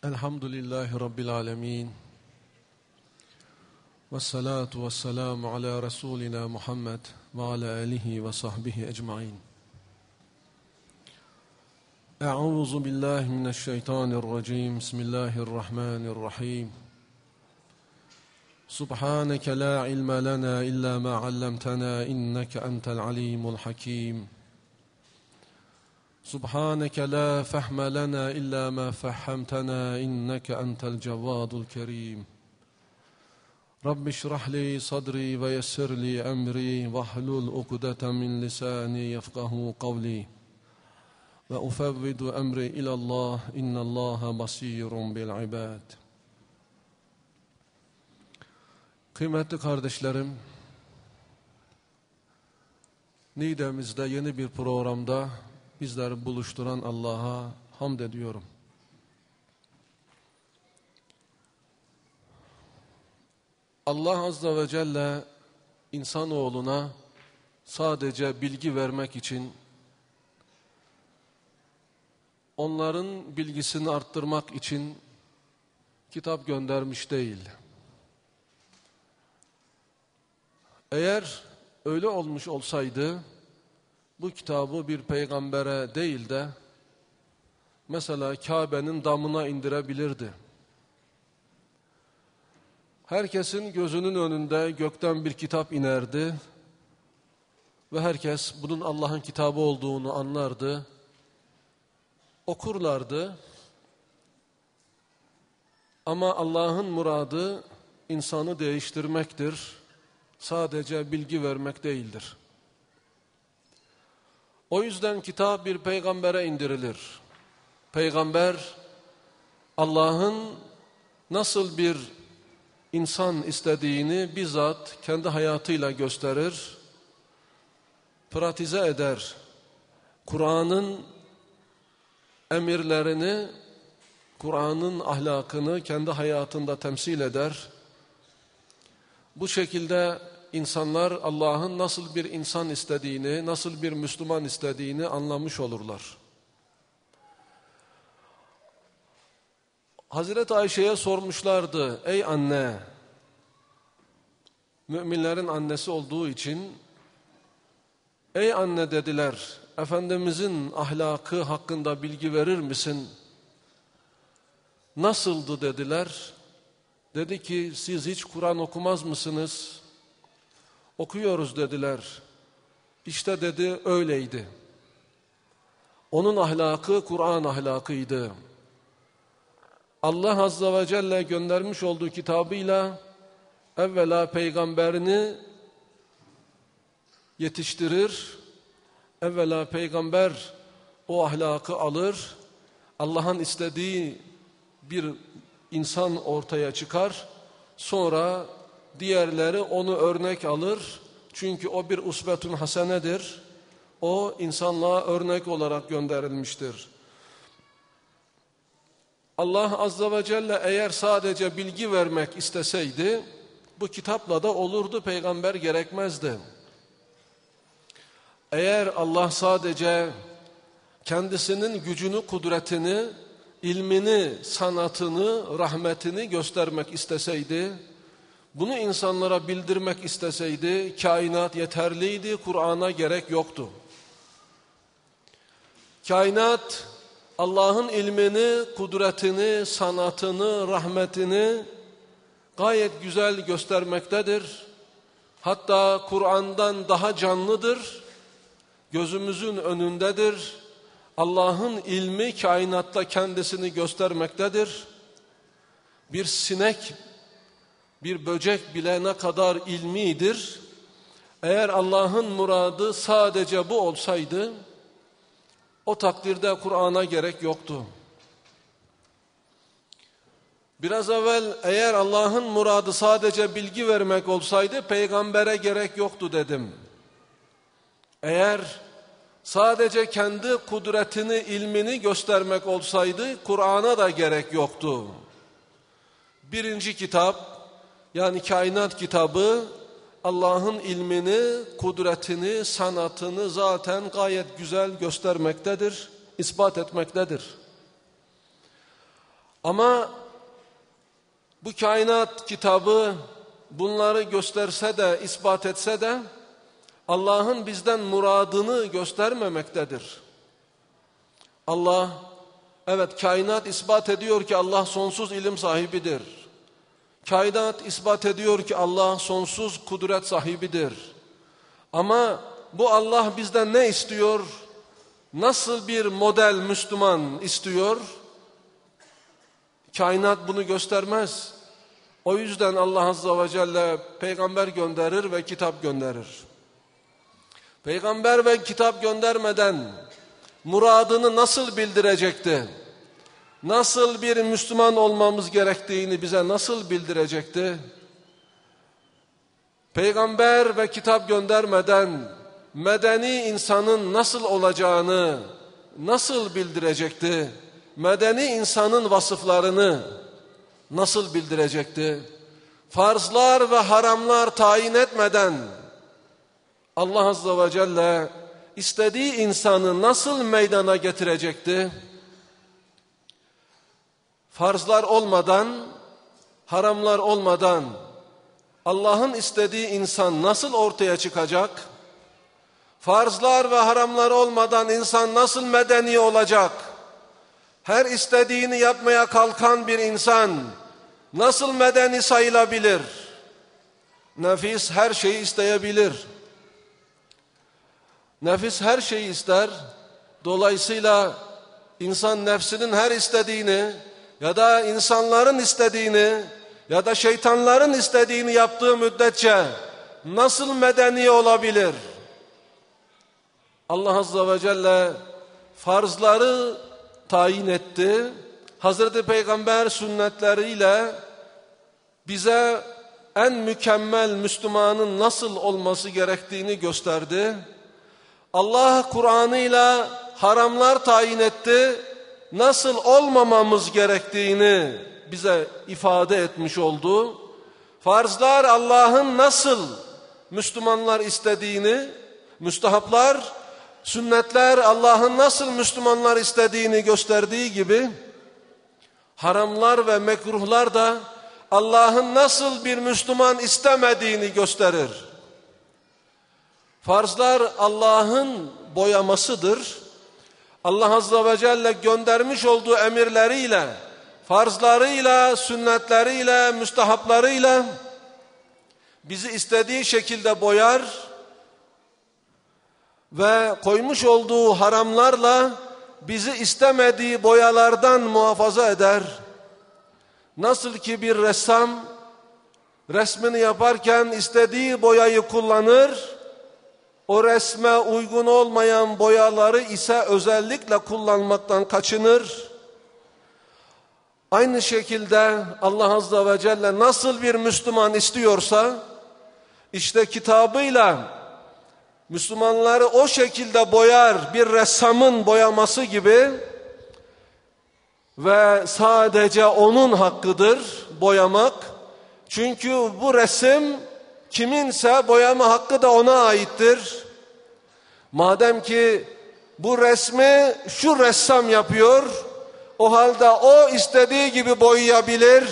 Elhamdülillahi Rabbil alemin. Vessalatu vesselamu ala Resulina Muhammed ve ala alihi ve sahbihi ecmain. Euzu billahi mineşşeytanirracim. Bismillahirrahmanirrahim. Subhaneke la ilme lena illa ma allamtana inneke entel alimul hakim. Subhaneke la fehme lena illa ma fehhamtana inneke entel cevvadul kerim. Rabbi şrah li sadri ve yessir li emri vahlul ukdeten min lisani yefkahu kavli. Ve ufevvidu emri ilallah innallaha basirun bil ibad. Kıymetli kardeşlerim, Niğde'mizde yeni bir programda bizleri buluşturan Allah'a hamd ediyorum. Allah Azze ve Celle insanoğluna sadece bilgi vermek için, onların bilgisini arttırmak için kitap göndermiş değil. Eğer öyle olmuş olsaydı, bu kitabı bir peygambere değil de mesela Kabe'nin damına indirebilirdi. Herkesin gözünün önünde gökten bir kitap inerdi ve herkes bunun Allah'ın kitabı olduğunu anlardı, okurlardı. Ama Allah'ın muradı insanı değiştirmektir, sadece bilgi vermek değildir. O yüzden kitap bir peygambere indirilir. Peygamber Allah'ın nasıl bir insan istediğini bizzat kendi hayatıyla gösterir, pratize eder. Kur'an'ın emirlerini, Kur'an'ın ahlakını kendi hayatında temsil eder. Bu şekilde İnsanlar Allah'ın nasıl bir insan istediğini, nasıl bir Müslüman istediğini anlamış olurlar. Hazreti Ayşe'ye sormuşlardı, ey anne, müminlerin annesi olduğu için, ey anne dediler, Efendimizin ahlakı hakkında bilgi verir misin? Nasıldı dediler. Dedi ki, siz hiç Kur'an okumaz mısınız? Okuyoruz dediler. İşte dedi öyleydi. Onun ahlakı Kur'an ahlakıydı. Allah Azze ve Celle göndermiş olduğu kitabıyla evvela peygamberini yetiştirir. Evvela peygamber o ahlakı alır. Allah'ın istediği bir insan ortaya çıkar. Sonra diğerleri onu örnek alır. Çünkü o bir usvetun hasenedir. O insanlığa örnek olarak gönderilmiştir. Allah Azze ve Celle eğer sadece bilgi vermek isteseydi, bu kitapla da olurdu, peygamber gerekmezdi. Eğer Allah sadece kendisinin gücünü, kudretini, ilmini, sanatını, rahmetini göstermek isteseydi, bunu insanlara bildirmek isteseydi, kainat yeterliydi, Kur'an'a gerek yoktu. Kainat, Allah'ın ilmini, kudretini, sanatını, rahmetini gayet güzel göstermektedir. Hatta Kur'an'dan daha canlıdır, gözümüzün önündedir. Allah'ın ilmi kainatta kendisini göstermektedir. Bir sinek, bir böcek bile ne kadar ilmidir. Eğer Allah'ın muradı sadece bu olsaydı, o takdirde Kur'an'a gerek yoktu. Biraz evvel eğer Allah'ın muradı sadece bilgi vermek olsaydı, peygambere gerek yoktu dedim. Eğer sadece kendi kudretini, ilmini göstermek olsaydı, Kur'an'a da gerek yoktu. Birinci kitap, yani kainat kitabı, Allah'ın ilmini, kudretini, sanatını zaten gayet güzel göstermektedir, ispat etmektedir. Ama bu kainat kitabı bunları gösterse de, ispat etse de Allah'ın bizden muradını göstermemektedir. Allah, evet, kainat ispat ediyor ki Allah sonsuz ilim sahibidir. Kainat ispat ediyor ki Allah sonsuz kudret sahibidir. Ama bu Allah bizden ne istiyor? Nasıl bir model Müslüman istiyor? Kainat bunu göstermez. O yüzden Allah Azze ve Celle peygamber gönderir ve kitap gönderir. Peygamber ve kitap göndermeden muradını nasıl bildirecekti? Nasıl bir Müslüman olmamız gerektiğini bize nasıl bildirecekti? Peygamber ve kitap göndermeden medeni insanın nasıl olacağını nasıl bildirecekti? Medeni insanın vasıflarını nasıl bildirecekti? Farzlar ve haramlar tayin etmeden Allah Azze ve Celle istediği insanı nasıl meydana getirecekti? Farzlar olmadan, haramlar olmadan Allah'ın istediği insan nasıl ortaya çıkacak? Farzlar ve haramlar olmadan insan nasıl medeni olacak? Her istediğini yapmaya kalkan bir insan nasıl medeni sayılabilir? Nefis her şeyi isteyebilir. Nefis her şeyi ister. Dolayısıyla insan nefsinin her istediğini ya da insanların istediğini ya da şeytanların istediğini yaptığı müddetçe nasıl medeni olabilir? Allah Azze ve Celle farzları tayin etti. Hazreti Peygamber sünnetleriyle bize en mükemmel Müslümanın nasıl olması gerektiğini gösterdi. Allah Kur'an'ıyla haramlar tayin etti. Nasıl olmamamız gerektiğini bize ifade etmiş oldu. Farzlar Allah'ın nasıl Müslümanlar istediğini, müstehaplar, sünnetler Allah'ın nasıl Müslümanlar istediğini gösterdiği gibi haramlar ve mekruhlar da Allah'ın nasıl bir Müslüman istemediğini gösterir. Farzlar Allah'ın boyamasıdır. Allah Azze ve Celle göndermiş olduğu emirleriyle, farzlarıyla, sünnetleriyle, müstehaplarıyla bizi istediği şekilde boyar ve koymuş olduğu haramlarla bizi istemediği boyalardan muhafaza eder. Nasıl ki bir ressam resmini yaparken istediği boyayı kullanır, o resme uygun olmayan boyaları ise özellikle kullanmaktan kaçınır. Aynı şekilde Allah Azze ve Celle nasıl bir Müslüman istiyorsa, işte kitabıyla Müslümanları o şekilde boyar, bir ressamın boyaması gibi ve sadece onun hakkıdır boyamak. Çünkü bu resim kiminse boyama hakkı da ona aittir. Madem ki bu resmi şu ressam yapıyor, o halde o istediği gibi boyayabilir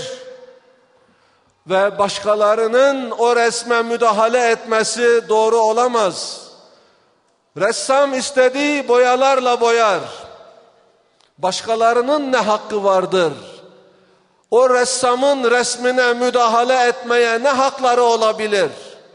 ve başkalarının o resme müdahale etmesi doğru olamaz. Ressam istediği boyalarla boyar. Başkalarının ne hakkı vardır? O ressamın resmine müdahale etmeye ne hakları olabilir?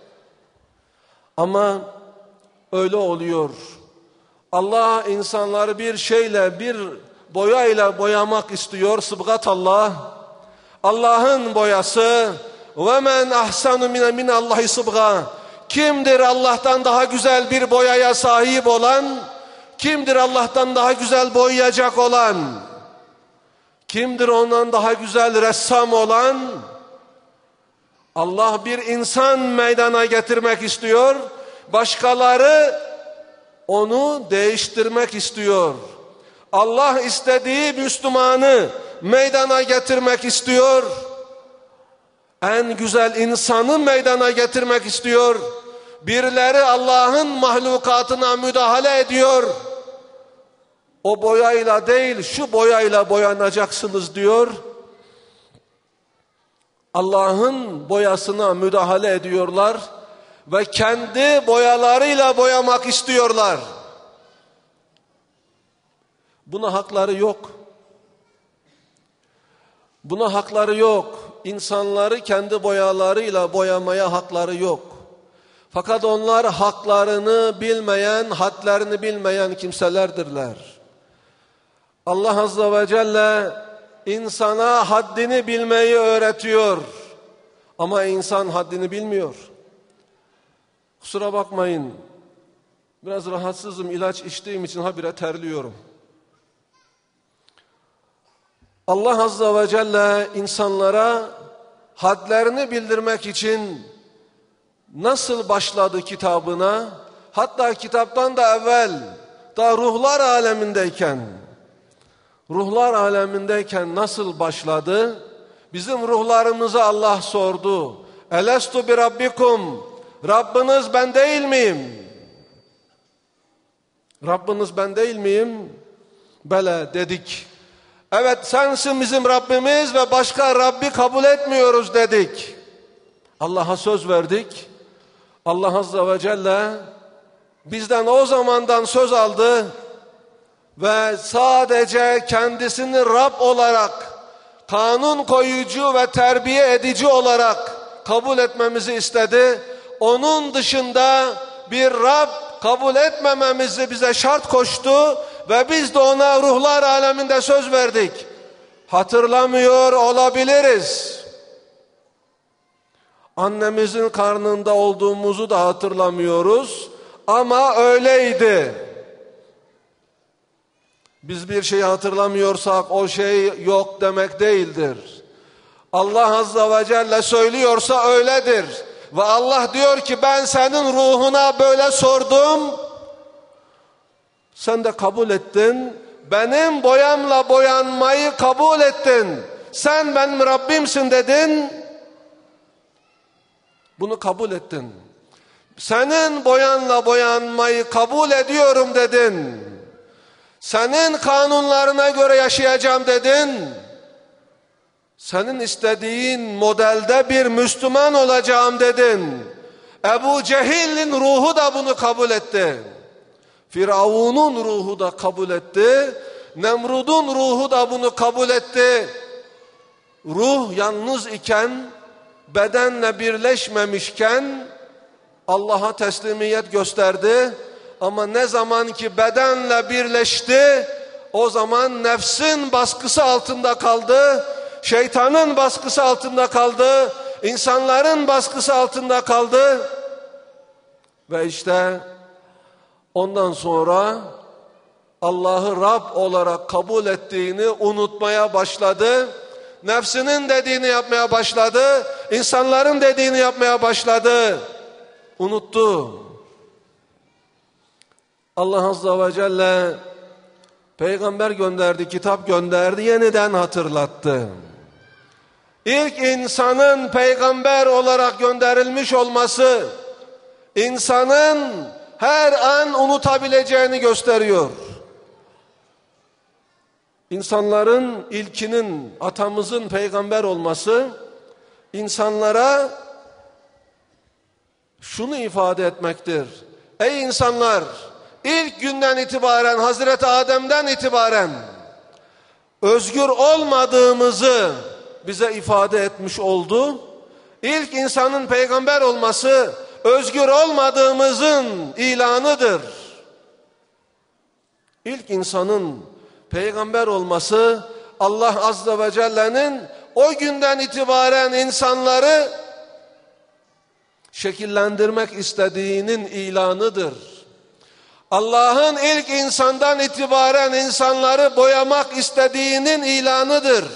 Ama öyle oluyor. Allah insanları bir şeyle, bir boyayla boyamak istiyor. Sıbgat Allah. Allah'ın boyası. وَمَنْ أَحْسَنُ مِنَ اللّٰهِ صِبْغًا. Kimdir Allah'tan daha güzel bir boyaya sahip olan? Kimdir Allah'tan daha güzel boyayacak olan? Kimdir ondan daha güzel ressam olan? Allah bir insan meydana getirmek istiyor. Başkaları onu değiştirmek istiyor. Allah istediği Müslümanı meydana getirmek istiyor. En güzel insanı meydana getirmek istiyor. Birileri Allah'ın mahlukatına müdahale ediyor. o boyayla değil şu boyayla boyanacaksınız diyor. Allah'ın boyasına müdahale ediyorlar ve kendi boyalarıyla boyamak istiyorlar. Buna hakları yok. Buna hakları yok. İnsanları kendi boyalarıyla boyamaya hakları yok. Fakat onlar haklarını bilmeyen, hadlerini bilmeyen kimselerdirler. Allah Azze ve Celle insana haddini bilmeyi öğretiyor. Ama insan haddini bilmiyor. Kusura bakmayın. Biraz rahatsızım. İlaç içtiğim için habire terliyorum. Allah Azze ve Celle insanlara hadlerini bildirmek için nasıl başladı kitabına? Hatta kitaptan da evvel, daha ruhlar alemindeyken nasıl başladı? Bizim ruhlarımıza Allah sordu. Elestu bi rabbikum? Rabbiniz ben değil miyim? Rabbiniz ben değil miyim? Bele dedik. Evet sensin bizim Rabbimiz ve başka Rabbi kabul etmiyoruz dedik. Allah'a söz verdik. Allah Azze ve Celle bizden o zamandan söz aldı ve sadece kendisini Rab olarak, kanun koyucu ve terbiye edici olarak kabul etmemizi istedi. Onun dışında bir Rab kabul etmememizi bize şart koştu ve biz de ona ruhlar aleminde söz verdik. Hatırlamıyor olabiliriz. Annemizin karnında olduğumuzu da hatırlamıyoruz ama öyleydi. Biz bir şeyi hatırlamıyorsak o şey yok demek değildir. Allah Azze ve Celle söylüyorsa öyledir. Ve Allah diyor ki ben senin ruhuna böyle sordum. Sen de kabul ettin. Benim boyamla boyanmayı kabul ettin. Sen benim Rabbimsin dedin. Bunu kabul ettin. Senin boyanla boyanmayı kabul ediyorum dedin. Senin kanunlarına göre yaşayacağım dedin. Senin istediğin modelde bir Müslüman olacağım dedin. Ebu Cehil'in ruhu da bunu kabul etti. Firavun'un ruhu da kabul etti. Nemrud'un ruhu da bunu kabul etti. Ruh yalnız iken, bedenle birleşmemişken Allah'a teslimiyet gösterdi. Ama ne zaman ki bedenle birleşti, o zaman nefsin baskısı altında kaldı. Şeytanın baskısı altında kaldı. İnsanların baskısı altında kaldı. Ve işte ondan sonra Allah'ı Rab olarak kabul ettiğini unutmaya başladı. Nefsinin dediğini yapmaya başladı. İnsanların dediğini yapmaya başladı. Unuttu. Allah Azze ve Celle peygamber gönderdi, kitap gönderdi, yeniden hatırlattı. İlk insanın peygamber olarak gönderilmiş olması, insanın her an unutabileceğini gösteriyor. İnsanların ilkinin, atamızın peygamber olması, insanlara şunu ifade etmektir. Ey insanlar! İlk günden itibaren, Hazreti Adem'den itibaren özgür olmadığımızı bize ifade etmiş oldu. İlk insanın peygamber olması özgür olmadığımızın ilanıdır. İlk insanın peygamber olması Allah Azze ve Celle'nin o günden itibaren insanları şekillendirmek istediğinin ilanıdır. Allah'ın ilk insandan itibaren insanları boyamak istediğinin ilanıdır.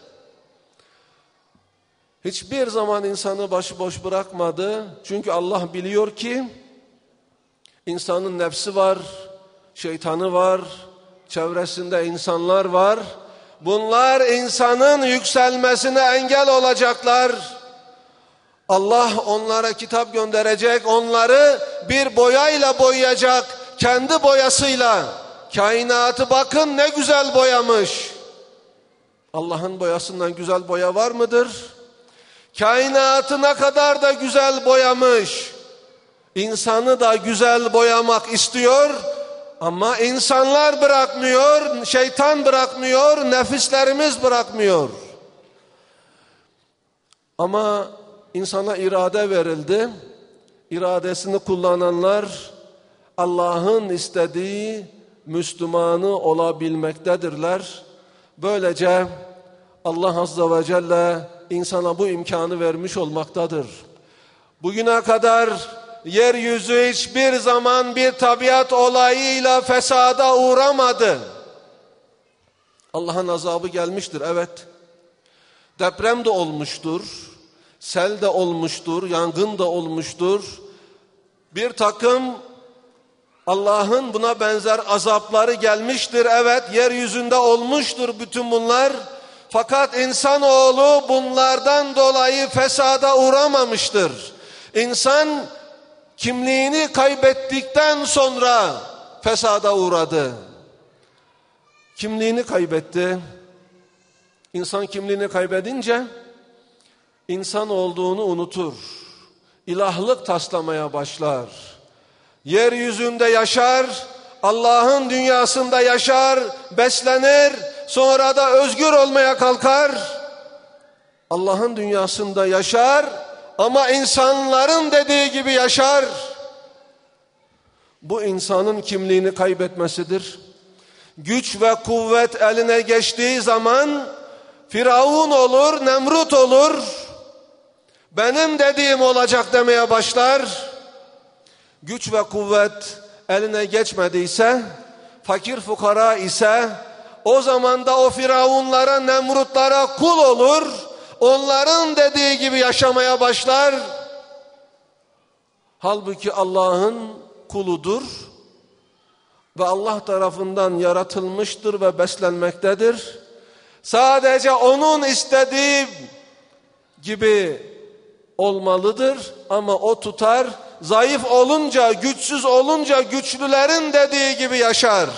Hiçbir zaman insanı başıboş bırakmadı. Çünkü Allah biliyor ki insanın nefsi var, şeytanı var, çevresinde insanlar var. Bunlar insanın yükselmesine engel olacaklar. Allah onlara kitap gönderecek, onları bir boyayla boyayacak, kendi boyasıyla, Kainatı bakın ne güzel boyamış. Allah'ın boyasından güzel boya var mıdır? Kainatı ne kadar da güzel boyamış. İnsanı da güzel boyamak istiyor ama insanlar bırakmıyor, şeytan bırakmıyor, nefislerimiz bırakmıyor. Ama insana irade verildi. İradesini kullananlar Allah'ın istediği Müslümanı olabilmektedirler. Böylece Allah Azze ve Celle insana bu imkanı vermiş olmaktadır. Bugüne kadar yeryüzü hiçbir zaman bir tabiat olayıyla fesada uğramadı. Allah'ın azabı gelmiştir, evet. Deprem de olmuştur, sel de olmuştur, yangın da olmuştur. Bir takım Allah'ın buna benzer azapları gelmiştir, evet, yeryüzünde olmuştur bütün bunlar. Fakat insanoğlu bunlardan dolayı fesada uğramamıştır. İnsan kimliğini kaybettikten sonra fesada uğradı. Kimliğini kaybetti. İnsan kimliğini kaybedince insan olduğunu unutur. İlahlık taslamaya başlar. Yeryüzünde yaşar, Allah'ın dünyasında yaşar, beslenir, sonra da özgür olmaya kalkar. Allah'ın dünyasında yaşar ama insanların dediği gibi yaşar. Bu insanın kimliğini kaybetmesidir. Güç ve kuvvet eline geçtiği zaman Firavun olur, Nemrut olur. Benim dediğim olacak demeye başlar. Güç ve kuvvet eline geçmediyse, fakir fukara ise o zaman da o firavunlara, nemrutlara kul olur. Onların dediği gibi yaşamaya başlar. Halbuki Allah'ın kuludur ve Allah tarafından yaratılmıştır ve beslenmektedir. Sadece onun istediği gibi olmalıdır ama o tutar. Zayıf olunca, güçsüz olunca güçlülerin dediği gibi yaşar.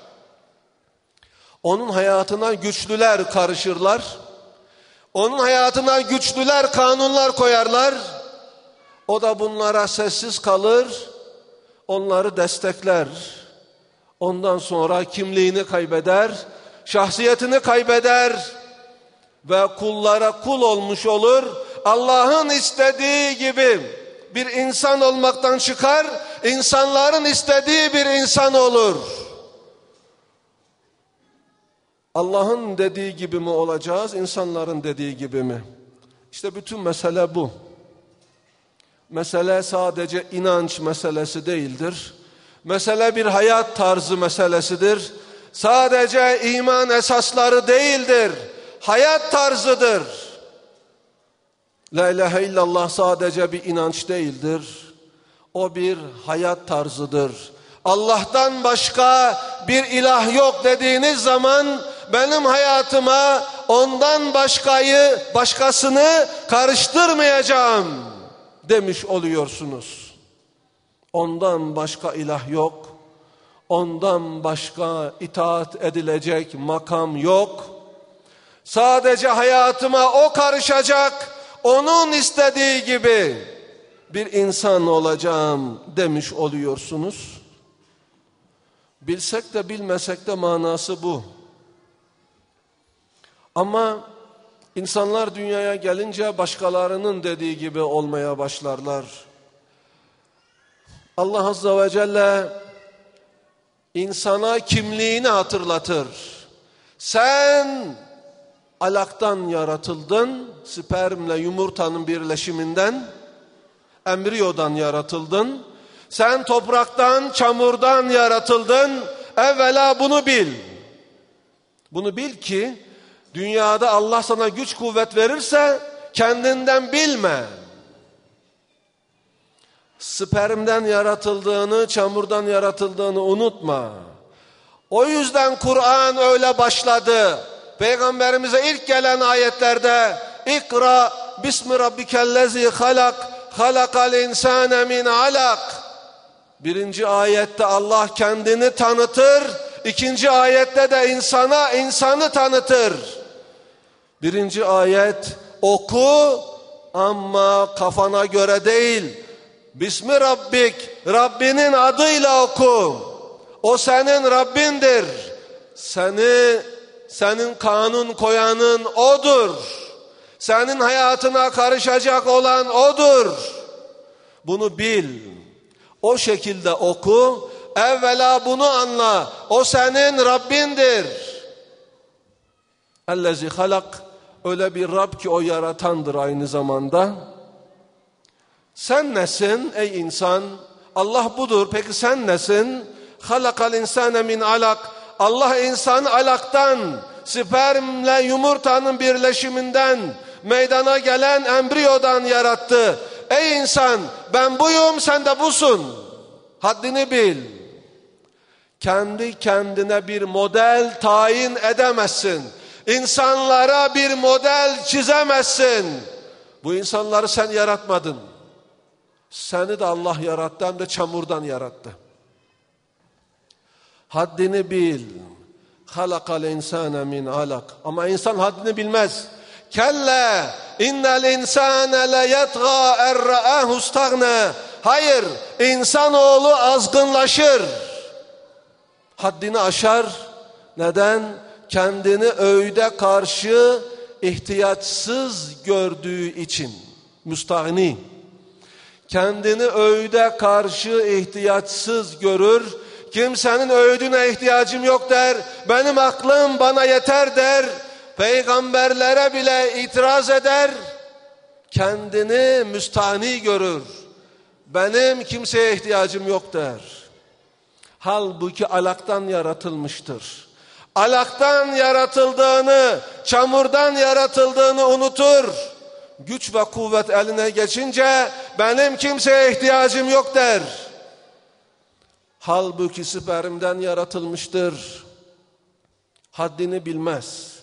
Onun hayatına güçlüler karışırlar. Onun hayatına güçlüler kanunlar koyarlar. O da bunlara sessiz kalır. Onları destekler. Ondan sonra kimliğini kaybeder, şahsiyetini kaybeder ve kullara kul olmuş olur. Allah'ın istediği gibi bir insan olmaktan çıkar, insanların istediği bir insan olur. Allah'ın dediği gibi mi olacağız, insanların dediği gibi mi? İşte bütün mesele bu. Mesele sadece inanç meselesi değildir. Mesele bir hayat tarzı meselesidir. Sadece iman esasları değildir. Hayat tarzıdır. La ilahe illallah sadece bir inanç değildir. O bir hayat tarzıdır. Allah'tan başka bir ilah yok dediğiniz zaman benim hayatıma ondan başkasını karıştırmayacağım demiş oluyorsunuz. Ondan başka ilah yok. Ondan başka itaat edilecek makam yok. Sadece hayatıma o karışacak, onun istediği gibi bir insan olacağım demiş oluyorsunuz. Bilsek de bilmesek de manası bu. Ama insanlar dünyaya gelince başkalarının dediği gibi olmaya başlarlar. Allah Azze ve Celle insana kimliğini hatırlatır. Sen alaktan yaratıldın, spermle yumurtanın birleşiminden, embriyodan yaratıldın. Sen topraktan, çamurdan yaratıldın. Evvela bunu bil. Bunu bil ki dünyada Allah sana güç kuvvet verirse kendinden bilme. Spermden yaratıldığını, çamurdan yaratıldığını unutma. O yüzden Kur'an öyle başladı. Peygamberimize ilk gelen ayetlerde İkra bismi rabbikellezi halak halakal insane min alak. Birinci ayette Allah kendini tanıtır. İkinci ayette de insana insanı tanıtır. Birinci ayet oku ama kafana göre değil. Bismi Rabbik, Rabbinin adıyla oku. O senin Rabbindir. Senin kanun koyanın O'dur. Senin hayatına karışacak olan O'dur. Bunu bil. O şekilde oku. Evvela bunu anla. O senin Rabbindir. Ellezî halak. Öyle bir Rab ki o yaratandır aynı zamanda. Sen nesin ey insan? Allah budur. Peki sen nesin? Halakal insane min alak. Allah insanı alaktan, spermle yumurtanın birleşiminden meydana gelen embriyodan yarattı. Ey insan, ben buyum, sen de busun. Haddini bil. Kendi kendine bir model tayin edemezsin. İnsanlara bir model çizemezsin. Bu insanları sen yaratmadın. Seni de Allah yarattı, hem de çamurdan yarattı. Haddini bil. Halakal insane min alak. Ama insan haddini bilmez. Kelle innel insane le yetgâ erra'ahu istagna. Hayır, insanoğlu azgınlaşır. Haddini aşar. Neden? Kendini öğüde karşı ihtiyaçsız gördüğü için. Müstahni. Kendini öğüde karşı ihtiyaçsız görür. Kimsenin öğüdüne ihtiyacım yok der. Benim aklım bana yeter der. Peygamberlere bile itiraz eder. Kendini müstahni görür. Benim kimseye ihtiyacım yok der. Halbuki alaktan yaratılmıştır. Alaktan yaratıldığını, çamurdan yaratıldığını unutur. Güç ve kuvvet eline geçince benim kimseye ihtiyacım yok der. Halbuki spermden yaratılmıştır. Haddini bilmez.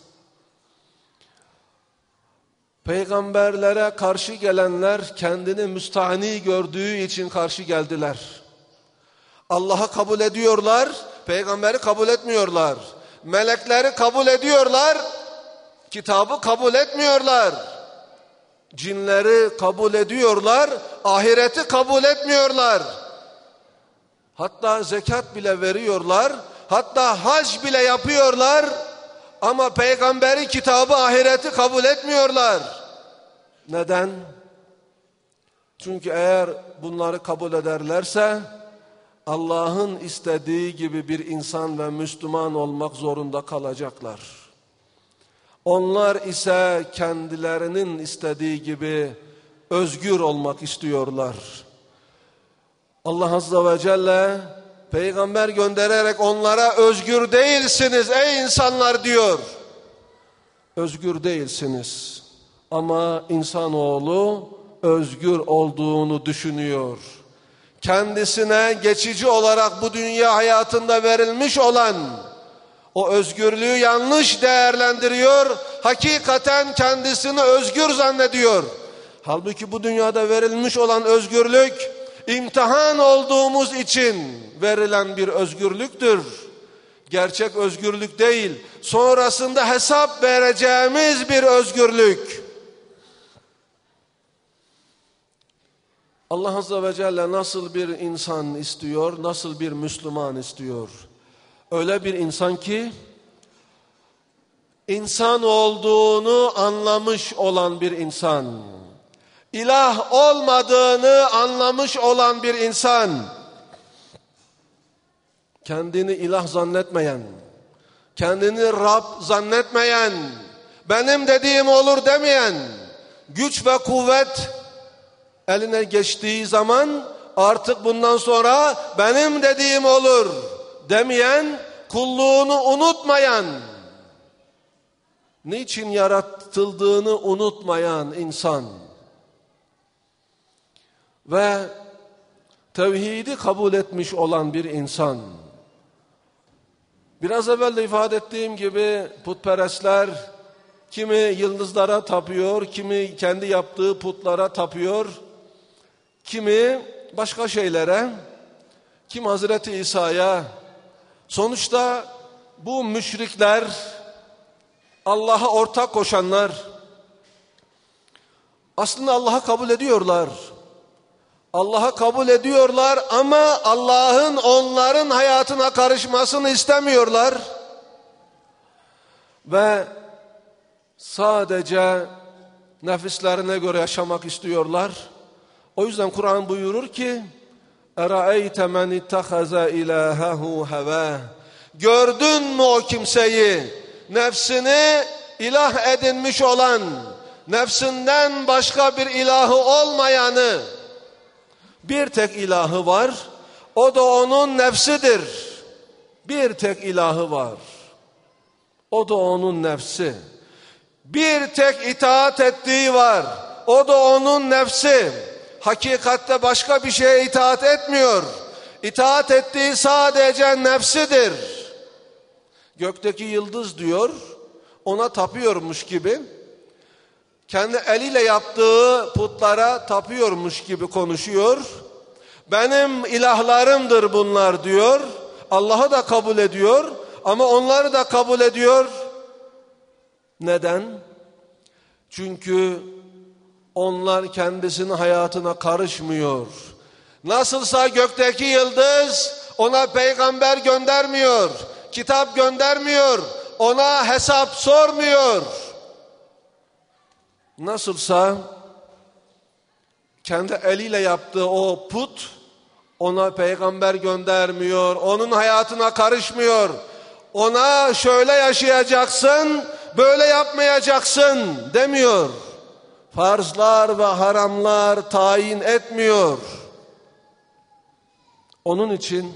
Peygamberlere karşı gelenler kendini müstahni gördüğü için karşı geldiler. Allah'ı kabul ediyorlar, peygamberi kabul etmiyorlar. Melekleri kabul ediyorlar, kitabı kabul etmiyorlar. Cinleri kabul ediyorlar, ahireti kabul etmiyorlar. Hatta zekat bile veriyorlar, hatta hac bile yapıyorlar. Ama peygamberi, kitabı, ahireti kabul etmiyorlar. Neden? Çünkü eğer bunları kabul ederlerse Allah'ın istediği gibi bir insan ve Müslüman olmak zorunda kalacaklar. Onlar ise kendilerinin istediği gibi özgür olmak istiyorlar. Allah Azze ve Celle peygamber göndererek onlara özgür değilsiniz ey insanlar diyor. Özgür değilsiniz. Ama insanoğlu özgür olduğunu düşünüyor. Kendisine geçici olarak bu dünya hayatında verilmiş olan o özgürlüğü yanlış değerlendiriyor. Hakikaten kendisini özgür zannediyor. Halbuki bu dünyada verilmiş olan özgürlük imtihan olduğumuz için verilen bir özgürlüktür. Gerçek özgürlük değil, sonrasında hesap vereceğimiz bir özgürlük. Allah Azze ve Celle nasıl bir insan istiyor, nasıl bir Müslüman istiyor? Öyle bir insan ki insan olduğunu anlamış olan bir insan. İlah olmadığını anlamış olan bir insan. Kendini ilah zannetmeyen, kendini Rab zannetmeyen, benim dediğim olur demeyen, güç ve kuvvet eline geçtiği zaman artık bundan sonra benim dediğim olur demeyen, kulluğunu unutmayan, niçin yaratıldığını unutmayan insan ve tevhidi kabul etmiş olan bir insan. Biraz evvel de ifade ettiğim gibi putperestler kimi yıldızlara tapıyor, kimi kendi yaptığı putlara tapıyor, kimi başka şeylere, kim Hazreti İsa'ya, Sonuçta bu müşrikler, Allah'a ortak koşanlar aslında Allah'a kabul ediyorlar. Allah'a kabul ediyorlar ama Allah'ın onların hayatına karışmasını istemiyorlar. Ve sadece nefislerine göre yaşamak istiyorlar. O yüzden Kur'an buyurur ki اَرَأَيْتَ مَنِ اتَّخَذَ اِلَٰهَهُ هَوَاهُ Gördün mü o kimseyi, nefsini ilah edinmiş olan, nefsinden başka bir ilahı olmayanı, bir tek ilahı var, o da onun nefsidir. Bir tek ilahı var, o da onun nefsi. Bir tek itaat ettiği var, o da onun nefsi. Hakikatte başka bir şeye itaat etmiyor. İtaat ettiği sadece nefsidir. Gökteki yıldız diyor, ona tapıyormuş gibi, kendi eliyle yaptığı putlara tapıyormuş gibi konuşuyor. Benim ilahlarımdır bunlar diyor. Allah'ı da kabul ediyor ama onları da kabul ediyor. Neden? Çünkü onlar kendisinin hayatına karışmıyor. Nasılsa gökteki yıldız ona peygamber göndermiyor, kitap göndermiyor, ona hesap sormuyor. Nasılsa kendi eliyle yaptığı o put ona peygamber göndermiyor, onun hayatına karışmıyor. Ona şöyle yaşayacaksın, böyle yapmayacaksın demiyor. Farzlar ve haramlar tayin etmiyor. Onun için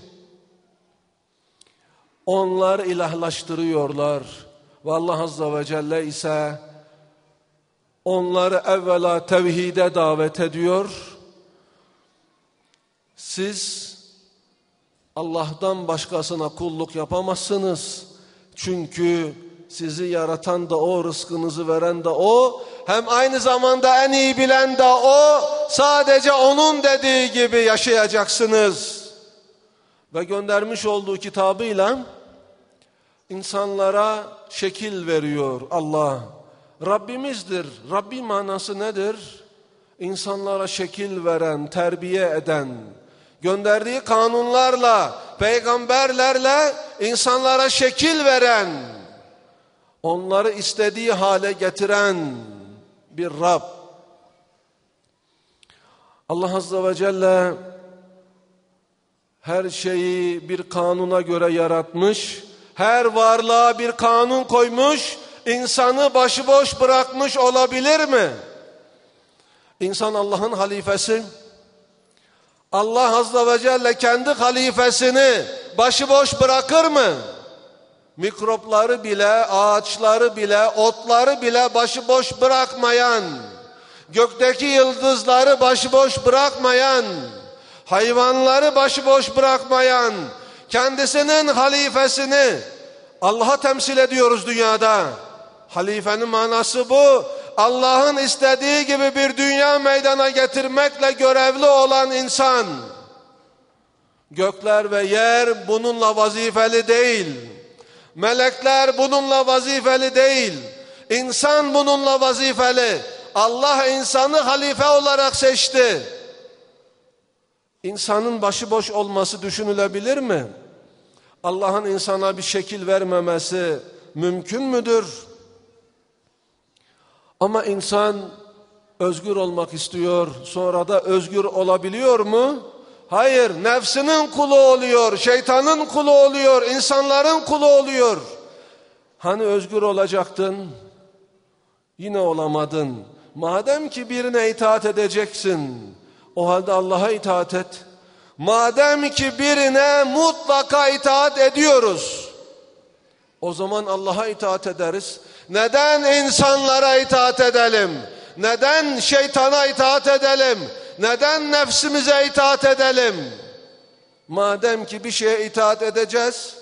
onlar ilahlaştırıyorlar. Ve Allah Azze ve Celle ise onları evvela tevhide davet ediyor. Siz Allah'tan başkasına kulluk yapamazsınız. Çünkü sizi yaratan da o, rızkınızı veren de o. Hem aynı zamanda en iyi bilen de o. Sadece onun dediği gibi yaşayacaksınız. Ve göndermiş olduğu kitabıyla insanlara şekil veriyor Allah. Rabbimizdir. Rabbi manası nedir? İnsanlara şekil veren, terbiye eden, gönderdiği kanunlarla, peygamberlerle insanlara şekil veren, onları istediği hale getiren bir Rab. Allah Azze ve Celle her şeyi bir kanuna göre yaratmış, her varlığa bir kanun koymuş, insanı başıboş bırakmış olabilir mi? İnsan Allah'ın halifesi. Allah Azze ve Celle kendi halifesini başıboş bırakır mı? Mikropları bile, ağaçları bile, otları bile başıboş bırakmayan, gökteki yıldızları başıboş bırakmayan, hayvanları başıboş bırakmayan, kendisinin halifesini, Allah'a temsil ediyoruz dünyada. Halifenin manası bu. Allah'ın istediği gibi bir dünya meydana getirmekle görevli olan insan. Gökler ve yer bununla vazifeli değil. Melekler bununla vazifeli değil. İnsan bununla vazifeli. Allah insanı halife olarak seçti. İnsanın başıboş olması düşünülebilir mi? Allah'ın insana bir şekil vermemesi mümkün müdür? Ama insan özgür olmak istiyor. Sonra da özgür olabiliyor mu? Hayır, nefsinin kulu oluyor, şeytanın kulu oluyor, insanların kulu oluyor. Hani özgür olacaktın? Yine olamadın. Madem ki birine itaat edeceksin, o halde Allah'a itaat et. Madem ki birine mutlaka itaat ediyoruz, o zaman Allah'a itaat ederiz. Neden insanlara itaat edelim? Neden şeytana itaat edelim? Neden nefsimize itaat edelim? Madem ki bir şeye itaat edeceğiz,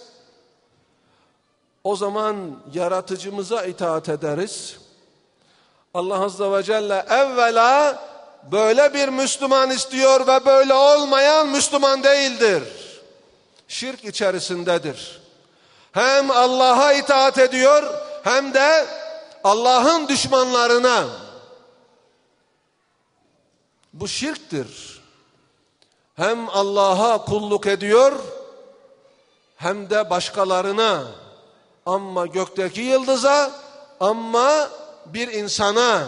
o zaman yaratıcımıza itaat ederiz. Allah Azze ve Celle evvela böyle bir Müslüman istiyor ve böyle olmayan Müslüman değildir. Şirk içerisindedir. Hem Allah'a itaat ediyor hem de Allah'ın düşmanlarına. Bu şirktir. Hem Allah'a kulluk ediyor hem de başkalarına. Ama gökteki yıldıza, ama bir insana.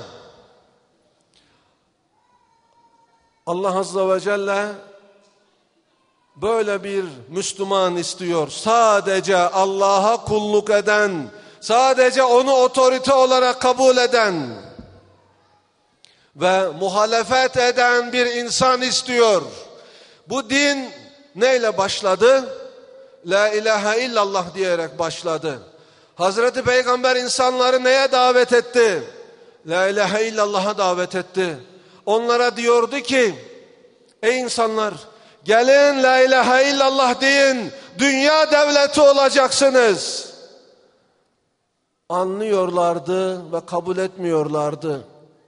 Allah Azze ve Celle böyle bir Müslüman istiyor. Sadece Allah'a kulluk eden, sadece onu otorite olarak kabul eden ve muhalefet eden bir insan istiyor. Bu din neyle başladı? La ilahe illallah diyerek başladı. Hazreti Peygamber insanları neye davet etti? La ilahe illallah'a davet etti. Onlara diyordu ki, ey insanlar, gelin la ilahe illallah deyin, dünya devleti olacaksınız. Anlıyorlardı ve kabul etmiyorlardı.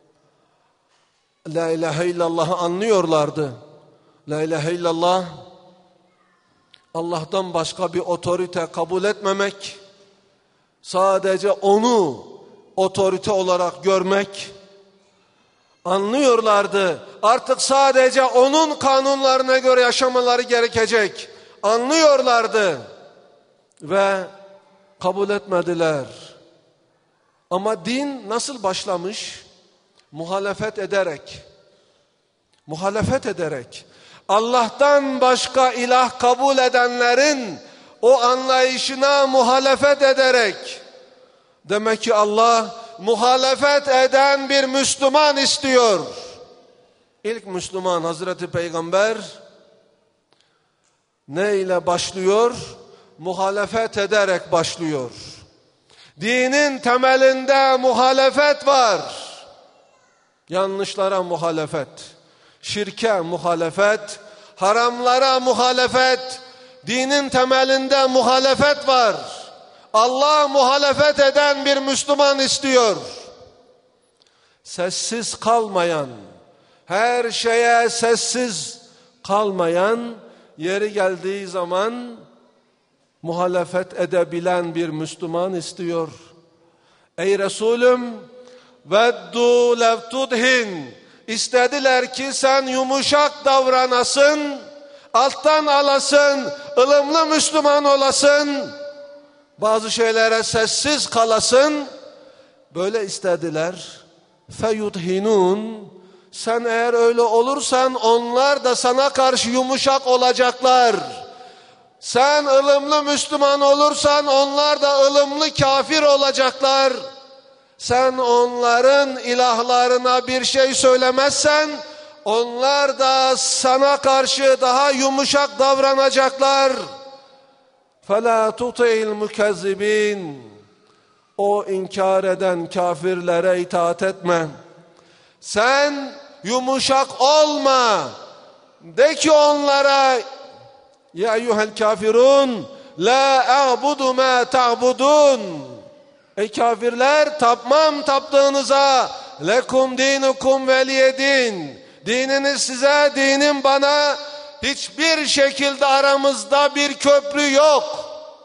La ilahe illallah'ı anlıyorlardı. La ilahe illallah, Allah'tan başka bir otorite kabul etmemek, sadece onu otorite olarak görmek. Anlıyorlardı. Artık sadece onun kanunlarına göre yaşamaları gerekecek. Anlıyorlardı. Ve kabul etmediler. Ama din nasıl başlamış? Muhalefet ederek. Muhalefet ederek. Allah'tan başka ilah kabul edenlerin o anlayışına muhalefet ederek. Demek ki Allah muhalefet eden bir Müslüman istiyor. İlk Müslüman Hazreti Peygamber ne ile başlıyor? Muhalefet ederek başlıyor. Dinin temelinde muhalefet var. Yanlışlara muhalefet, şirke muhalefet, haramlara muhalefet, dinin temelinde muhalefet var. Allah muhalefet eden bir Müslüman istiyor. Sessiz kalmayan, her şeye sessiz kalmayan, yeri geldiği zaman muhalefet edebilen bir Müslüman istiyor. Ey Resulüm, veddu lev tudhin, istediler ki sen yumuşak davranasın, alttan alasın, ılımlı Müslüman olasın, bazı şeylere sessiz kalasın. Böyle istediler. Feyudhinun, sen eğer öyle olursan onlar da sana karşı yumuşak olacaklar. Sen ılımlı Müslüman olursan onlar da ılımlı kafir olacaklar. Sen onların ilahlarına bir şey söylemezsen onlar da sana karşı daha yumuşak davranacaklar. فَلَا تُطِعِ الْمُكَذِّبِينَ, o inkar eden kafirlere itaat etme. Sen yumuşak olma. De ki onlara, ya eyyuhel kafirun la a'budu ma ta'budun. Ey kafirler, tapmam taptığınıza. Lekum dinukum veliyedin. Dininiz size, dinim bana. Hiçbir şekilde aramızda bir köprü yok.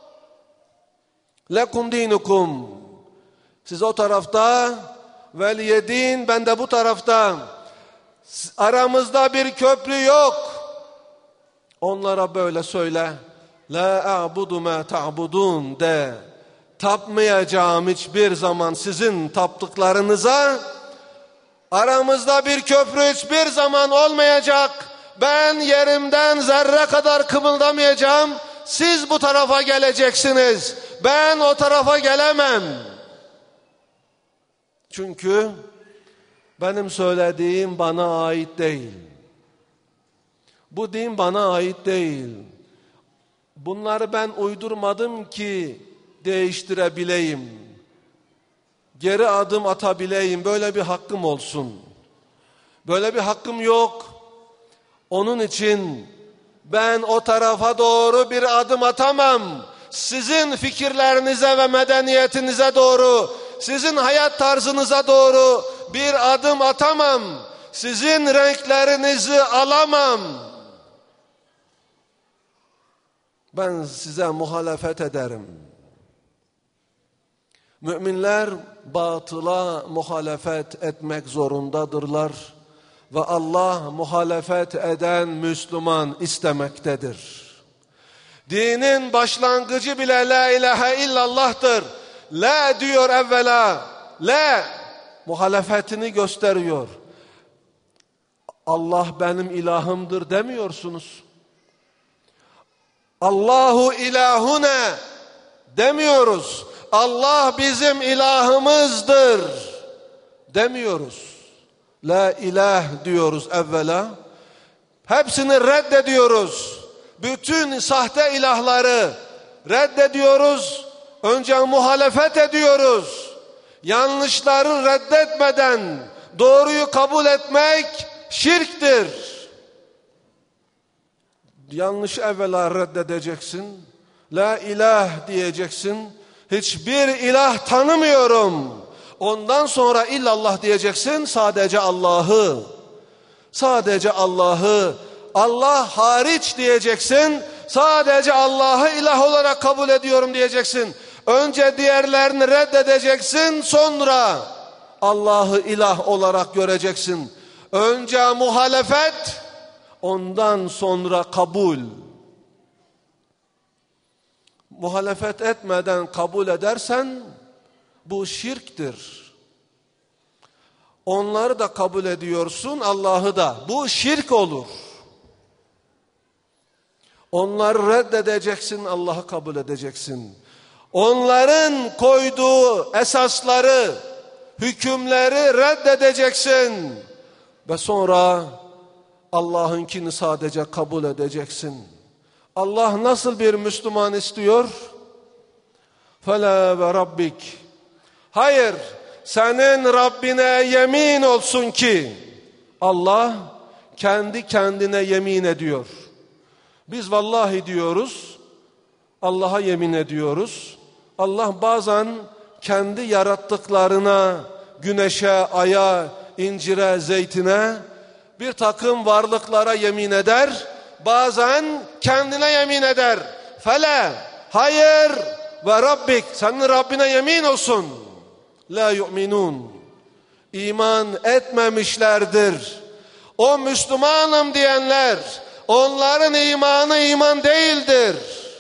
Lekum dinukum. Siz o tarafta, veliyedin, ben de bu tarafta. Aramızda bir köprü yok. Onlara böyle söyle. La a'budu ma ta'budun de. Tapmayacağım hiçbir zaman sizin taptıklarınıza. Aramızda bir köprü hiçbir zaman olmayacak. Ben yerimden zerre kadar kımıldamayacağım. Siz bu tarafa geleceksiniz. Ben o tarafa gelemem. Çünkü benim söylediğim bana ait değil. Bu din bana ait değil. Bunları ben uydurmadım ki değiştirebileyim. Geri adım atabileyim. Böyle bir hakkım olsun. Böyle bir hakkım yok. Onun için ben o tarafa doğru bir adım atamam. Sizin fikirlerinize ve medeniyetinize doğru, sizin hayat tarzınıza doğru bir adım atamam. Sizin renklerinizi alamam. Ben size muhalefet ederim. Müminler batıla muhalefet etmek zorundadırlar ve Allah muhalefet eden Müslüman istemektedir. Dinin başlangıcı bile la ilahe illallah'tır. La diyor evvela, la muhalefetini gösteriyor. Allah benim ilahımdır demiyorsunuz. Allahu ilahuna demiyoruz. Allah bizim ilahımızdır demiyoruz. La ilah diyoruz evvela. Hepsini reddediyoruz. Bütün sahte ilahları reddediyoruz. Önce muhalefet ediyoruz. Yanlışları reddetmeden doğruyu kabul etmek şirktir. Yanlış evvela reddedeceksin. La ilah diyeceksin. Hiçbir ilah tanımıyorum. Ondan sonra illallah diyeceksin. Sadece Allah'ı. Sadece Allah'ı. Allah hariç diyeceksin. Sadece Allah'ı ilah olarak kabul ediyorum diyeceksin. Önce diğerlerini reddedeceksin. Sonra Allah'ı ilah olarak göreceksin. Önce muhalefet, ondan sonra kabul. Muhalefet etmeden kabul edersen bu şirktir. Onları da kabul ediyorsun, Allah'ı da. Bu şirk olur. Onları reddedeceksin, Allah'ı kabul edeceksin. Onların koyduğu esasları, hükümleri reddedeceksin. Ve sonra Allah'ınkini sadece kabul edeceksin. Allah nasıl bir Müslüman istiyor? فَلَا وَرَبِّكِ Hayır, senin Rabbine yemin olsun ki Allah kendi kendine yemin ediyor. Biz vallahi diyoruz, Allah'a yemin ediyoruz. Allah bazen kendi yarattıklarına, güneşe, aya, incire, zeytine, bir takım varlıklara yemin eder. Bazen kendine yemin eder. Fele, hayır ve Rabbik, senin Rabbine yemin olsun. La yu'minun, iman etmemişlerdir. O Müslümanım diyenler, onların imanı iman değildir.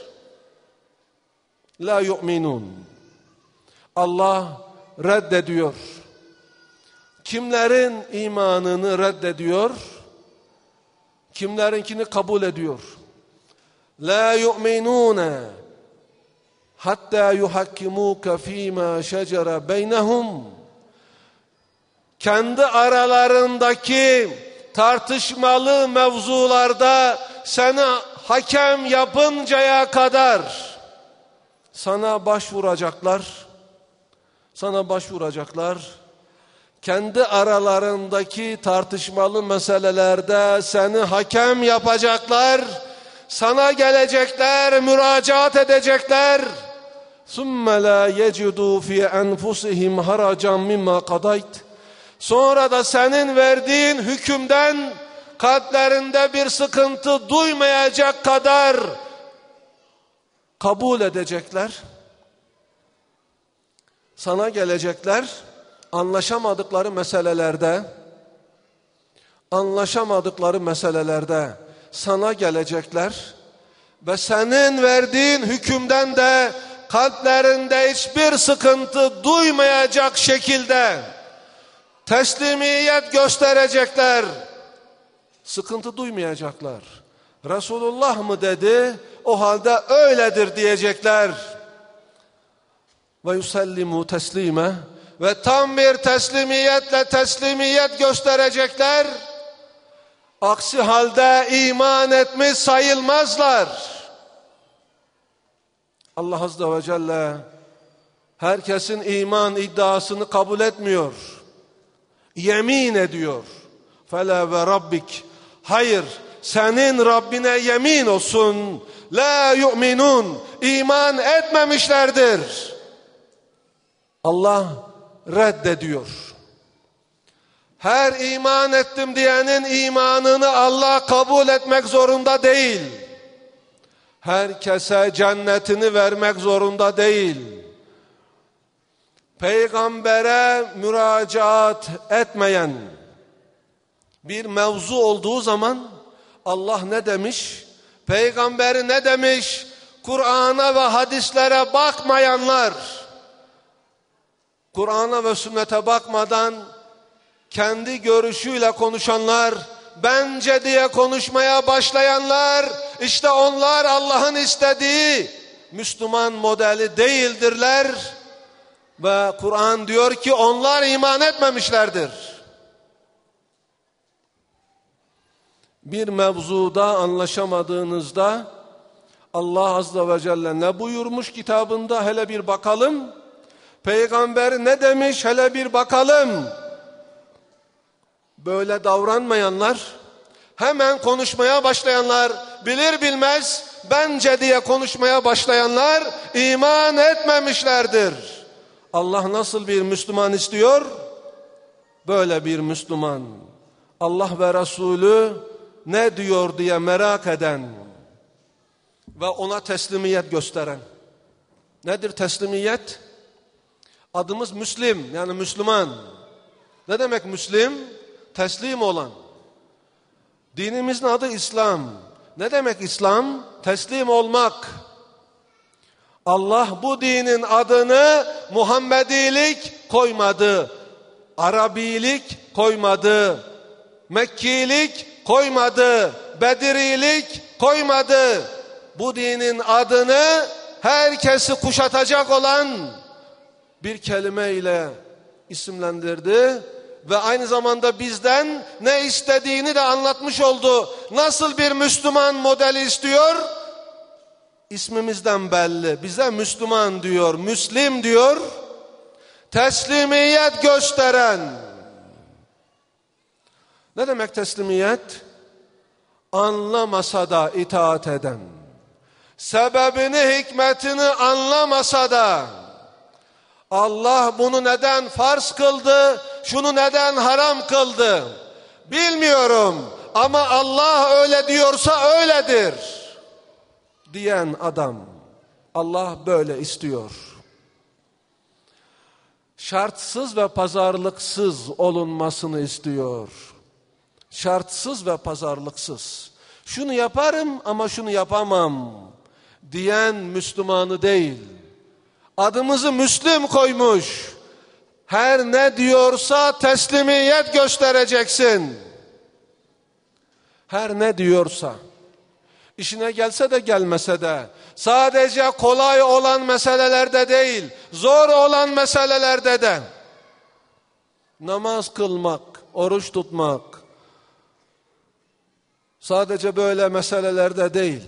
La yu'minun. Allah reddediyor. Kimlerin imanını reddediyor? Kimlerinkini kabul ediyor? La yu'minuna hatta yuhakkimuka fîmâ şecere beynehum. Kendi aralarındaki tartışmalı mevzularda seni hakem yapıncaya kadar sana başvuracaklar. Sana başvuracaklar. Kendi aralarındaki tartışmalı meselelerde seni hakem yapacaklar. Sana gelecekler, müracaat edecekler. ثُمَّ لَا يَجِدُوا فِي أَنْفُسِهِمْ هَرَجًا مِمَّا قَضَيْتَ. Sonra da senin verdiğin hükümden kalplerinde bir sıkıntı duymayacak kadar kabul edecekler. Sana gelecekler, anlaşamadıkları meselelerde sana gelecekler ve senin verdiğin hükümden de kalplerinde hiçbir sıkıntı duymayacak şekilde teslimiyet gösterecekler. Sıkıntı duymayacaklar. Resulullah mı dedi? O halde öyledir diyecekler. Ve yusallimu teslime, ve tam bir teslimiyet gösterecekler. Aksi halde iman etmiş sayılmazlar. Allah Azze ve Celle herkesin iman iddiasını kabul etmiyor. Yemin ediyor. Fela ve Rabbik. Hayır, senin Rabbine yemin olsun. La yu'minun. İman etmemişlerdir. Allah reddediyor. Her iman ettim diyenin imanını Allah kabul etmek zorunda değil. Herkese cennetini vermek zorunda değil. peygambere müracaat etmeyen bir mevzu olduğu zaman Allah ne demiş? Peygamberi ne demiş? Kur'an'a ve hadislere bakmayanlar, Kur'an'a ve sünnete bakmadan kendi görüşüyle konuşanlar, bence diye konuşmaya başlayanlar, işte onlar Allah'ın istediği Müslüman modeli değildirler ve Kur'an diyor ki onlar iman etmemişlerdir. Bir mevzuda anlaşamadığınızda Allah Azze ve Celle ne buyurmuş kitabında, hele bir bakalım. Peygamber ne demiş, hele bir bakalım. Böyle davranmayanlar, hemen konuşmaya başlayanlar, bilir bilmez bence diye konuşmaya başlayanlar iman etmemişlerdir. Allah nasıl bir Müslüman istiyor? Böyle bir Müslüman. Allah ve Resulü ne diyor diye merak eden ve ona teslimiyet gösteren. Nedir teslimiyet? Adımız Müslim, yani Müslüman. Ne demek Müslim? Teslim olan. Dinimizin adı İslam. Ne demek İslam? Teslim olmak. Allah bu dinin adını Muhammedilik koymadı. Arabilik koymadı. Mekkilik koymadı. Bedrilik koymadı. Bu dinin adını herkesi kuşatacak olan bir kelime ile isimlendirdi ve aynı zamanda bizden ne istediğini de anlatmış oldu. Nasıl bir Müslüman modeli istiyor? İsmimizden belli. Bize Müslüman diyor, Müslim diyor. Teslimiyet gösteren. Ne demek teslimiyet? Anlamasa da itaat eden. Sebebini, hikmetini anlamasa da Allah bunu neden farz kıldı, şunu neden haram kıldı bilmiyorum ama Allah öyle diyorsa öyledir diyen adam. Allah böyle istiyor. Şartsız ve pazarlıksız olunmasını istiyor. Şartsız ve pazarlıksız. Şunu yaparım ama şunu yapamam diyen Müslümanı değil. Adımızı Müslüm koymuş. Her ne diyorsa teslimiyet göstereceksin. Her ne diyorsa. İşine gelse de gelmese de. Sadece kolay olan meselelerde değil, zor olan meselelerde de. Namaz kılmak, oruç tutmak. Sadece böyle meselelerde değil.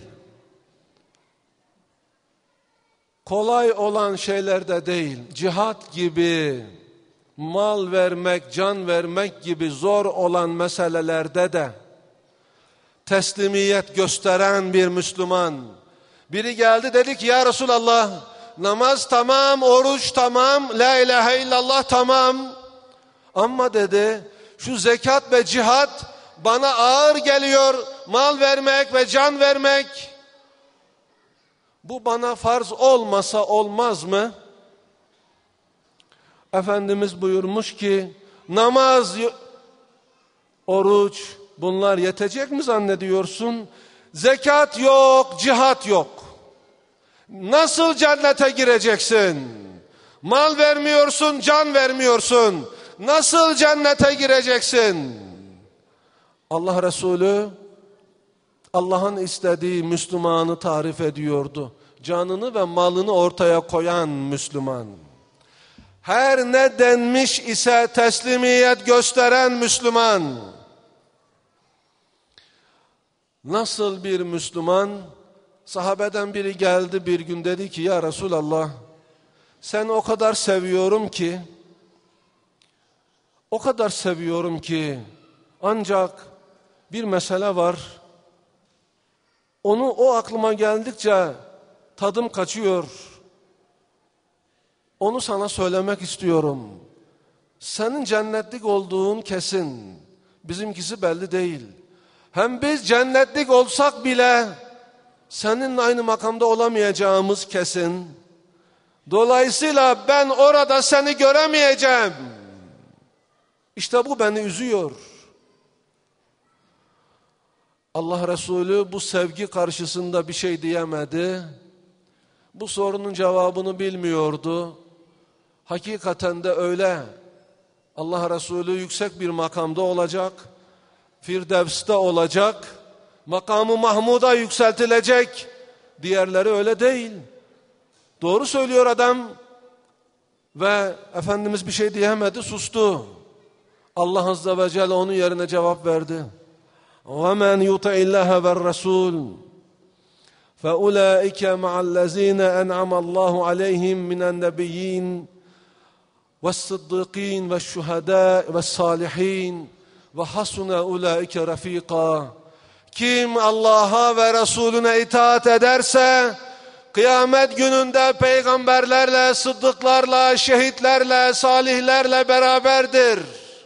Kolay olan şeylerde değil, cihat gibi, mal vermek, can vermek gibi zor olan meselelerde de teslimiyet gösteren bir Müslüman. Biri geldi dedi ki ya Resulallah, namaz tamam, oruç tamam, la ilahe illallah tamam. Ama dedi şu zekat ve cihat bana ağır geliyor, mal vermek ve can vermek. Bu bana farz olmasa olmaz mı? Efendimiz buyurmuş ki namaz, oruç bunlar yetecek mi zannediyorsun? Zekat yok, cihat yok. Nasıl cennete gireceksin? Mal vermiyorsun, can vermiyorsun. Nasıl cennete gireceksin? Allah Resulü Allah'ın istediği Müslümanı tarif ediyordu. Canını ve malını ortaya koyan Müslüman. Her ne denmiş ise teslimiyet gösteren Müslüman. Nasıl bir Müslüman? Sahabeden biri geldi bir gün dedi ki ya Resulallah sen o kadar seviyorum ki ancak bir mesele var. O aklıma geldikçe tadım kaçıyor. Onu sana söylemek istiyorum. Senin cennetlik olduğun kesin. Bizimkisi belli değil. Hem biz cennetlik olsak bile seninle aynı makamda olamayacağımız kesin. Dolayısıyla ben orada seni göremeyeceğim. İşte bu beni üzüyor. Allah Resulü bu sevgi karşısında bir şey diyemedi. Bu sorunun cevabını bilmiyordu. Hakikaten de öyle. Allah Resulü yüksek bir makamda olacak. Firdevs'te olacak. Makamı Mahmud'a yükseltilecek. Diğerleri öyle değil. Doğru söylüyor adam. Ve Efendimiz bir şey diyemedi, sustu. Allah Azze ve Celle onun yerine cevap verdi. وَمَنْ يُطَعِ اللّٰهَ وَالرَّسُولِ فَأُولَٰئِكَ مَعَ الَّذ۪ينَ أَنْعَمَ اللّٰهُ عَلَيْهِمْ مِنَ النَّبِيِّينَ وَالصِّدِّقِينَ وَالشُّهَدَاءِ وَالصَّالِحِينَ وَحَسُنَ أُولَٰئِكَ رَف۪يقًا. Kim Allah'a ve Resulüne itaat ederse, kıyamet gününde peygamberlerle, sıddıklarla, şehitlerle, salihlerle beraberdir.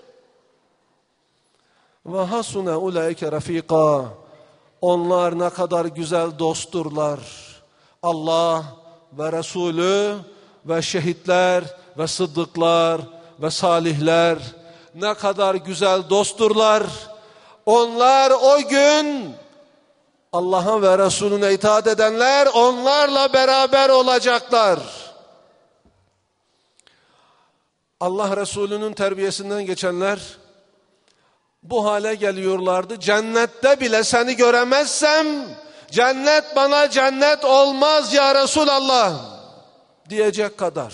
Ve hasune ulaike rafika. Onlar ne kadar güzel dostturlar. Allah ve Resulü ve şehitler ve sıddıklar ve salihler ne kadar güzel dostturlar. Onlar o gün Allah'a ve Resulüne itaat edenler onlarla beraber olacaklar. Allah Resulü'nün terbiyesinden geçenler bu hale geliyorlardı. Cennette bile seni göremezsem cennet bana cennet olmaz ya Resulallah diyecek kadar.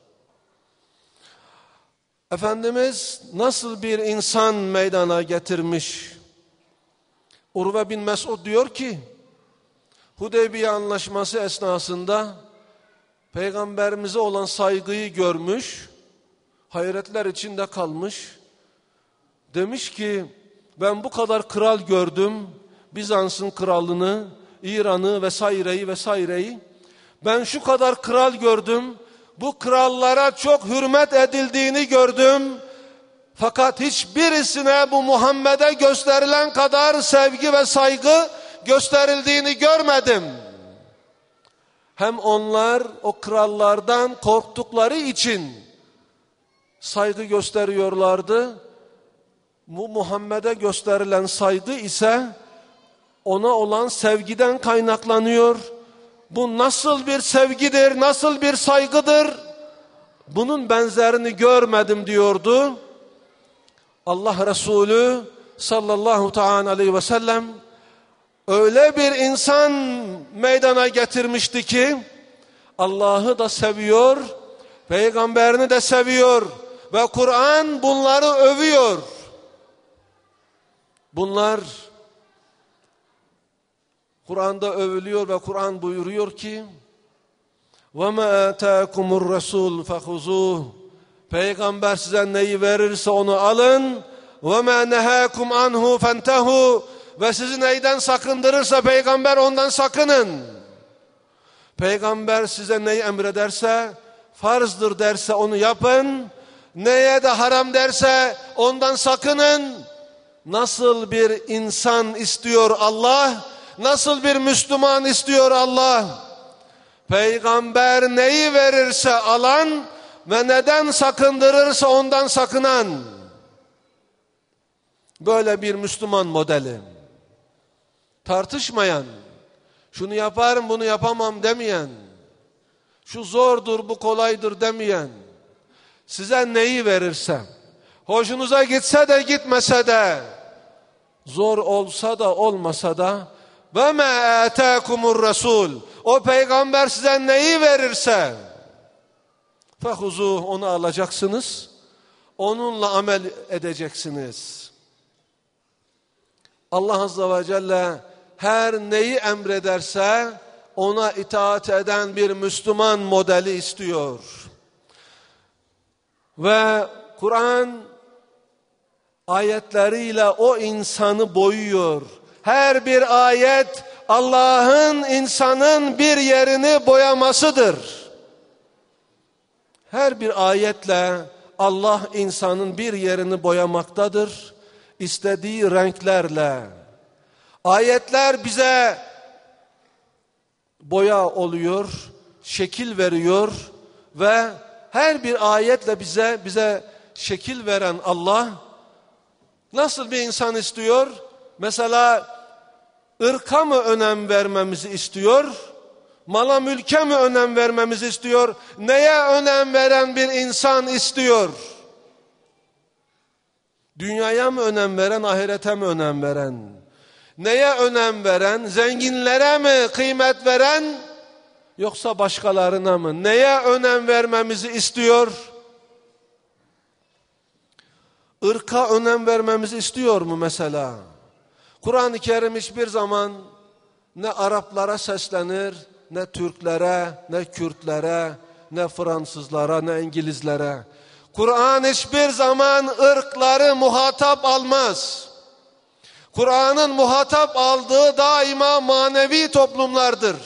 Efendimiz nasıl bir insan meydana getirmiş? Urve bin Mesud diyor ki, Hudeybiye Anlaşması esnasında Peygamberimize olan saygıyı görmüş, hayretler içinde kalmış. Demiş ki, ben bu kadar kral gördüm, Bizans'ın kralını, İran'ı vesaireyi. Ben şu kadar kral gördüm, bu krallara çok hürmet edildiğini gördüm. Fakat hiçbirisine bu Muhammed'e gösterilen kadar sevgi ve saygı gösterildiğini görmedim. Hem onlar o krallardan korktukları için saygı gösteriyorlardı. Bu Muhammed'e gösterilen saygı ise ona olan sevgiden kaynaklanıyor. Bu nasıl bir sevgidir, nasıl bir saygıdır? Bunun benzerini görmedim diyordu. Allah Resulü sallallahu teala aleyhi ve sellem öyle bir insan meydana getirmişti ki Allah'ı da seviyor, peygamberini de seviyor ve Kur'an bunları övüyor. Bunlar Kur'an'da övülüyor ve Kur'an buyuruyor ki وَمَا آتَاكُمُ الرَّسُولُ فَخُذُوهُ. Peygamber size neyi verirse onu alın. وَمَا نَهَاكُمْ عَنْهُ فَانْتَهُوا. Ve sizi neyden sakındırırsa peygamber ondan sakının. Peygamber size neyi emrederse, farzdır derse onu yapın. Neye de haram derse ondan sakının. Nasıl bir insan istiyor Allah? Nasıl bir Müslüman istiyor Allah? Peygamber neyi verirse alan ve neden sakındırırsa ondan sakınan. Böyle bir Müslüman modeli. Tartışmayan, şunu yaparım bunu yapamam demeyen, şu zordur bu kolaydır demeyen, size neyi verirse, hoşunuza gitse de gitmese de, zor olsa da olmasa da, ve me ataakumur rasul. O peygamber size neyi verirse, fehuzuh, onu alacaksınız, onunla amel edeceksiniz. Allah Azze ve Celle her neyi emrederse ona itaat eden bir Müslüman modeli istiyor. Ve Kur'an ayetleriyle o insanı boyuyor. Her bir ayet Allah'ın insanın bir yerini boyamasıdır. Her bir ayetle Allah insanın bir yerini boyamaktadır. İstediği renklerle. Ayetler bize boya oluyor, şekil veriyor Ve her bir ayetle bize şekil veren Allah nasıl bir insan istiyor? Mesela ırka mı önem vermemizi istiyor? Mala mülke mi önem vermemizi istiyor? Neye önem veren bir insan istiyor? Dünyaya mı önem veren, ahirete mi önem veren? Neye önem veren? Zenginlere mi kıymet veren? Yoksa başkalarına mı? Neye önem vermemizi istiyor? Irka önem vermemizi istiyor mu mesela? Kur'an-ı Kerim hiçbir zaman ne Araplara seslenir, ne Türklere, ne Kürtlere, ne Fransızlara, ne İngilizlere. Kur'an hiçbir zaman ırkları muhatap almaz. Kur'an'ın muhatap aldığı daima manevi toplumlardır.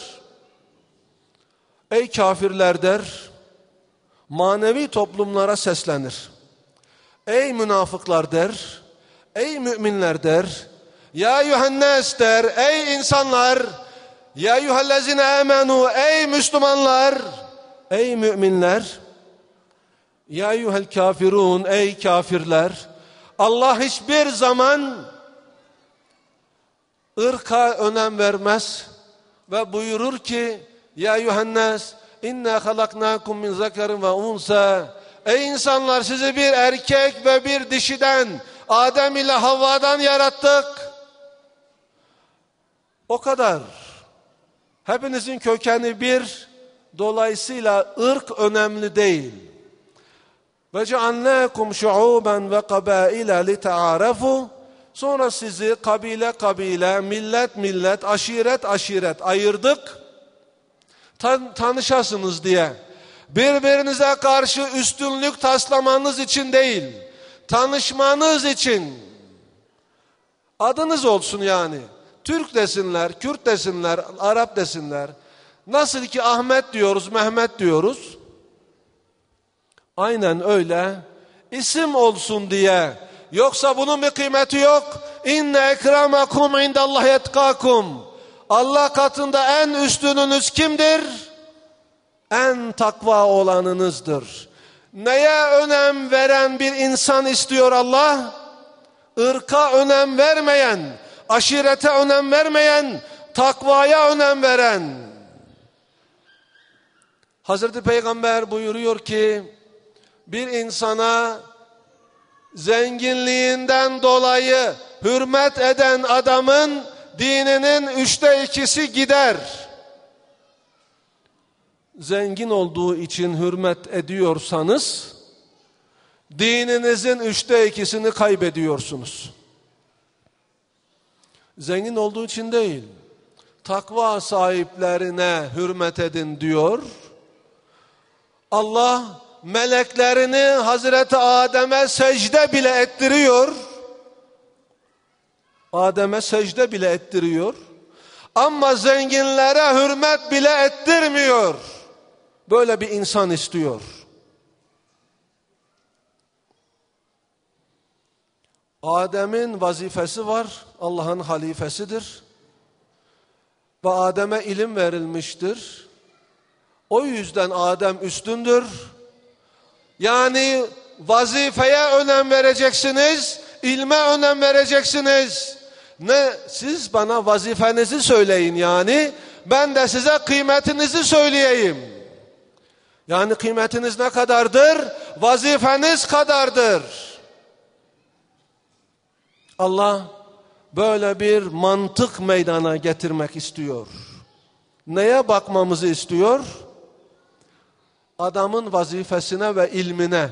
Ey kafirler der, manevi toplumlara seslenir. Ey münafıklar der, ey müminler der, ya eyyühennâs der, ey insanlar, ya eyyühellezine amenu, ey Müslümanlar, ey müminler, ya eyyuhel kafirun, ey kafirler. Allah hiçbir zaman ırka önem vermez ve buyurur ki, ya eyyühennâs, inna halaknâkum min zekarin ve unsa. Ey insanlar, sizi bir erkek ve bir dişiden, Adem ile Havva'dan yarattık. O kadar. Hepinizin kökeni bir, dolayısıyla ırk önemli değil. Ve cealnâkum şu'ûben ve kabâile lite'ârefû. Sonra sizi kabile kabile, millet millet, aşiret aşiret ayırdık. Tanışasınız diye. Birbirinize karşı üstünlük taslamanız için değil, tanışmanız için. Adınız olsun yani. Türk desinler, Kürt desinler, Arap desinler. Nasıl ki Ahmet diyoruz, Mehmet diyoruz. Aynen öyle. İsim olsun diye. Yoksa bunun bir kıymeti yok. İnne ekremakum indallahi etkakum. Allah katında en üstününüz kimdir? En takva olanınızdır. Neye önem veren bir insan istiyor Allah? Irka önem vermeyen, aşirete önem vermeyen, takvaya önem veren. Hazreti Peygamber buyuruyor ki, bir insana zenginliğinden dolayı hürmet eden adamın dininin 2/3 gider. Zengin olduğu için hürmet ediyorsanız, dininizin 2/3'sini kaybediyorsunuz. Zengin olduğu için değil, takva sahiplerine hürmet edin diyor. Allah meleklerini Hazreti Adem'e secde bile ettiriyor. Adem'e secde bile ettiriyor. Ama zenginlere hürmet bile ettirmiyor. Böyle bir insan istiyor. Adem'in vazifesi var. Allah'ın halifesidir. Ve Adem'e ilim verilmiştir. O yüzden Adem üstündür. Yani vazifeye önem vereceksiniz, ilme önem vereceksiniz. Ne siz bana vazifenizi söyleyin yani, ben de size kıymetinizi söyleyeyim. Yani kıymetiniz ne kadardır? Vazifeniz kadardır. Allah böyle bir mantık meydana getirmek istiyor. Neye bakmamızı istiyor? Adamın vazifesine ve ilmine.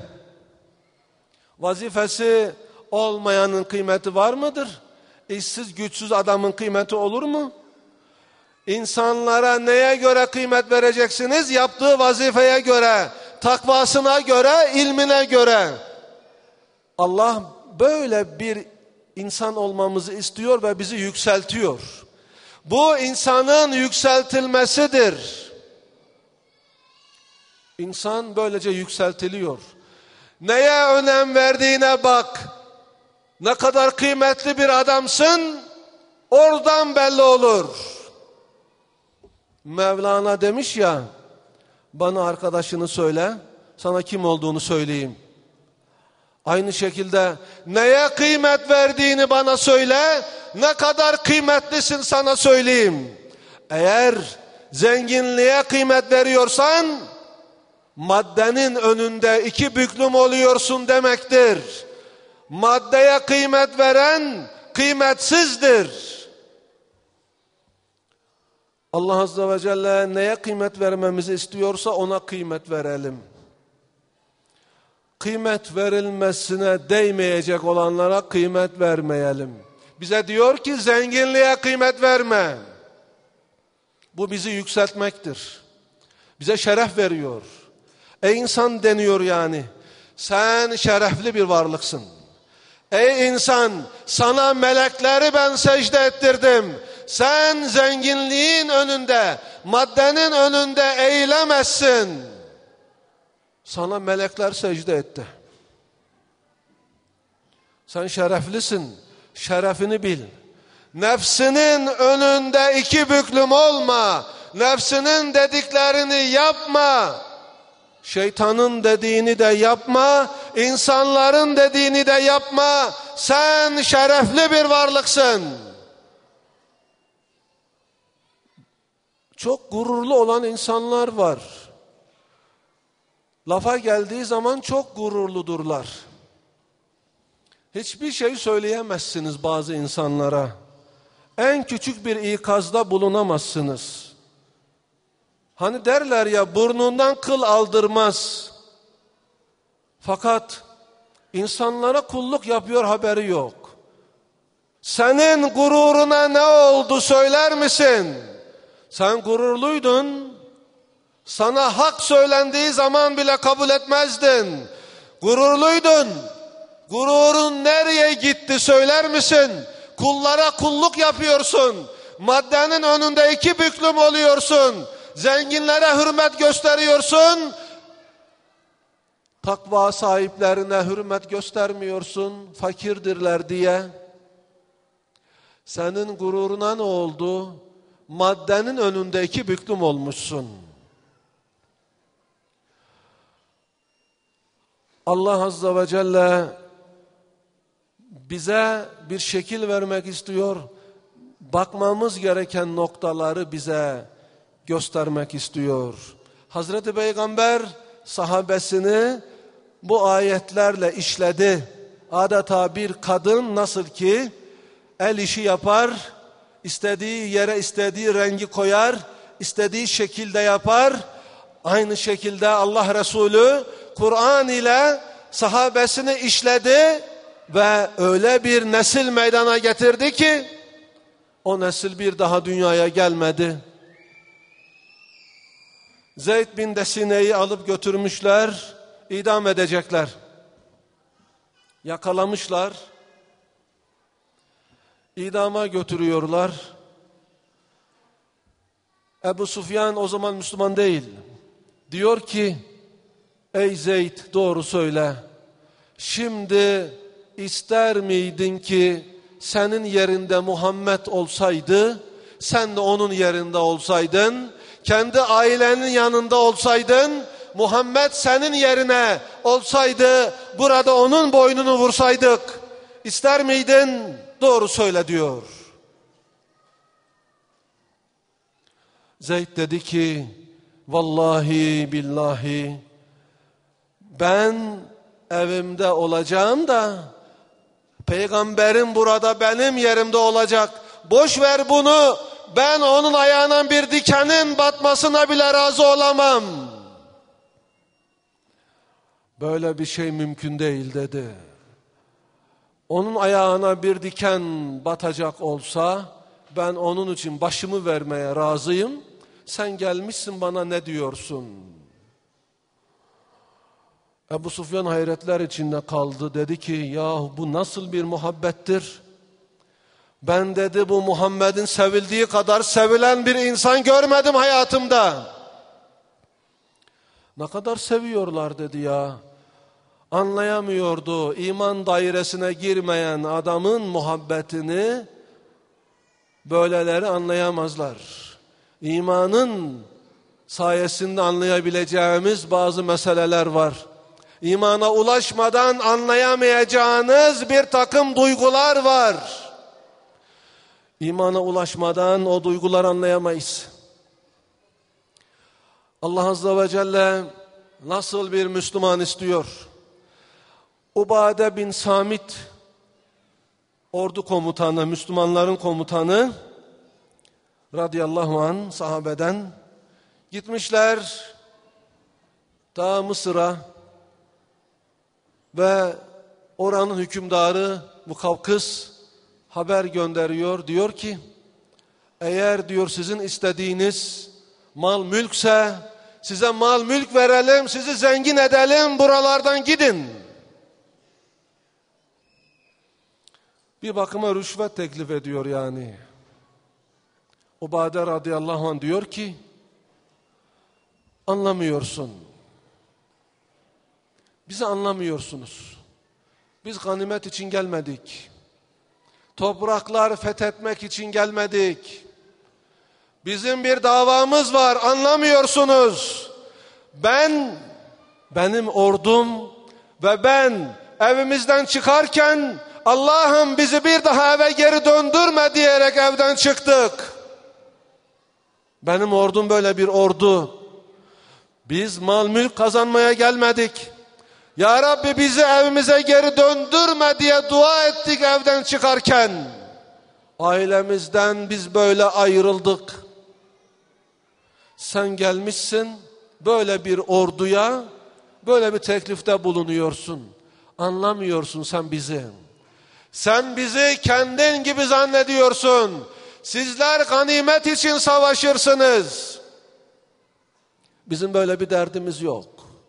Vazifesi olmayanın kıymeti var mıdır? İşsiz, güçsüz adamın kıymeti olur mu? İnsanlara neye göre kıymet vereceksiniz? Yaptığı vazifeye göre, takvasına göre, ilmine göre. Allah böyle bir insan olmamızı istiyor ve bizi yükseltiyor. Bu insanın yükseltilmesidir. İnsan böylece yükseltiliyor. Neye önem verdiğine bak. Ne kadar kıymetli bir adamsın, oradan belli olur. Mevlana demiş ya, Bana arkadaşını söyle, sana kim olduğunu söyleyeyim. Aynı şekilde neye kıymet verdiğini bana söyle, ne kadar kıymetlisin sana söyleyeyim. Eğer zenginliğe kıymet veriyorsan, maddenin önünde iki büklüm oluyorsun demektir. Maddeye kıymet veren kıymetsizdir. Allah Azze ve Celle neye kıymet vermemizi istiyorsa ona kıymet verelim. Kıymet verilmesine değmeyecek olanlara kıymet vermeyelim. Bize diyor ki zenginliğe kıymet verme. Bu bizi yükseltmektir. Bize şeref veriyor. Ey insan deniyor yani. Sen şerefli bir varlıksın. Ey insan, sana melekleri ben secde ettirdim. Sen zenginliğin önünde, maddenin önünde eğilemezsin. Sana melekler secde etti. Sen şereflisin. Şerefini bil. Nefsinin önünde iki büklüm olma. Nefsinin dediklerini yapma. Şeytanın dediğini de yapma. İnsanların dediğini de yapma. Sen şerefli bir varlıksın. Çok gururlu olan insanlar var. Lafa geldiği zaman çok gururludurlar. Hiçbir şey söyleyemezsiniz bazı insanlara. En küçük bir ikazda bulunamazsınız. Hani derler ya, burnundan kıl aldırmaz. Fakat insanlara kulluk yapıyor, haberi yok. Senin gururuna ne oldu söyler misin? Sen gururluydun. Sana hak söylendiği zaman bile kabul etmezdin. Gururluydun. Gururun nereye gitti söyler misin? Kullara kulluk yapıyorsun. Maddenin önünde iki büklüm oluyorsun. Zenginlere hürmet gösteriyorsun. Takva sahiplerine hürmet göstermiyorsun. Fakirdirler diye. Senin gururuna ne oldu? Maddenin önünde iki büklüm olmuşsun. Allah Azze ve Celle bize bir şekil vermek istiyor. Bakmamız gereken noktaları bize göstermek istiyor. Hazreti Peygamber sahabesini bu ayetlerle işledi. Adeta bir kadın nasıl ki el işi yapar, istediği yere istediği rengi koyar, istediği şekilde yapar. Aynı şekilde Allah Resulü Kur'an ile sahabesini işledi ve öyle bir nesil meydana getirdi ki o nesil bir daha dünyaya gelmedi. Zeyd bin Desine'yi alıp götürmüşler, idam edecekler. Yakalamışlar, idama götürüyorlar. Ebu Süfyan o zaman Müslüman değil. Diyor ki, ey Zeyd doğru söyle. Şimdi ister miydin ki senin yerinde Muhammed olsaydı, sen de onun yerinde olsaydın, kendi ailenin yanında olsaydın, Muhammed senin yerine olsaydı, burada onun boynunu vursaydık, ister miydin? Doğru söyle diyor. Zeyd dedi ki, vallahi billahi, ben evimde olacağım da peygamberim burada benim yerimde olacak. Boş ver bunu, ben onun ayağına bir dikenin batmasına bile razı olamam. Böyle bir şey mümkün değil dedi. Onun ayağına bir diken batacak olsa ben onun için başımı vermeye razıyım. Sen gelmişsin bana ne diyorsun? Ebu Süfyan hayretler içinde kaldı. Dedi ki yahu bu nasıl bir muhabbettir? Ben dedi bu Muhammed'in sevildiği kadar sevilen bir insan görmedim hayatımda. Ne kadar seviyorlar dedi ya. Anlayamıyordu. İman dairesine girmeyen adamın muhabbetini böyleleri anlayamazlar. İmanın sayesinde anlayabileceğimiz bazı meseleler var. İmana ulaşmadan anlayamayacağınız bir takım duygular var. İmana ulaşmadan o duyguları anlayamayız. Allah Azze ve Celle nasıl bir Müslüman istiyor? Ubade bin Samit, ordu komutanı, Müslümanların komutanı radıyallahu anh, sahabeden gitmişler ta Mısır'a ve oranın hükümdarı Mukavkıs haber gönderiyor. Diyor ki, eğer diyor sizin istediğiniz mal mülkse size mal mülk verelim, sizi zengin edelim, buralardan gidin. Bir bakıma rüşvet teklif ediyor yani. Ubade radıyallahu anh diyor ki, anlamıyorsun. Bizi anlamıyorsunuz. Biz ganimet için gelmedik. Topraklar fethetmek için gelmedik. Bizim bir davamız var, anlamıyorsunuz. Benim ordum ve ben evimizden çıkarken Allah'ım bizi bir daha eve geri döndürme diyerek evden çıktık. Benim ordum böyle bir ordu. Biz mal mülk kazanmaya gelmedik. Ya Rabbi bizi evimize geri döndürme diye dua ettik evden çıkarken. Ailemizden biz böyle ayrıldık. Sen gelmişsin böyle bir orduya, böyle bir teklifte bulunuyorsun. Anlamıyorsun sen bizi. Sen bizi kendin gibi zannediyorsun. Sizler ganimet için savaşırsınız. Bizim böyle bir derdimiz yok.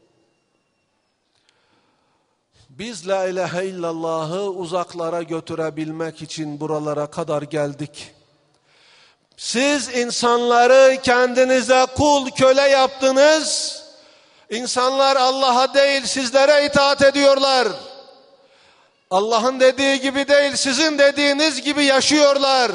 Biz la ilahe illallah'ı uzaklara götürebilmek için buralara kadar geldik. Siz insanları kendinize kul, köle yaptınız. İnsanlar Allah'a değil sizlere itaat ediyorlar. Allah'ın dediği gibi değil, sizin dediğiniz gibi yaşıyorlar.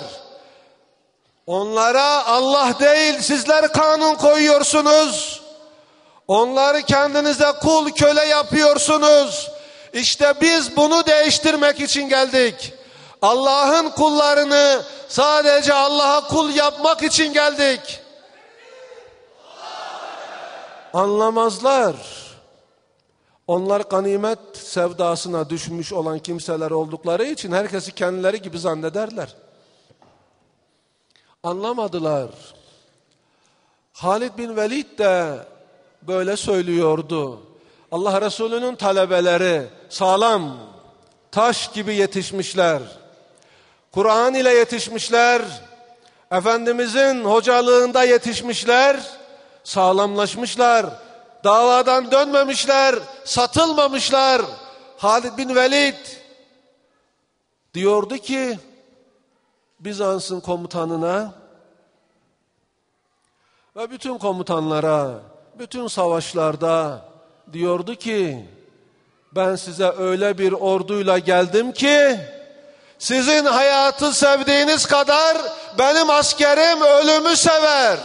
Onlara Allah değil, sizler kanun koyuyorsunuz. Onları kendinize kul, köle yapıyorsunuz. İşte biz bunu değiştirmek için geldik. Allah'ın kullarını sadece Allah'a kul yapmak için geldik. Anlamazlar. Onlar ganimet sevdasına düşmüş olan kimseler oldukları için herkesi kendileri gibi zannederler. Anlamadılar. Halid bin Velid de böyle söylüyordu. Allah Resulü'nün talebeleri sağlam, taş gibi yetişmişler. Kur'an ile yetişmişler. Efendimizin hocalığında yetişmişler. Sağlamlaşmışlar. Davadan dönmemişler. Satılmamışlar. Halid bin Velid diyordu ki Bizans'ın komutanına ve bütün komutanlara, bütün savaşlarda diyordu ki ben size öyle bir orduyla geldim ki sizin hayatı sevdiğiniz kadar benim askerim ölümü sever.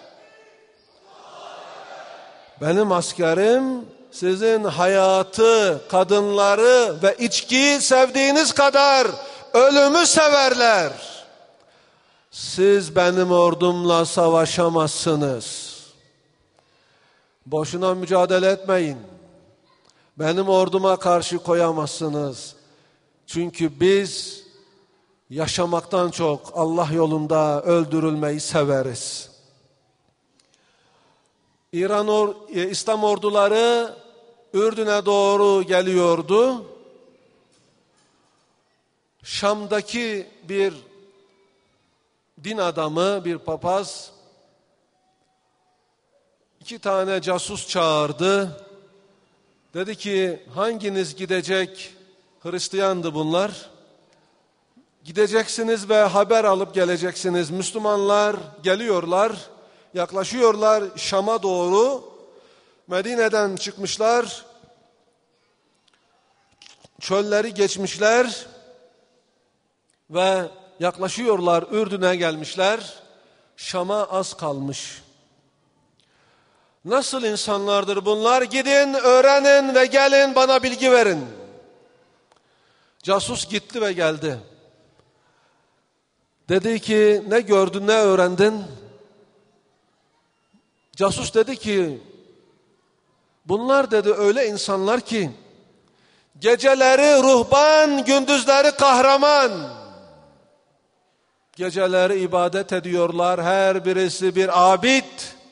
Benim askerim sizin hayatı, kadınları ve içkiyi sevdiğiniz kadar ölümü severler. Siz benim ordumla savaşamazsınız. Boşuna mücadele etmeyin. Benim orduma karşı koyamazsınız. Çünkü biz yaşamaktan çok Allah yolunda öldürülmeyi severiz. İslam orduları Ürdün'e doğru geliyordu. Şam'daki bir din adamı, bir papaz 2 tane casus çağırdı. Dedi ki hanginiz gidecek? Hristiyandı bunlar. Gideceksiniz ve haber alıp geleceksiniz. Müslümanlar geliyorlar, yaklaşıyorlar Şam'a doğru. Medine'den çıkmışlar. Çölleri geçmişler ve yaklaşıyorlar, Ürdün'e gelmişler. Şam'a az kalmış. Nasıl insanlardır bunlar? Gidin, öğrenin ve gelin bana bilgi verin. Casus gitti ve geldi. Dedi ki ne gördün, ne öğrendin? Casus dedi ki bunlar dedi öyle insanlar ki geceleri ruhban, gündüzleri kahraman. Geceleri ibadet ediyorlar, her birisi bir abid.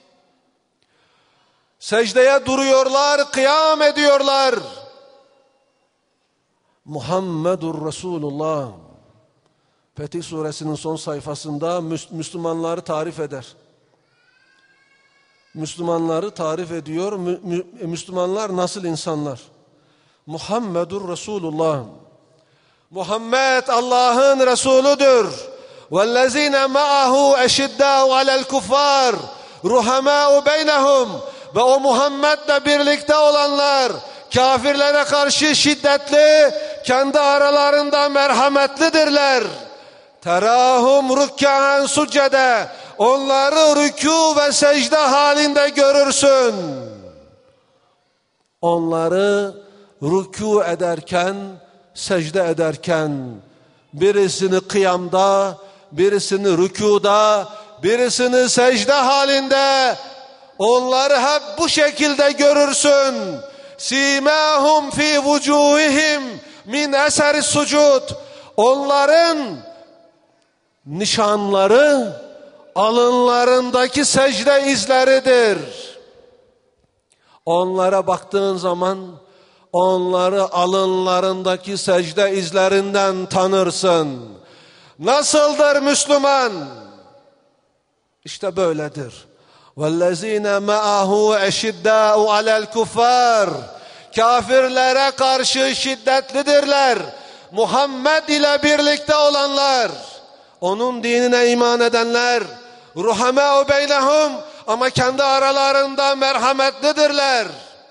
Secdeye duruyorlar, kıyam ediyorlar. Muhammedur Resulullah. Fetih Suresinin son sayfasında Müslümanları tarif eder. Müslümanları tarif ediyor. Müslümanlar nasıl insanlar? Muhammedur Resulullah. Muhammed Allah'ın Resulüdür. وَالَّذ۪ينَ مَعَهُ اَشِدَّاءُ عَلَى الْكُفَّارِ رُحَمَاءُ بَيْنَهُمْ. Ve o Muhammed'le birlikte olanlar kafirlere karşı şiddetli, kendi aralarında merhametlidirler. Terahum rükkan succede. Onları rükû ve secde halinde görürsün. Onları rükû ederken, secde ederken, birisini kıyamda, birisini rükûda, birisini secde halinde, onları hep bu şekilde görürsün. Simahum fi vucuhihim min eseri sucud. Onların nişanları alınlarındaki secde izleridir. Onlara baktığın zaman onları alınlarındaki secde izlerinden tanırsın. Nasıldır Müslüman? İşte böyledir. وَالَّذ۪ينَ مَعَهُ اَشِدَّاءُ عَلَى الْكُفَّارِ. Kafirlere karşı şiddetlidirler. Muhammed ile birlikte olanlar, onun dinine iman edenler, ruhamâ'u beynehum, ama kendi aralarında merhametlidirler.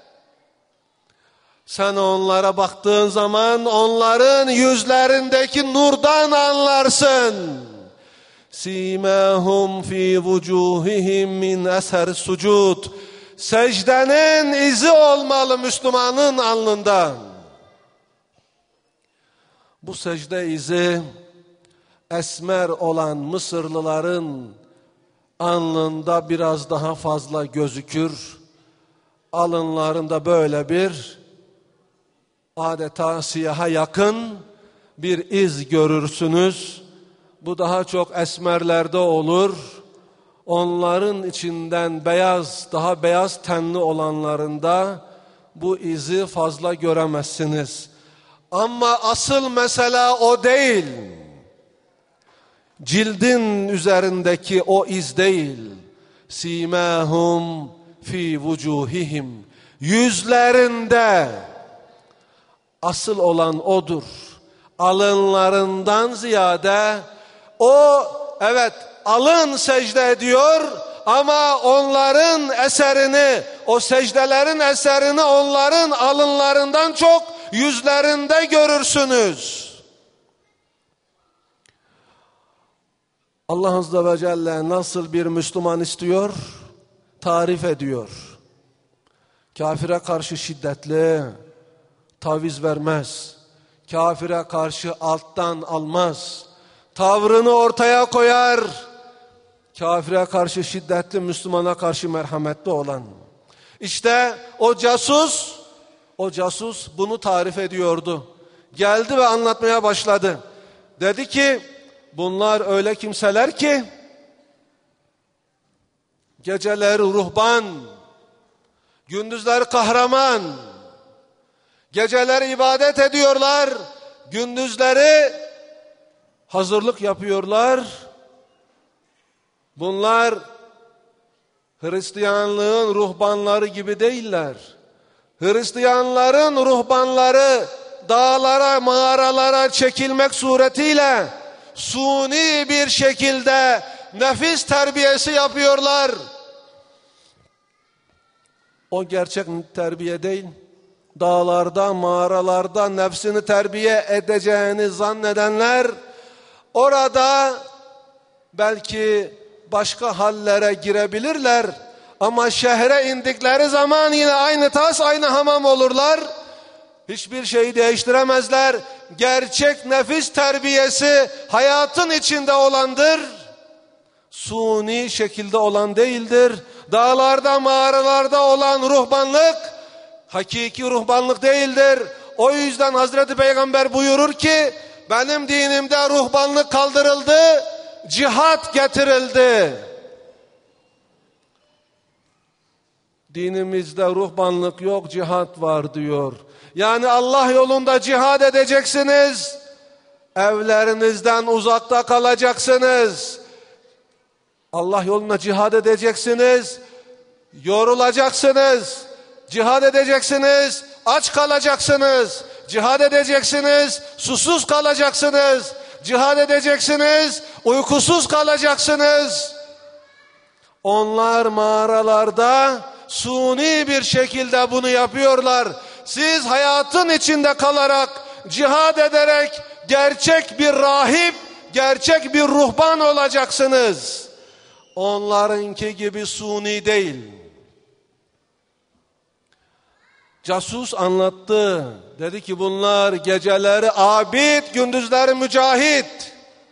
Sen onlara baktığın zaman onların yüzlerindeki nurdan anlarsın. Simâhum fî vucûhihim min eser sucud. Secdenin izi olmalı Müslümanın alnında. Bu secde izi esmer olan Mısırlıların alnında biraz daha fazla gözükür. Alınlarında böyle bir adeta siyaha yakın bir iz görürsünüz. Bu daha çok esmerlerde olur. Onların içinden beyaz, daha beyaz tenli olanlarında bu izi fazla göremezsiniz. Ama asıl mesele o değil. Cildin üzerindeki o iz değil. Simâhum fi vucuhihim. Yüzlerinde asıl olan odur. Alınlarından ziyade o, evet, alın secde ediyor ama onların eserini, o secdelerin eserini onların alınlarından çok yüzlerinde görürsünüz. Allah Azze ve Celle nasıl bir Müslüman istiyor? Tarif ediyor. Kafire karşı şiddetli, taviz vermez. Kafire karşı alttan almaz. Tavrını ortaya koyar. Kafire karşı şiddetli, Müslümana karşı merhametli olan. İşte o casus bunu tarif ediyordu. Geldi ve anlatmaya başladı. Dedi ki bunlar öyle kimseler ki geceleri ruhban, gündüzleri kahraman, geceleri ibadet ediyorlar, gündüzleri hazırlık yapıyorlar. Bunlar Hristiyanlığın ruhbanları gibi değiller. Hristiyanların ruhbanları dağlara, mağaralara çekilmek suretiyle suni bir şekilde nefis terbiyesi yapıyorlar. O gerçek terbiye değil. Dağlarda, mağaralarda nefsini terbiye edeceğini zannedenler orada belki başka hallere girebilirler Ama şehre indikleri zaman yine aynı tas, aynı hamam olurlar. Hiçbir şeyi değiştiremezler. Gerçek nefis terbiyesi hayatın içinde olandır. Suni şekilde olan değildir. Dağlarda, mağaralarda olan ruhbanlık hakiki ruhbanlık değildir. O yüzden Hazreti Peygamber buyurur ki, benim dinimde ruhbanlık kaldırıldı, cihat getirildi. Dinimizde ruhbanlık yok, cihat var diyor. Yani Allah yolunda cihad edeceksiniz. Evlerinizden uzakta kalacaksınız. Allah yolunda cihad edeceksiniz. Yorulacaksınız. Cihad edeceksiniz. Aç kalacaksınız. Cihad edeceksiniz. Susuz kalacaksınız. Cihad edeceksiniz. Uykusuz kalacaksınız. Onlar mağaralarda suni bir şekilde bunu yapıyorlar. Siz hayatın içinde kalarak, cihad ederek gerçek bir rahip, gerçek bir ruhban olacaksınız. Onlarınki gibi suni değil. Casus anlattı. Dedi ki bunlar geceleri abid, gündüzleri mücahit.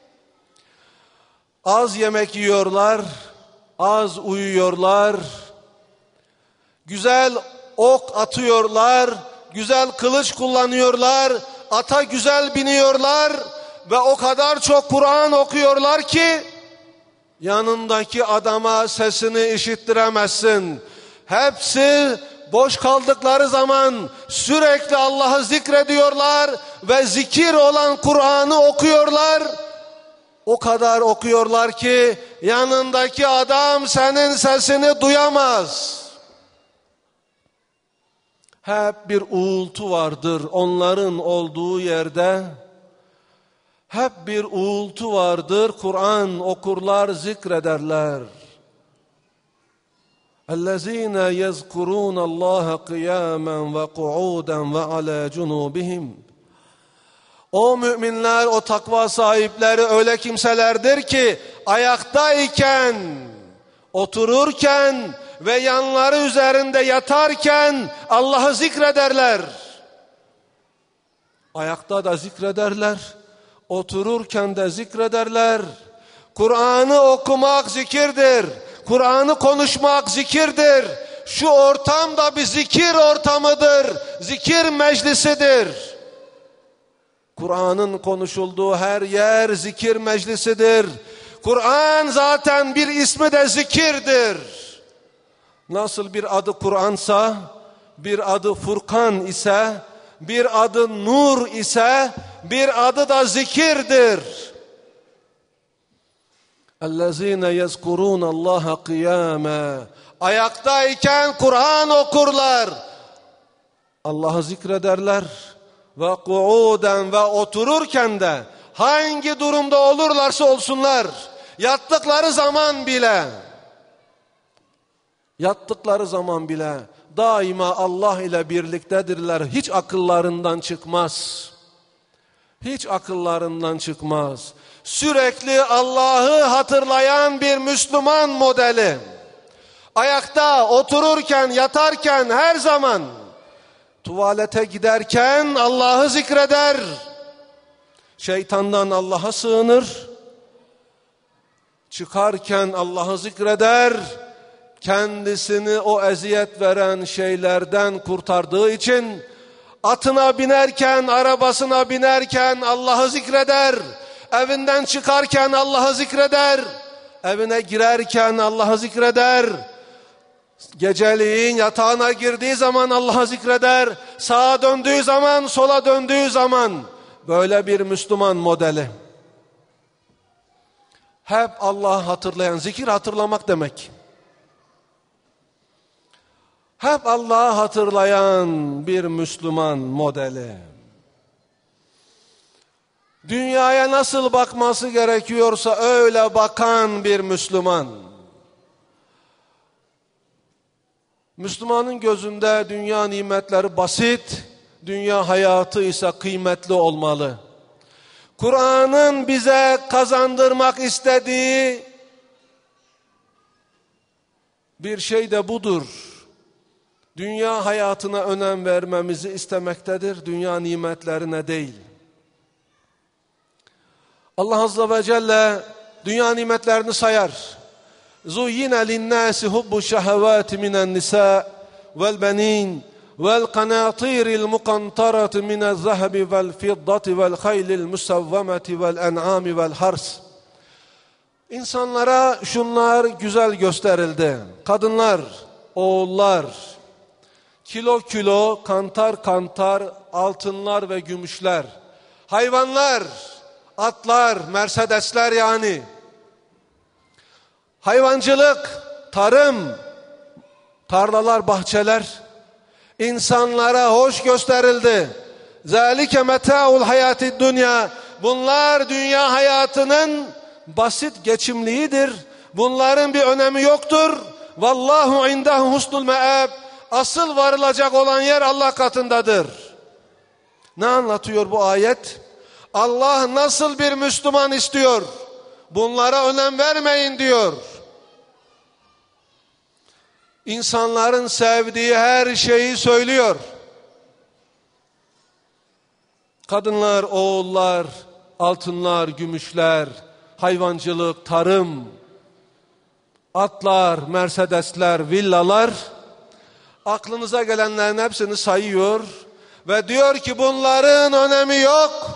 Az yemek yiyorlar, az uyuyorlar. Güzel ok atıyorlar, güzel kılıç kullanıyorlar, ata güzel biniyorlar ve o kadar çok Kur'an okuyorlar ki yanındaki adama sesini işittiremezsin. Hepsi boş kaldıkları zaman sürekli Allah'ı zikrediyorlar ve zikir olan Kur'an'ı okuyorlar. O kadar okuyorlar ki yanındaki adam senin sesini duyamaz. Hep bir uğultu vardır onların olduğu yerde. Hep bir uğultu vardır. Kur'an okurlar, zikrederler. اَلَّذ۪ينَ يَذْكُرُونَ اللّٰهَ قِيَامًا وَقُعُودًا وَعَلَى جُنُوبِهِمْ. O müminler, o takva sahipleri öyle kimselerdir ki ayaktayken, otururken ve yanları üzerinde yatarken Allah'ı zikrederler. Ayakta da zikrederler, otururken de zikrederler. Kur'an'ı okumak zikirdir. Kur'an'ı konuşmak zikirdir. Şu ortam da bir zikir ortamıdır. Zikir meclisidir. Kur'an'ın konuşulduğu her yer zikir meclisidir. Kur'an zaten bir ismi de zikirdir. Nasıl bir adı Kur'ansa, bir adı Furkan ise, bir adı Nur ise, bir adı da zikirdir. اَلَّذ۪ينَ يَذْكُرُونَ اللّٰهَ قِيَامًا. Ayaktayken Kur'an okurlar. Allah'ı zikrederler. Ve kuuden, ve otururken de hangi durumda olurlarsa olsunlar, yattıkları zaman bile daima Allah ile birliktedirler. Hiç akıllarından çıkmaz. Hiç akıllarından çıkmaz. Sürekli Allah'ı hatırlayan bir Müslüman modeli. Ayakta, otururken, yatarken, her zaman tuvalete giderken Allah'ı zikreder. Şeytandan Allah'a sığınır. Çıkarken Allah'ı zikreder. Kendisini o eziyet veren şeylerden kurtardığı için atına binerken, arabasına binerken Allah'ı zikreder. Evinden çıkarken Allah'ı zikreder. Evine girerken Allah'ı zikreder. Geceliğin yatağına girdiği zaman Allah'ı zikreder. Sağa döndüğü zaman, sola döndüğü zaman. Böyle bir Müslüman modeli. Hep Allah'ı hatırlayan, zikir hatırlamak demek. Hep Allah'ı hatırlayan bir Müslüman modeli. Dünyaya nasıl bakması gerekiyorsa öyle bakan bir Müslüman. Müslümanın gözünde dünya nimetleri basit, dünya hayatı ise kıymetli olmalı. Kur'an'ın bize kazandırmak istediği bir şey de budur. Dünya hayatına önem vermemizi istemektedir, dünya nimetlerine değil. Allah Azze ve Celle dünya nimetlerini sayar. زُيِّنَ لِلنَّاسِ هُبُّ الشَّهَوَاتِ مِنَ النِّسَاءِ وَالْبَنِينَ وَالْقَنَاطِيرِ الْمُقَنْطَرَةِ مِنَ الذَّهَبِ وَالْفِضَّةِ وَالْخَيْلِ الْمُسَوَّمَةِ وَالْأَنْعَامِ وَالْحَرْثِ. İnsanlara şunlar güzel gösterildi. Kadınlar, oğullar, kilo kilo, kantar kantar, altınlar ve gümüşler. Hayvanlar, atlar, Mercedesler yani. Hayvancılık, tarım, tarlalar, bahçeler. İnsanlara hoş gösterildi. Zalike meta'ul hayatid dünya. Bunlar dünya hayatının basit geçimliğidir. Bunların bir önemi yoktur. Vallahu indahu husnul me'ab. Asıl varılacak olan yer Allah katındadır. Ne anlatıyor bu ayet? Allah nasıl bir Müslüman istiyor? Bunlara önem vermeyin diyor. İnsanların sevdiği her şeyi söylüyor. Kadınlar, oğullar, altınlar, gümüşler, hayvancılık, tarım, atlar, Mercedesler, villalar, aklınıza gelenlerin hepsini sayıyor ve diyor ki bunların önemi yok.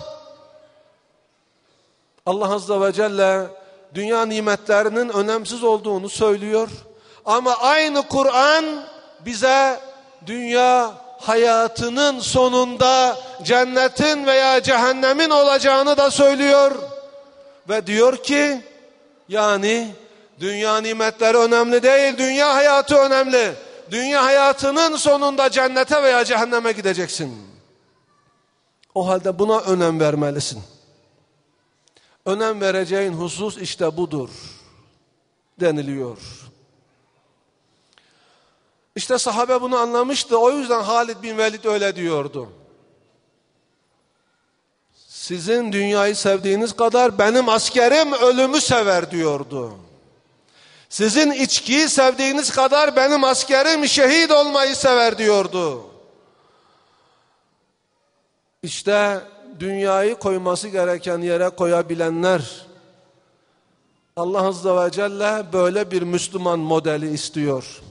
Allah Azze ve Celle dünya nimetlerinin önemsiz olduğunu söylüyor. Ama aynı Kur'an bize dünya hayatının sonunda cennetin veya cehennemin olacağını da söylüyor. Ve diyor ki yani dünya nimetleri önemli değil, dünya hayatı önemli. Dünya hayatının sonunda cennete veya cehenneme gideceksin. O halde buna önem vermelisin. Önem vereceğin husus işte budur deniliyor. İşte sahabe bunu anlamıştı. O yüzden Halid bin Velid öyle diyordu. Sizin dünyayı sevdiğiniz kadar benim askerim ölümü sever diyordu. Sizin içkiyi sevdiğiniz kadar benim askerim şehit olmayı sever diyordu. İşte dünyayı koyması gereken yere koyabilenler, Allah Azze ve Celle böyle bir Müslüman modeli istiyor.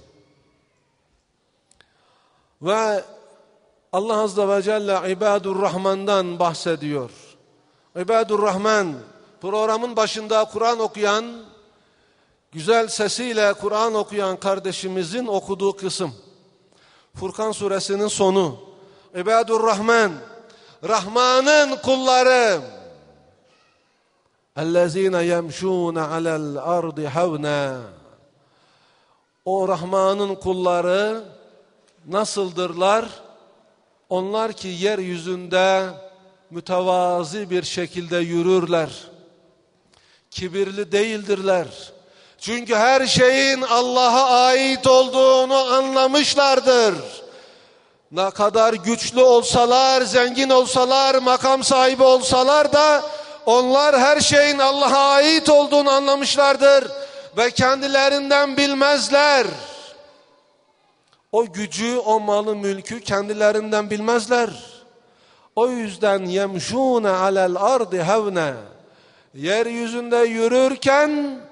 Ve Allah Azze ve Celle İbadurrahman'dan bahsediyor. İbadurrahman, programın başında Kur'an okuyan, güzel sesiyle Kur'an okuyan kardeşimizin okuduğu kısım. Furkan suresinin sonu. İbadurrahman, Rahman'ın kulları. اَلَّذ۪ينَ يَمْشُونَ عَلَى الْأَرْضِ حَوْنًا. O Rahman'ın kulları nasıldırlar? Onlar ki yeryüzünde mütevazi bir şekilde yürürler. Kibirli değildirler. Çünkü her şeyin Allah'a ait olduğunu anlamışlardır. Ne kadar güçlü olsalar, zengin olsalar, makam sahibi olsalar da onlar her şeyin Allah'a ait olduğunu anlamışlardır ve kendilerinden bilmezler. O gücü, o malı, mülkü kendilerinden bilmezler. O yüzden yemşûne alel ardı hevne. Yeryüzünde yürürken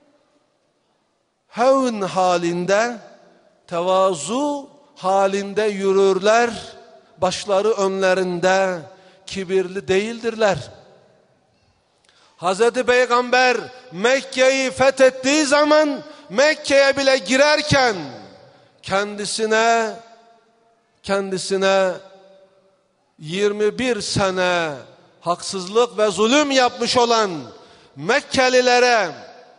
hevn halinde, tevazu halinde yürürler. Başları önlerinde, kibirli değildirler. Hazreti Peygamber Mekke'yi fethettiği zaman Mekke'ye bile girerken kendisine 21 sene haksızlık ve zulüm yapmış olan Mekkelilere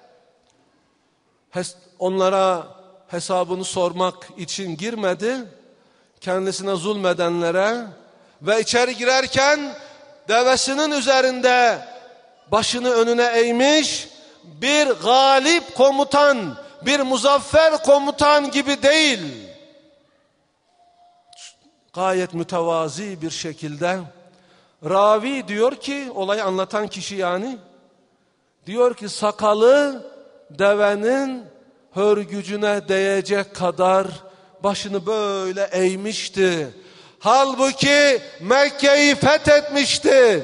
onlara hesabını sormak için girmedi. Kendisine zulmedenlere ve içeri girerken devesinin üzerinde başını önüne eğmiş bir galip komutan, bir muzaffer komutan gibi değil. Gayet mütevazi bir şekilde ravi diyor ki, olayı anlatan kişi yani, diyor ki sakalı devenin hörgücüne değecek kadar başını böyle eğmişti. Halbuki Mekke'yi fethetmişti.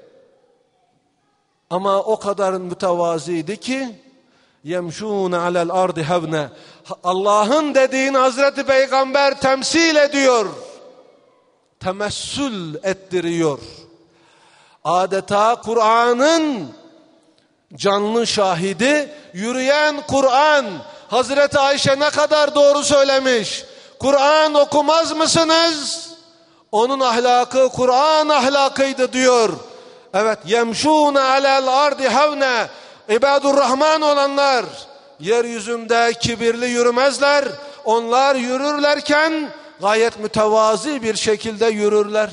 Ama o kadar mütevaziydi ki yemşûne alel ardı hevne. Allah'ın dediğini Hazreti Peygamber temsil ediyor. Temessül ettiriyor. Adeta Kur'an'ın canlı şahidi, yürüyen Kur'an. Hazreti Ayşe ne kadar doğru söylemiş. Kur'an okumaz mısınız? Onun ahlakı Kur'an ahlakıydı diyor. Evet, yemşûne alel ardı hevne. İbadurrahman olanlar yeryüzünde kibirli yürümezler. Onlar yürürlerken gayet mütevazi bir şekilde yürürler.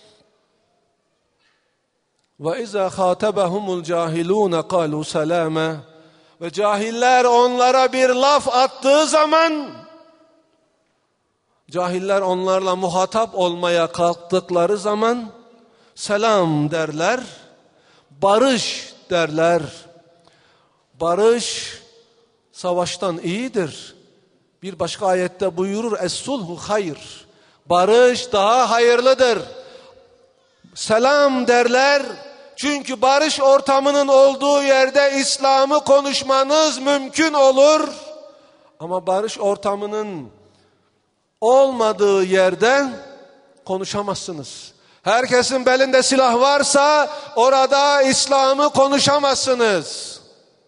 Ve izâ khâtebehumul cahilûne kâlû selâme. Ve cahiller onlara bir laf attığı zaman, cahiller onlarla muhatap olmaya kalktıkları zaman selam derler, barış derler. Barış savaştan iyidir. Bir başka ayette buyurur es-sulhu hayr. Barış daha hayırlıdır. Selam derler. Çünkü barış ortamının olduğu yerde İslam'ı konuşmanız mümkün olur. Ama barış ortamının olmadığı yerde konuşamazsınız. Herkesin belinde silah varsa orada İslam'ı konuşamazsınız.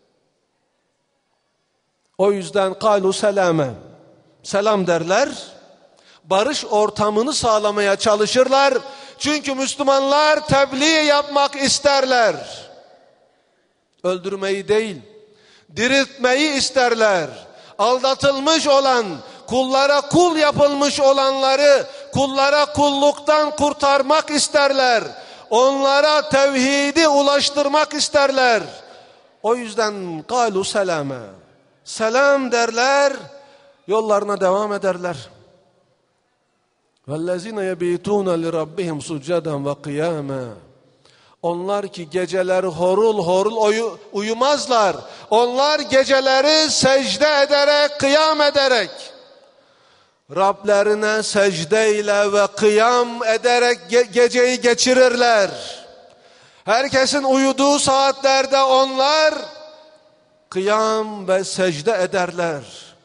O yüzden kalu selame. Selam derler. Barış ortamını sağlamaya çalışırlar. Çünkü Müslümanlar tebliğ yapmak isterler. Öldürmeyi değil, diriltmeyi isterler. Aldatılmış olan, kullara kul yapılmış olanları kullara kulluktan kurtarmak isterler. Onlara tevhidi ulaştırmak isterler. O yüzden kalu selame. Selam derler, yollarına devam ederler. وَالَّذِينَ يَبِيتُونَ لِرَبِّهِمْ سُجَّدًا وَقِيَامًا. Onlar ki geceleri horul horul uyumazlar. Onlar geceleri secde ederek, kıyam ederek, Rablerine secdeyle ve kıyam ederek geceyi geçirirler. Herkesin uyuduğu saatlerde onlar kıyam ve secde ederler.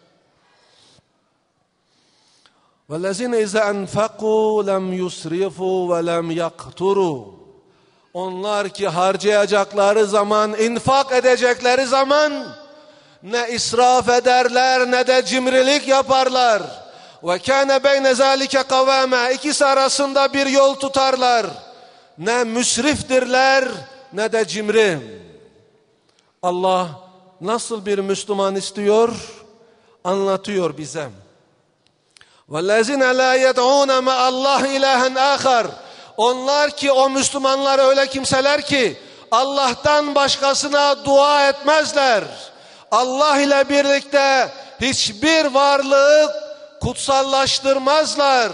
وَالَّذِينَ اِذَا اَنْفَقُوا لَمْ يُسْرِفُوا وَلَمْ يَقْتُرُوا. Onlar ki harcayacakları zaman, infak edecekleri zaman ne israf ederler ne de cimrilik yaparlar. وَكَانَ بَيْنَ ذَٰلِكَ قَوَامًا. İkisi arasında bir yol tutarlar. Ne müsriftirler ne de cimri. Allah nasıl bir Müslüman istiyor? Anlatıyor bize. وَالَّذِينَ لَا يَدْعُونَ مَا اللّٰهِ إِلَٰهًا آخَرٍ. Onlar ki o Müslümanlar öyle kimseler ki Allah'tan başkasına dua etmezler. Allah ile birlikte hiçbir varlığı kutsallaştırmazlar.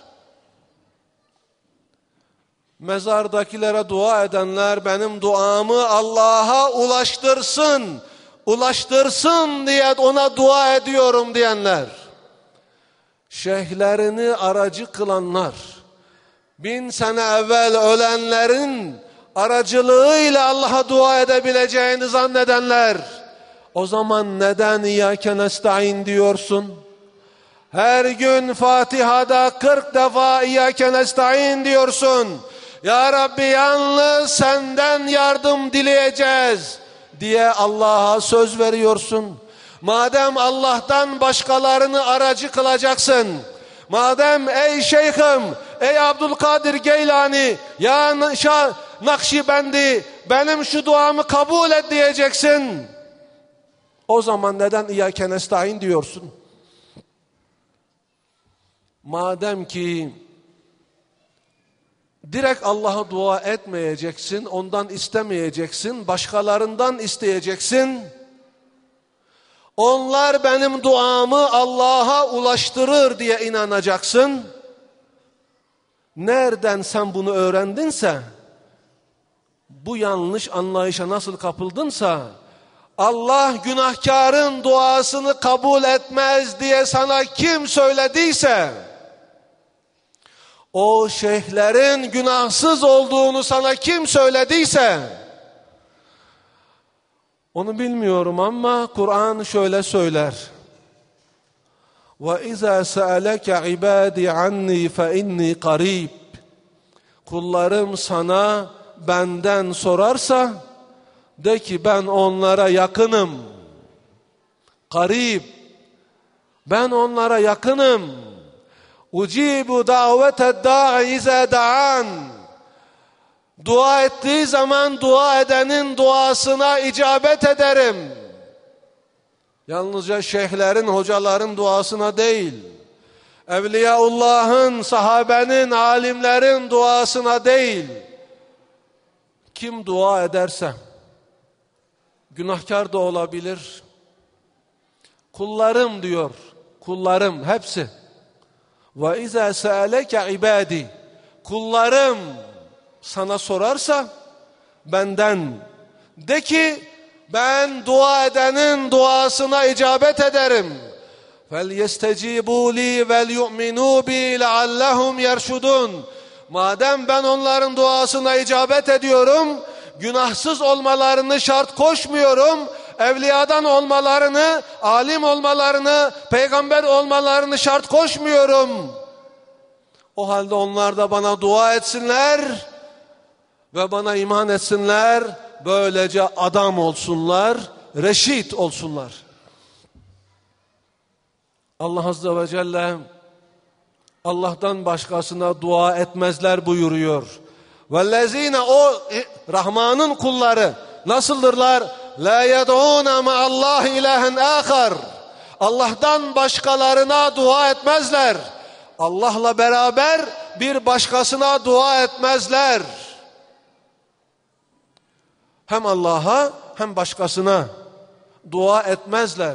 Mezardakilere dua edenler benim duamı Allah'a ulaştırsın diye ona dua ediyorum diyenler. Şeyhlerini aracı kılanlar, 1000 sene evvel ölenlerin aracılığıyla Allah'a dua edebileceğini zannedenler, o zaman neden İyyâke nestaîn diyorsun? Her gün Fatiha'da 40 defa İyyâke nestaîn diyorsun. Ya Rabbi yalnız senden yardım dileyeceğiz diye Allah'a söz veriyorsun. Madem Allah'tan başkalarını aracı kılacaksın, madem ey şeyhim, ey Abdülkadir Geylani, ya Nakşibendi benim şu duamı kabul et diyeceksin, o zaman neden İyyâke nestaîn diyorsun? Madem ki direkt Allah'a dua etmeyeceksin, ondan istemeyeceksin, başkalarından isteyeceksin, onlar benim duamı Allah'a ulaştırır diye inanacaksın. Nereden sen bunu öğrendinse, bu yanlış anlayışa nasıl kapıldınsa, Allah günahkarın duasını kabul etmez diye sana kim söylediyse, o şeyhlerin günahsız olduğunu sana kim söylediyse, onu bilmiyorum ama Kur'an şöyle söyler. وَاِذَا سَأَلَكَ عِبَادِ عَنِّي فَاِنِّي قَرِيبٌ. Kullarım sana benden sorarsa, de ki ben onlara yakınım. Karib, ben onlara yakınım. Ucibu daveted da'i iza da'an. Dua ettiği zaman dua edenin duasına icabet ederim. Yalnızca şeyhlerin, hocaların duasına değil, Evliyaullah'ın, sahabenin, alimlerin duasına değil. Kim dua ederse, günahkar da olabilir. Kullarım diyor, kullarım hepsi. Ve izâ se'aleke ibâdî. Kullarım sana sorarsa benden, de ki ben dua edenin duasına icabet ederim. فَلْيَسْتَجِيبُوا لِي وَلْيُؤْمِنُوا بِي لَعَلَّهُمْ يَرْشُدُونَ. Madem ben onların duasına icabet ediyorum, günahsız olmalarını şart koşmuyorum, evliyadan olmalarını, alim olmalarını, peygamber olmalarını şart koşmuyorum. O halde onlar da bana dua etsinler ve bana iman etsinler, böylece adam olsunlar, reşit olsunlar. Allah Azze ve Celle Allah'tan başkasına dua etmezler buyuruyor. Vellezine, o Rahman'ın kulları nasıldırlar? La yed'ûne ma'allahi ilahen âkhar. Allah'tan başkalarına dua etmezler. Allah'la beraber bir başkasına dua etmezler. Hem Allah'a hem başkasına dua etmezler.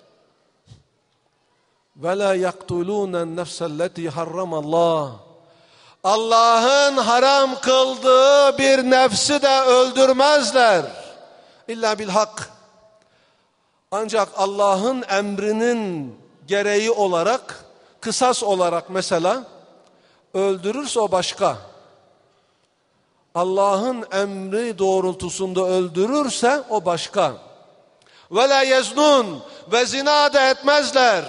Ve la yaktulûnen nefselleti harramallah. Allah'ın haram kıldığı bir nefsi de öldürmezler. İlla bil hak. Ancak Allah'ın emrinin gereği olarak, kısas olarak mesela öldürürse o başka. Allah'ın emri doğrultusunda öldürürse o başka. Ve la yeznun, ve zina da etmezler.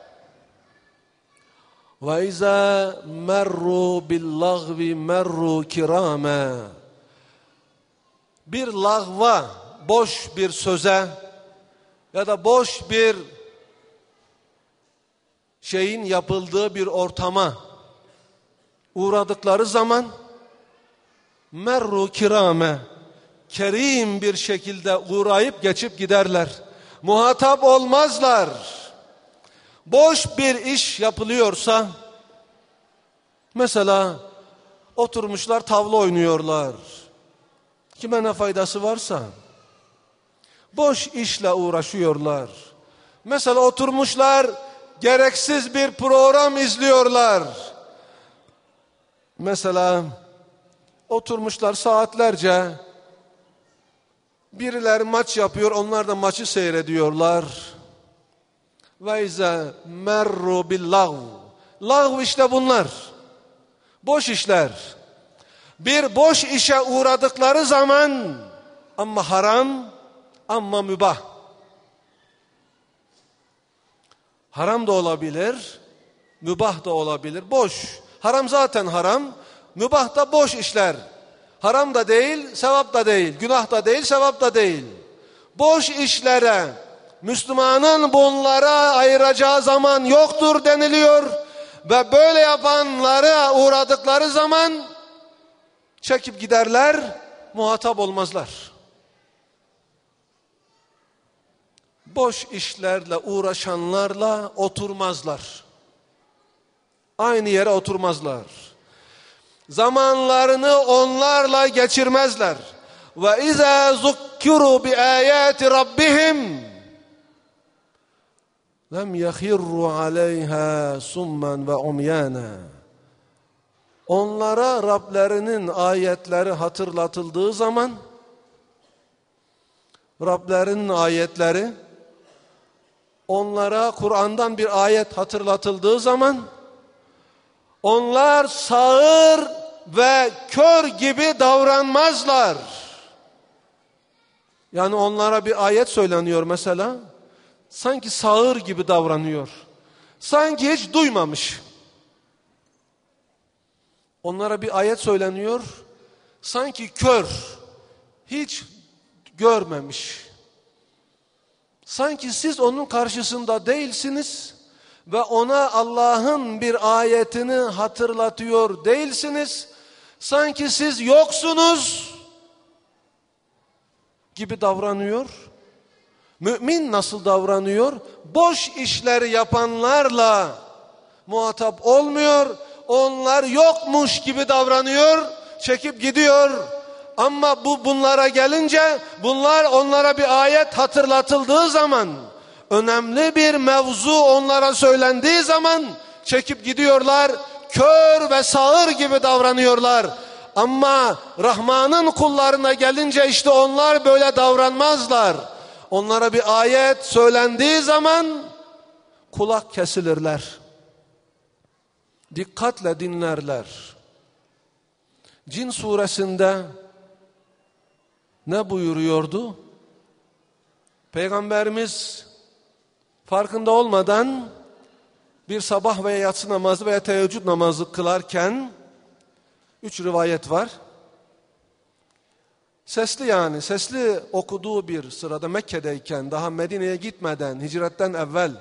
Ve izâ merru billagvi merru kirâme. Bir lagva, boş bir söze ya da boş bir şeyin yapıldığı bir ortama uğradıkları zaman merru kirâme, kerim bir şekilde uğrayıp geçip giderler. Muhatap olmazlar. Boş bir iş yapılıyorsa, mesela oturmuşlar tavla oynuyorlar. Kime ne faydası varsa, boş işle uğraşıyorlar. Mesela oturmuşlar gereksiz bir program izliyorlar. Mesela oturmuşlar saatlerce, birileri maç yapıyor, onlar da maçı seyrediyorlar. Ve izâ merru billâh. Lağv işte bunlar. Boş işler. Bir boş işe uğradıkları zaman, ama haram, ama mübah. Haram da olabilir, mübah da olabilir. Boş. Haram zaten haram, mübah da boş işler. Haram da değil, sevap da değil. Günah da değil, sevap da değil. Boş işlere Müslümanın bunlara ayıracağı zaman yoktur deniliyor. Ve böyle yapanlara uğradıkları zaman çekip giderler, muhatap olmazlar. Boş işlerle uğraşanlarla oturmazlar. Aynı yere oturmazlar. Zamanlarını onlarla geçirmezler. Ve izâ zukkirû bi âyâti rabbihim lem yehirru aleyha summan ve umyana. Onlara Rablerinin ayetleri hatırlatıldığı zaman Rablerinin ayetleri, onlara Kur'an'dan bir ayet hatırlatıldığı zaman onlar sağır ve kör gibi davranmazlar. Yani onlara bir ayet söyleniyor mesela, sanki sağır gibi davranıyor. Sanki hiç duymamış. Onlara bir ayet söyleniyor, sanki kör, hiç görmemiş. Sanki siz onun karşısında değilsiniz ve ona Allah'ın bir ayetini hatırlatıyor değilsiniz. Sanki siz yoksunuz gibi davranıyor. Mümin nasıl davranıyor? Boş işleri yapanlarla muhatap olmuyor. Onlar yokmuş gibi davranıyor, çekip gidiyor. Ama bunlara gelince, bunlar onlara bir ayet hatırlatıldığı zaman, önemli bir mevzu onlara söylendiği zaman çekip gidiyorlar. Kör ve sağır gibi davranıyorlar. Ama Rahman'ın kullarına gelince işte onlar böyle davranmazlar. Onlara bir ayet söylendiği zaman kulak kesilirler. Dikkatle dinlerler. Cin suresinde ne buyuruyordu? Peygamberimiz farkında olmadan bir sabah veya yatsı namazı veya teheccüd namazı kılarken, 3 rivayet var. Sesli okuduğu bir sırada Mekke'deyken, daha Medine'ye gitmeden, hicretten evvel,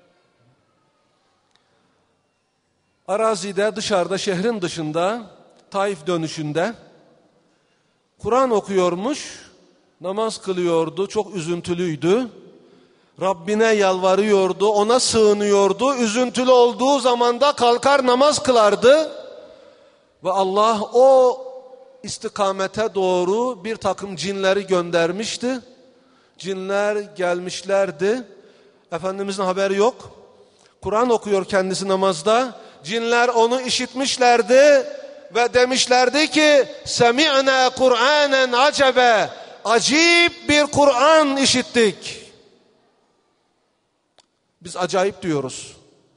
arazide, dışarıda, şehrin dışında, Taif dönüşünde Kur'an okuyormuş, namaz kılıyordu, çok üzüntülüydü. Rabbine yalvarıyordu, ona sığınıyordu. Üzüntülü olduğu zaman da kalkar namaz kılardı. Ve Allah o istikamete doğru bir takım cinleri göndermişti. Cinler gelmişlerdi. Efendimizin haberi yok. Kur'an okuyor kendisi namazda. Cinler onu işitmişlerdi ve demişlerdi ki semi'na Kur'anen acebe, acayip bir Kur'an işittik. Biz acayip diyoruz.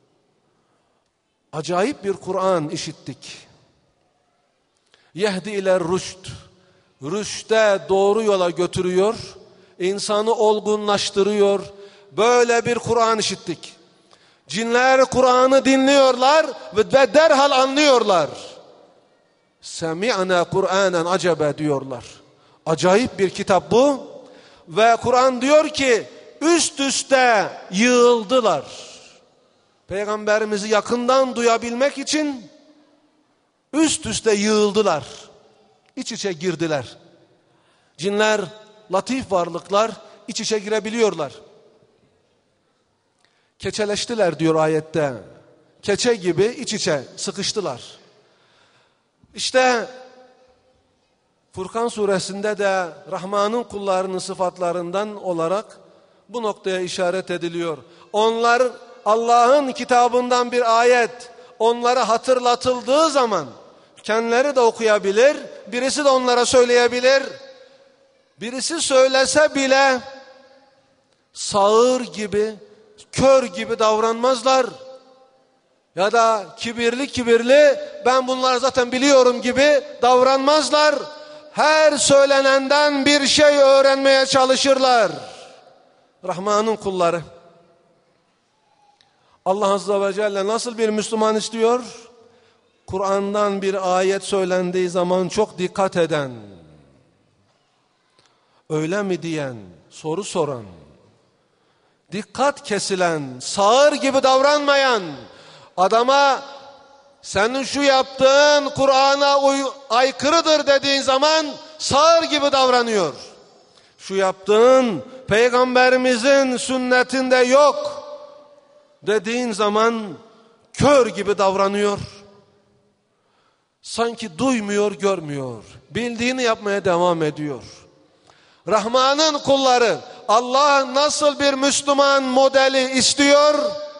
Acayip bir Kur'an işittik. Yehdi ile rüşt, rüşte doğru yola götürüyor, insanı olgunlaştırıyor. Böyle bir Kur'an işittik. Cinler Kur'an'ı dinliyorlar ve derhal anlıyorlar. Semi'na Kur'anen acebe diyorlar. Acayip bir kitap bu. Ve Kur'an diyor ki üst üste yığıldılar. Peygamberimizi yakından duyabilmek için üst üste yığıldılar. İç içe girdiler. Cinler latif varlıklar, iç içe girebiliyorlar. Keçeleştiler diyor ayette. Keçe gibi iç içe sıkıştılar. İşte Furkan suresinde de Rahman'ın kullarının sıfatlarından olarak bu noktaya işaret ediliyor. Onlar Allah'ın kitabından bir ayet onlara hatırlatıldığı zaman kendileri de okuyabilir, birisi de onlara söyleyebilir. Birisi söylese bile sağır gibi, kör gibi davranmazlar. Ya da kibirli ben bunları zaten biliyorum gibi davranmazlar. Her söylenenden bir şey öğrenmeye çalışırlar. Rahman'ın kulları. Allah Azze ve Celle nasıl bir Müslüman istiyor? Kur'an'dan bir ayet söylendiği zaman çok dikkat eden, öyle mi diyen, soru soran, dikkat kesilen, sağır gibi davranmayan, adama senin şu yaptığın Kur'an'a aykırıdır dediğin zaman sağır gibi davranıyor. Şu yaptığın Peygamberimizin sünnetinde yok dediğin zaman kör gibi davranıyor. Sanki duymuyor, görmüyor. Bildiğini yapmaya devam ediyor. Rahman'ın kulları Allah nasıl bir Müslüman modeli istiyor?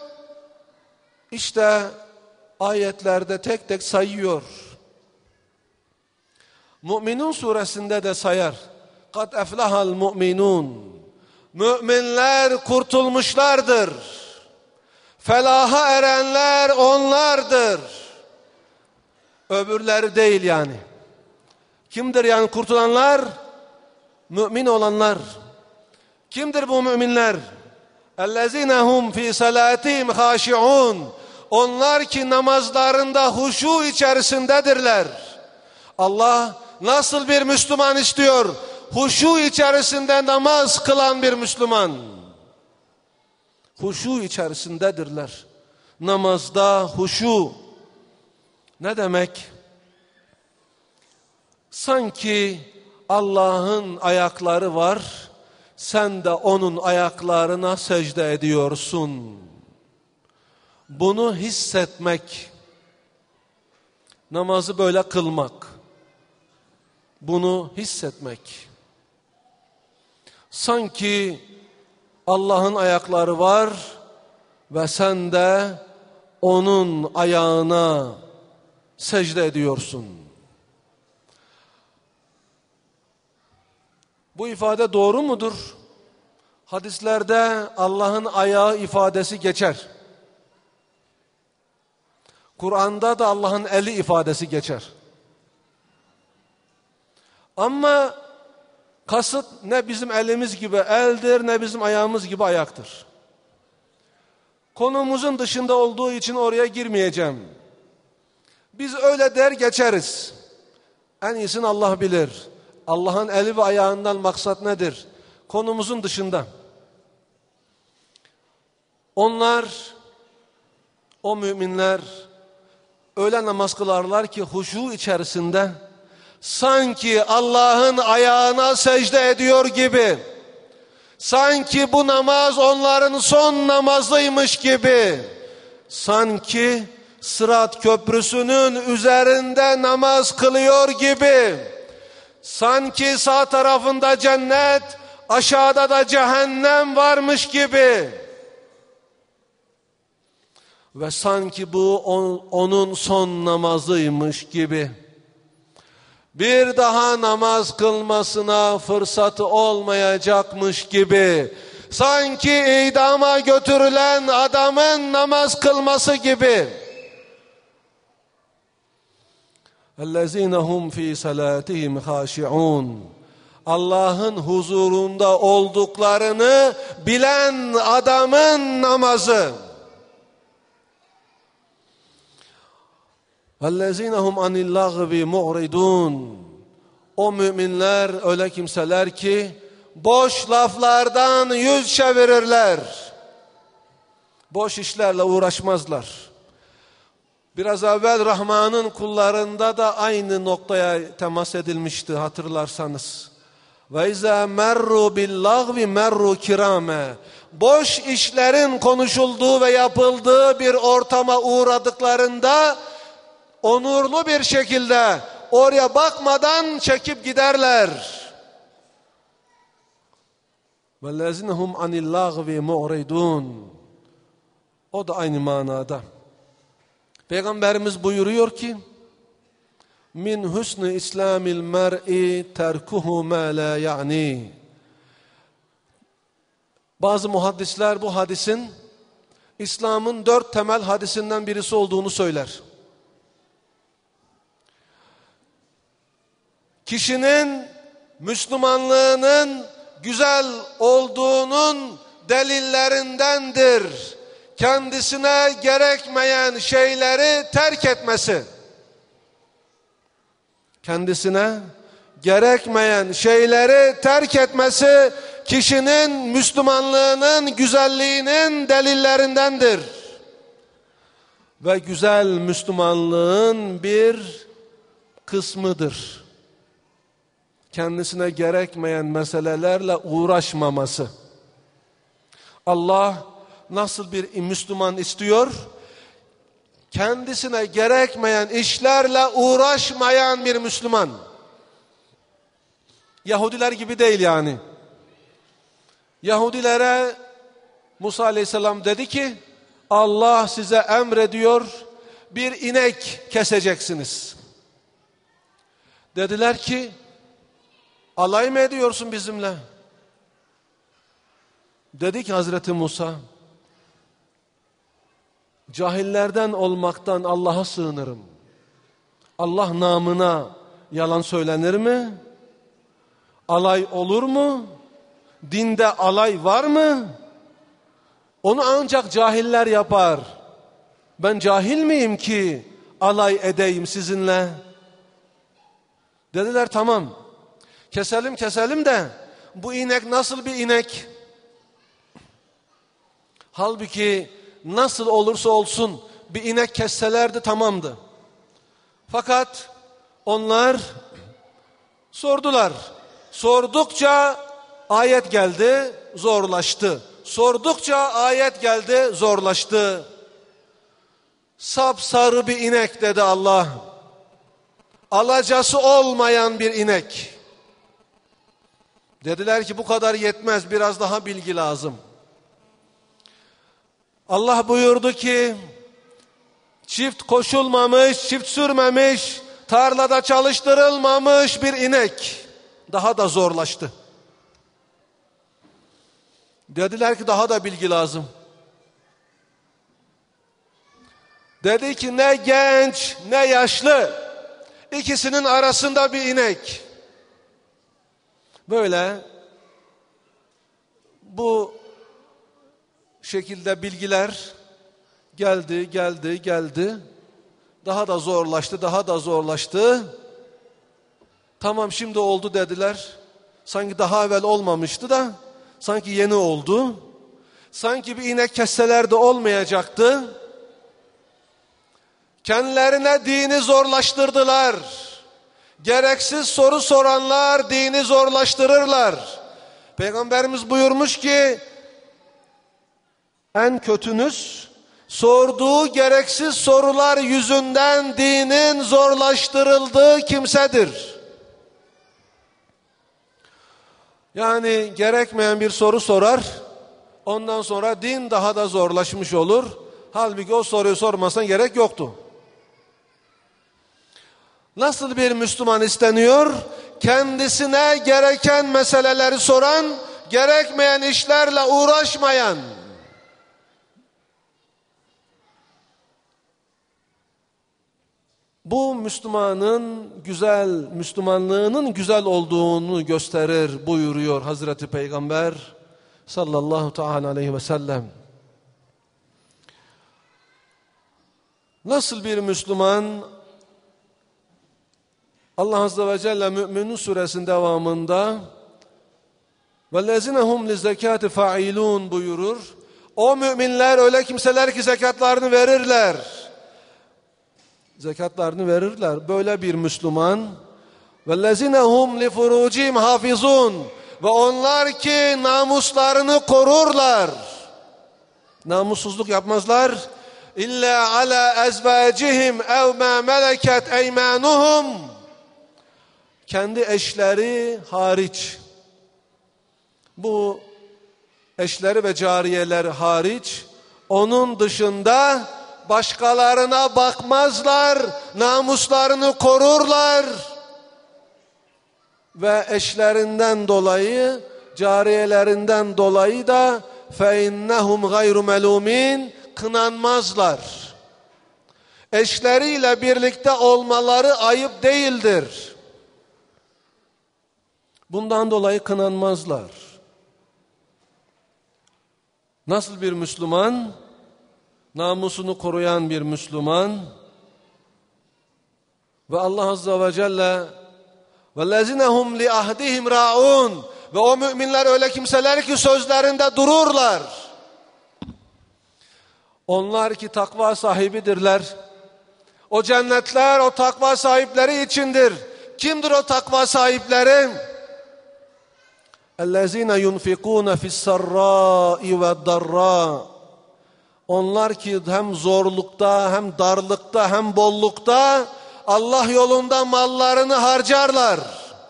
İşte ayetlerde tek tek sayıyor. Müminun suresinde de sayar. kad eflahal mu'minun. Müminler kurtulmuşlardır. Felaha erenler onlardır. Öbürleri değil yani. Kimdir yani kurtulanlar? Mümin olanlar. Kimdir bu müminler? اَلَّذِينَهُمْ فِي سَلَاتِهِمْ خَاشِعُونَ. Onlar ki namazlarında huşu içerisindedirler. Allah nasıl bir Müslüman istiyor? Huşu içerisinde namaz kılan bir Müslüman. Huşu içerisindedirler. Namazda huşu. Ne demek? Sanki Allah'ın ayakları var, sen de onun ayaklarına secde ediyorsun. Bunu hissetmek, namazı böyle kılmak, bunu hissetmek. Sanki Allah'ın ayakları var ve sen de onun ayağına secde ediyorsun. Bu ifade doğru mudur? Hadislerde Allah'ın ayağı ifadesi geçer. Kur'an'da da Allah'ın eli ifadesi geçer. Ama kasıt ne bizim elimiz gibi eldir, ne bizim ayağımız gibi ayaktır. Konumuzun dışında olduğu için oraya girmeyeceğim. Biz öyle der geçeriz. En iyisini Allah bilir. Allah'ın eli ve ayağından maksat nedir? Konumuzun dışında. Onlar, o müminler öyle namaz kılarlar ki huşu içerisinde sanki Allah'ın ayağına secde ediyor gibi, sanki bu namaz onların son namazıymış gibi, sanki Sırat Köprüsü'nün üzerinde namaz kılıyor gibi, sanki sağ tarafında cennet, aşağıda da cehennem varmış gibi ve sanki bu onun son namazıymış gibi, bir daha namaz kılmasına fırsatı olmayacakmış gibi, sanki idama götürülen adamın namaz kılması gibi. اَلَّذ۪ينَ هُمْ ف۪ي سَلَاتِهِمْ خَاشِعُونَ. Allah'ın huzurunda olduklarını bilen adamın namazı. اَلَّذ۪ينَ هُمْ عَنِ اللّٰغْوِ مُعْرِضُونَ. O müminler öyle kimseler ki boş laflardan yüz çevirirler. Boş işlerle uğraşmazlar. Biraz evvel Rahman'ın kullarında da aynı noktaya temas edilmişti hatırlarsanız. Ve izâ merru billâgvi merru kirâme. Boş işlerin konuşulduğu ve yapıldığı bir ortama uğradıklarında onurlu bir şekilde oraya bakmadan çekip giderler. وَالَّذِينَهُمْ عَنِ اللّٰغْوِ مُعْرِضُونَ. O da aynı manada. Peygamberimiz buyuruyor ki min husni islamil mer'i terkuhu ma la ya'ni. Bazı muhaddisler bu hadisin İslam'ın 4 temel hadisinden birisi olduğunu söyler. Kişinin Müslümanlığının güzel olduğunun delillerindendir kendisine gerekmeyen şeyleri terk etmesi. Kendisine gerekmeyen şeyleri terk etmesi kişinin Müslümanlığının güzelliğinin delillerindendir. Ve güzel Müslümanlığın bir kısmıdır. Kendisine gerekmeyen meselelerle uğraşmaması. Allah nasıl bir Müslüman istiyor? Kendisine gerekmeyen işlerle uğraşmayan bir Müslüman. Yahudiler gibi değil yani. Yahudilere Musa Aleyhisselam dedi ki Allah size emrediyor bir inek keseceksiniz. Dediler ki Alay mı ediyorsun bizimle? Dedi ki Hazreti Musa, cahillerden olmaktan Allah'a sığınırım. Allah namına yalan söylenir mi? Alay olur mu? Dinde alay var mı? Onu ancak cahiller yapar. Ben cahil miyim ki alay edeyim sizinle? Dediler tamam. Keselim de bu inek nasıl bir inek? Halbuki nasıl olursa olsun bir inek kesselerdi tamamdı. Fakat onlar sordular. Sordukça ayet geldi, zorlaştı. Sordukça ayet geldi, zorlaştı. Sapsarı bir inek dedi Allah. Alacası olmayan bir inek. Dediler ki bu kadar yetmez, biraz daha bilgi lazım. Allah buyurdu ki çift koşulmamış, çift sürmemiş, tarlada çalıştırılmamış bir inek. Daha da zorlaştı. Dediler ki daha da bilgi lazım. Dedi ki ne genç ne yaşlı, ikisinin arasında bir inek. Böyle bu şekilde bilgiler geldi. Daha da zorlaştı. Tamam şimdi oldu dediler. Sanki daha evvel olmamıştı da sanki yeni oldu. Sanki bir inek kesseler de olmayacaktı. Kendilerine dini zorlaştırdılar. Gereksiz soru soranlar dini zorlaştırırlar. Peygamberimiz buyurmuş ki en kötünüz sorduğu gereksiz sorular yüzünden dinin zorlaştırıldığı kimsedir. Yani gerekmeyen bir soru sorar, ondan sonra din daha da zorlaşmış olur. Halbuki o soruyu sormasan gerek yoktu. Nasıl bir Müslüman isteniyor? Kendisine gereken meseleleri soran, gerekmeyen işlerle uğraşmayan. Bu Müslümanlığının güzel olduğunu gösterir buyuruyor Hazreti Peygamber sallallahu teala aleyhi ve sellem. Nasıl bir Müslüman? Allah Azze ve Celle Mü'minun suresinin devamında وَالَّذِينَ هُمْ لِزَّكَاتِ فَاعِلُونَ buyurur. O müminler öyle kimseler ki zekatlarını verirler. Zekatlarını verirler. Böyle bir Müslüman. وَالَّذِينَ هُمْ لِفُرُوجِهِمْ حَافِظُونَ ve onlar ki namuslarını korurlar. Namussuzluk yapmazlar. İlla ala ezvacihim ev ma meleket eymanuhum. Kendi eşleri hariç. Bu eşleri ve cariyeleri hariç. Onun dışında başkalarına bakmazlar. Namuslarını korurlar. Ve eşlerinden dolayı, cariyelerinden dolayı da فَاِنَّهُمْ غَيْرُ مَلُومِينَ kınanmazlar. Eşleriyle birlikte olmaları ayıp değildir. Bundan dolayı kınanmazlar. Nasıl bir Müslüman? Namusunu koruyan bir Müslüman. Ve Allah Azze ve Celle وَالَّذِينَ هُمْ لِأَهْدِهِمْ رَاعُونَ ve o müminler öyle kimseler ki sözlerinde dururlar. Onlar ki takva sahibidirler. O cennetler o takva sahipleri içindir. Kimdir o takva sahipleri? اَلَّذِينَ يُنْفِقُونَ فِي السَّرَّاءِ وَالضَّرَّاءِ onlar ki hem zorlukta hem darlıkta hem bollukta Allah yolunda mallarını harcarlar.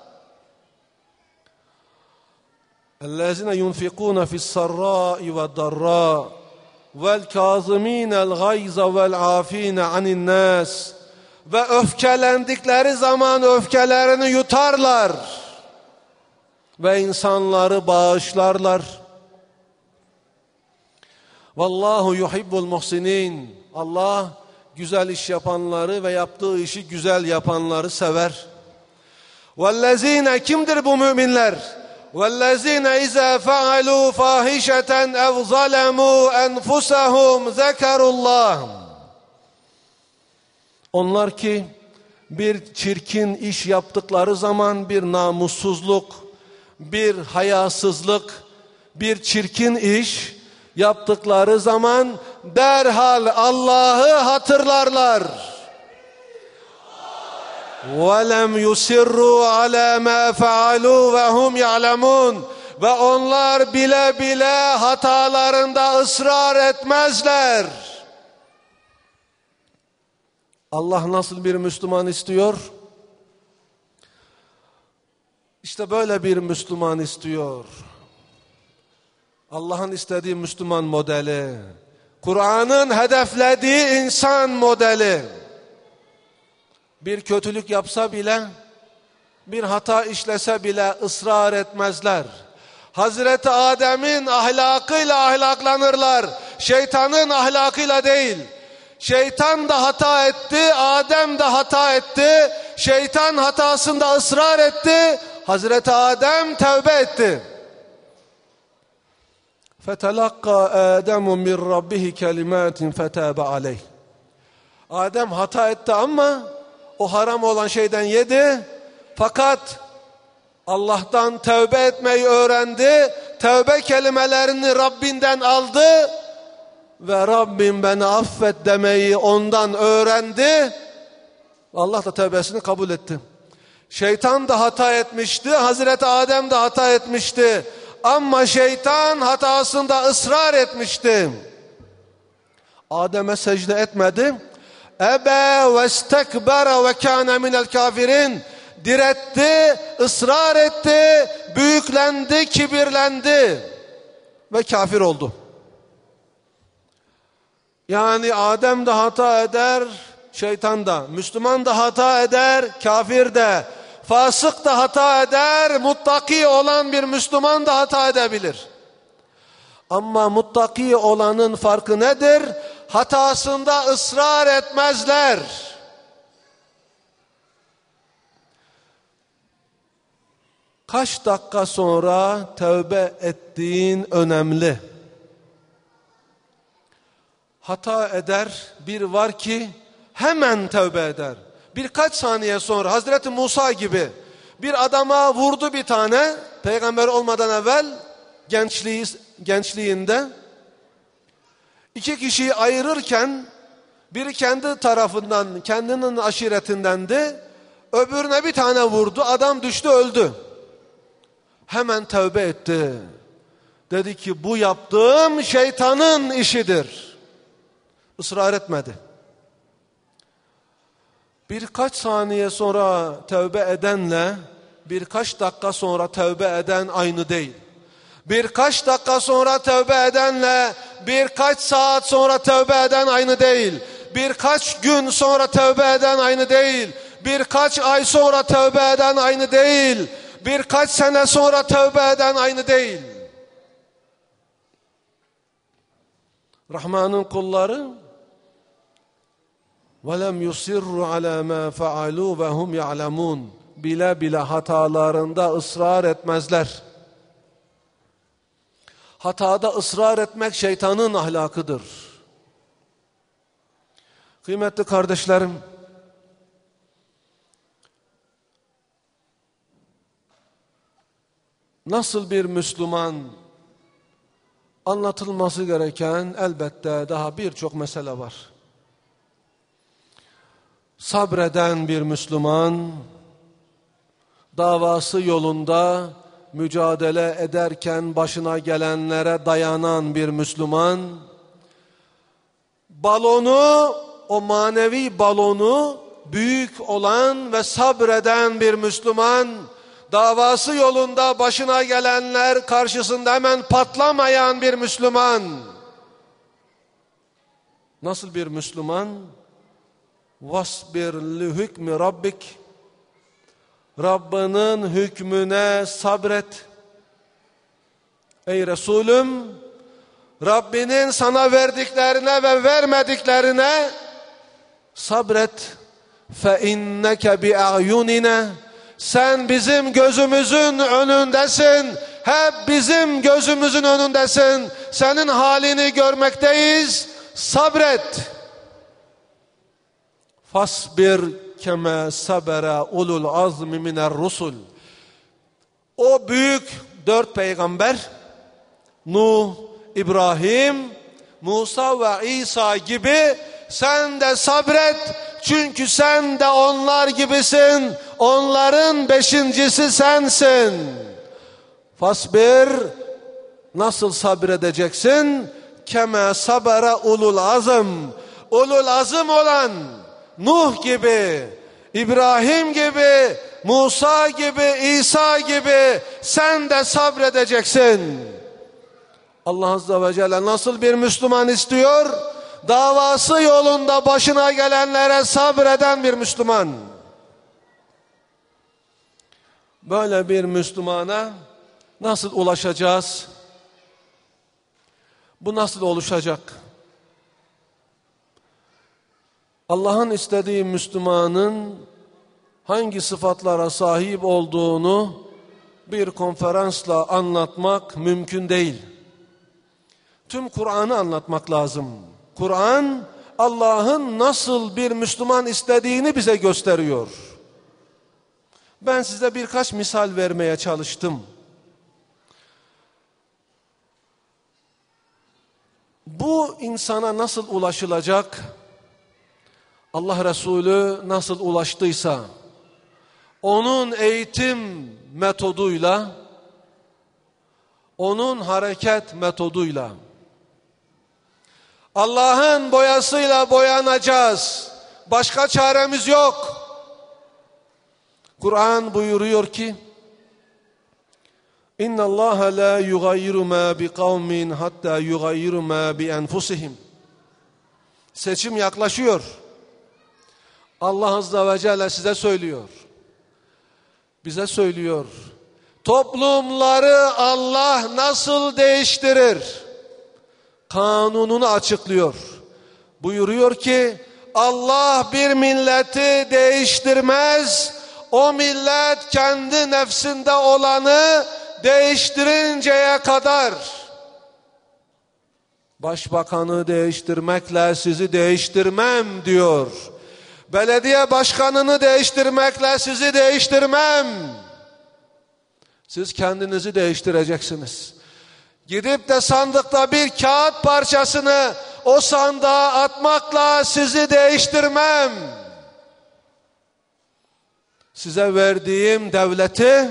اَلَّذِينَ يُنْفِقُونَ فِي السَّرَّاءِ وَالضَّرَّاءِ وَالْكَاظِمِينَ الْغَيْظَ وَالْعَافِينَ عَنِ النَّاسِ ve öfkelendikleri zaman öfkelerini yutarlar. ve insanları bağışlarlar. Vallahu yuhibbul muhsinin. Allah güzel iş yapanları ve yaptığı işi güzel yapanları sever. Vellezine, kimdir bu müminler? Vellezine izâ fealû fâhişeten ev zalemû enfusahum zekerullah. Onlar ki bir çirkin iş yaptıkları zaman, bir namussuzluk, bir hayasızlık, bir çirkin iş yaptıkları zaman derhal Allah'ı hatırlarlar. وَلَمْ يُسِرُّوا عَلَى مَا فَعَلُوا وَهُمْ يَعْلَمُونَ. Ve onlar bile bile hatalarında ısrar etmezler. Allah nasıl bir Müslüman istiyor? İşte böyle bir Müslüman istiyor. Allah'ın istediği Müslüman modeli, Kur'an'ın hedeflediği insan modeli. Bir kötülük yapsa bile, bir hata işlese bile ısrar etmezler. Hazreti Adem'in ahlakıyla ahlaklanırlar, şeytanın ahlakıyla değil. Şeytan da hata etti, Adem de hata etti. Şeytan hatasında ısrar etti, Hazreti Adem tevbe etti. فَتَلَقَّى آدَمُ مِنْ رَبِّهِ كَلِمَاتٍ فَتَابَ عَلَيْهِ. Adem hata etti ama o haram olan şeyden yedi. Fakat Allah'tan tevbe etmeyi öğrendi. Tevbe kelimelerini Rabbinden aldı. Ve Rabbim beni affet demeyi ondan öğrendi. Allah da tevbesini kabul etti. Şeytan da hata etmişti. Hazreti Adem de hata etmişti. Ama şeytan hatasında ısrar etmişti. Adem'e secde etmedi. Ebe ve istekbere ve kâne minel kafirin. Diretti, ısrar etti, büyüklendi, kibirlendi ve kafir oldu. Yani Adem de hata eder, şeytan da. Müslüman da hata eder, kafir de. Fasık da hata eder, muttaki olan bir Müslüman da hata edebilir. Ama muttaki olanın farkı nedir? Hatasında ısrar etmezler. Kaç dakika sonra tövbe ettiğin önemli. Hata eder, bir var ki hemen tövbe eder. Birkaç saniye sonra Hazreti Musa gibi bir adama vurdu bir tane, peygamber olmadan evvel gençliğinde. İki kişiyi ayırırken biri kendi tarafından, kendinin aşiretindendi. Öbürüne bir tane vurdu, adam düştü öldü. Hemen tövbe etti. Dedi ki bu yaptığım şeytanın işidir. Israr etmedi. Birkaç saniye sonra tövbe edenle birkaç dakika sonra tövbe eden aynı değil. Birkaç dakika sonra tövbe edenle birkaç saat sonra tövbe eden aynı değil. Birkaç gün sonra tövbe eden aynı değil. Birkaç ay sonra tövbe eden aynı değil. Birkaç sene sonra tövbe eden aynı değil. Rahman'ın kulları وَلَمْ يُصِرُّ عَلَى مَا فَعَلُوا وَهُمْ يَعْلَمُونَ. Bile bile hatalarında ısrar etmezler. Hatada ısrar etmek şeytanın ahlakıdır. Kıymetli kardeşlerim, nasıl bir Müslüman anlatılması gereken elbette daha birçok mesele var. Sabreden bir Müslüman, davası yolunda mücadele ederken başına gelenlere dayanan bir Müslüman, balonu, o manevi balonu büyük olan ve sabreden bir Müslüman, davası yolunda başına gelenler karşısında hemen patlamayan bir Müslüman. Nasıl bir Müslüman? وَاسْبِرْ لِهُكْمِ رَبِّكِ. Rabbinin hükmüne sabret. Ey Resulüm, Rabbinin sana verdiklerine ve vermediklerine sabret. فَاِنَّكَ بِاَعْيُنِنَا Sen bizim gözümüzün önündesin. Hep bizim gözümüzün önündesin. Senin halini görmekteyiz. Sabret. فَاصْبِرْ كَمَا سَبَرَ ulul azmi miner rusul O büyük 4 peygamber Nuh, İbrahim, Musa ve İsa gibi sen de sabret. Çünkü sen de onlar gibisin. Onların 5.'si sensin. Fasbir Nasıl sabredeceksin? Keme sabara ulul azm Ulul azm olan Nuh gibi, İbrahim gibi, Musa gibi, İsa gibi sen de sabredeceksin. Allah Azze ve Celle nasıl bir Müslüman istiyor? Davası yolunda başına gelenlere sabreden bir Müslüman. Böyle bir Müslümana nasıl ulaşacağız? Bu nasıl oluşacak? Allah'ın istediği Müslümanın hangi sıfatlara sahip olduğunu bir konferansla anlatmak mümkün değil. Tüm Kur'an'ı anlatmak lazım. Kur'an Allah'ın nasıl bir Müslüman istediğini bize gösteriyor. Ben size birkaç misal vermeye çalıştım. Bu insana nasıl ulaşılacak? Allah Resulü nasıl ulaştıysa, onun eğitim metoduyla, onun hareket metoduyla, Allah'ın boyasıyla boyanacağız. Başka çaremiz yok. Kur'an buyuruyor ki, İnna Allah la yugayyiru ma bi kavmin hatta yugayyiru ma bi enfusihim. Seçim yaklaşıyor. Allah Azze ve Celle size söylüyor. Bize söylüyor. Toplumları Allah nasıl değiştirir? Kanununu açıklıyor. Buyuruyor ki Allah bir milleti değiştirmez. O millet kendi nefsinde olanı değiştirinceye kadar. Başbakanı değiştirmekle sizi değiştirmem diyor. Belediye başkanını değiştirmekle sizi değiştirmem. Siz kendinizi değiştireceksiniz. Gidip de sandıkta bir kağıt parçasını o sandığa atmakla sizi değiştirmem. Size verdiğim devleti,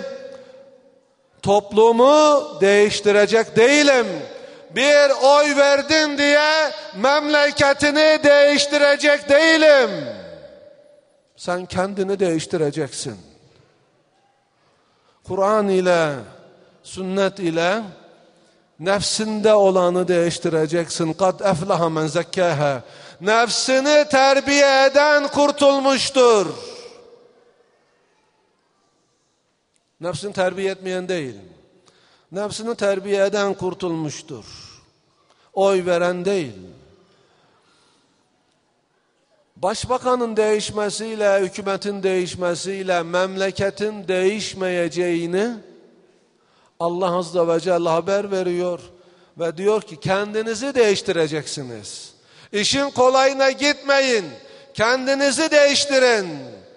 toplumu değiştirecek değilim. Bir oy verdin diye memleketini değiştirecek değilim. Sen kendini değiştireceksin. Kur'an ile, sünnet ile nefsinde olanı değiştireceksin. Kad eflaha men zekkâha. Nefsini terbiye eden kurtulmuştur. Nefsini terbiye etmeyen değil. Nefsini terbiye eden kurtulmuştur. Oy veren değil. Başbakanın değişmesiyle, hükümetin değişmesiyle memleketin değişmeyeceğini Allah Azze ve Celle haber veriyor ve diyor ki kendinizi değiştireceksiniz. İşin kolayına gitmeyin. Kendinizi değiştirin.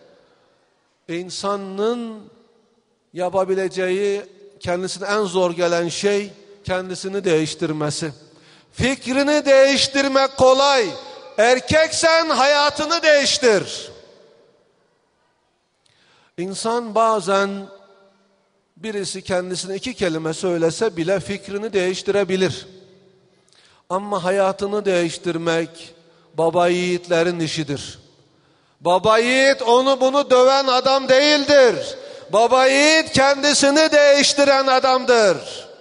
İnsanın yapabileceği, kendisine en zor gelen şey kendisini değiştirmesi. Fikrini değiştirmek kolay. Erkeksen hayatını değiştir. İnsan bazen birisi kendisine 2 kelime söylese bile fikrini değiştirebilir. Ama hayatını değiştirmek baba yiğitlerin işidir. Baba yiğit onu bunu döven adam değildir. Baba yiğit kendisini değiştiren adamdır.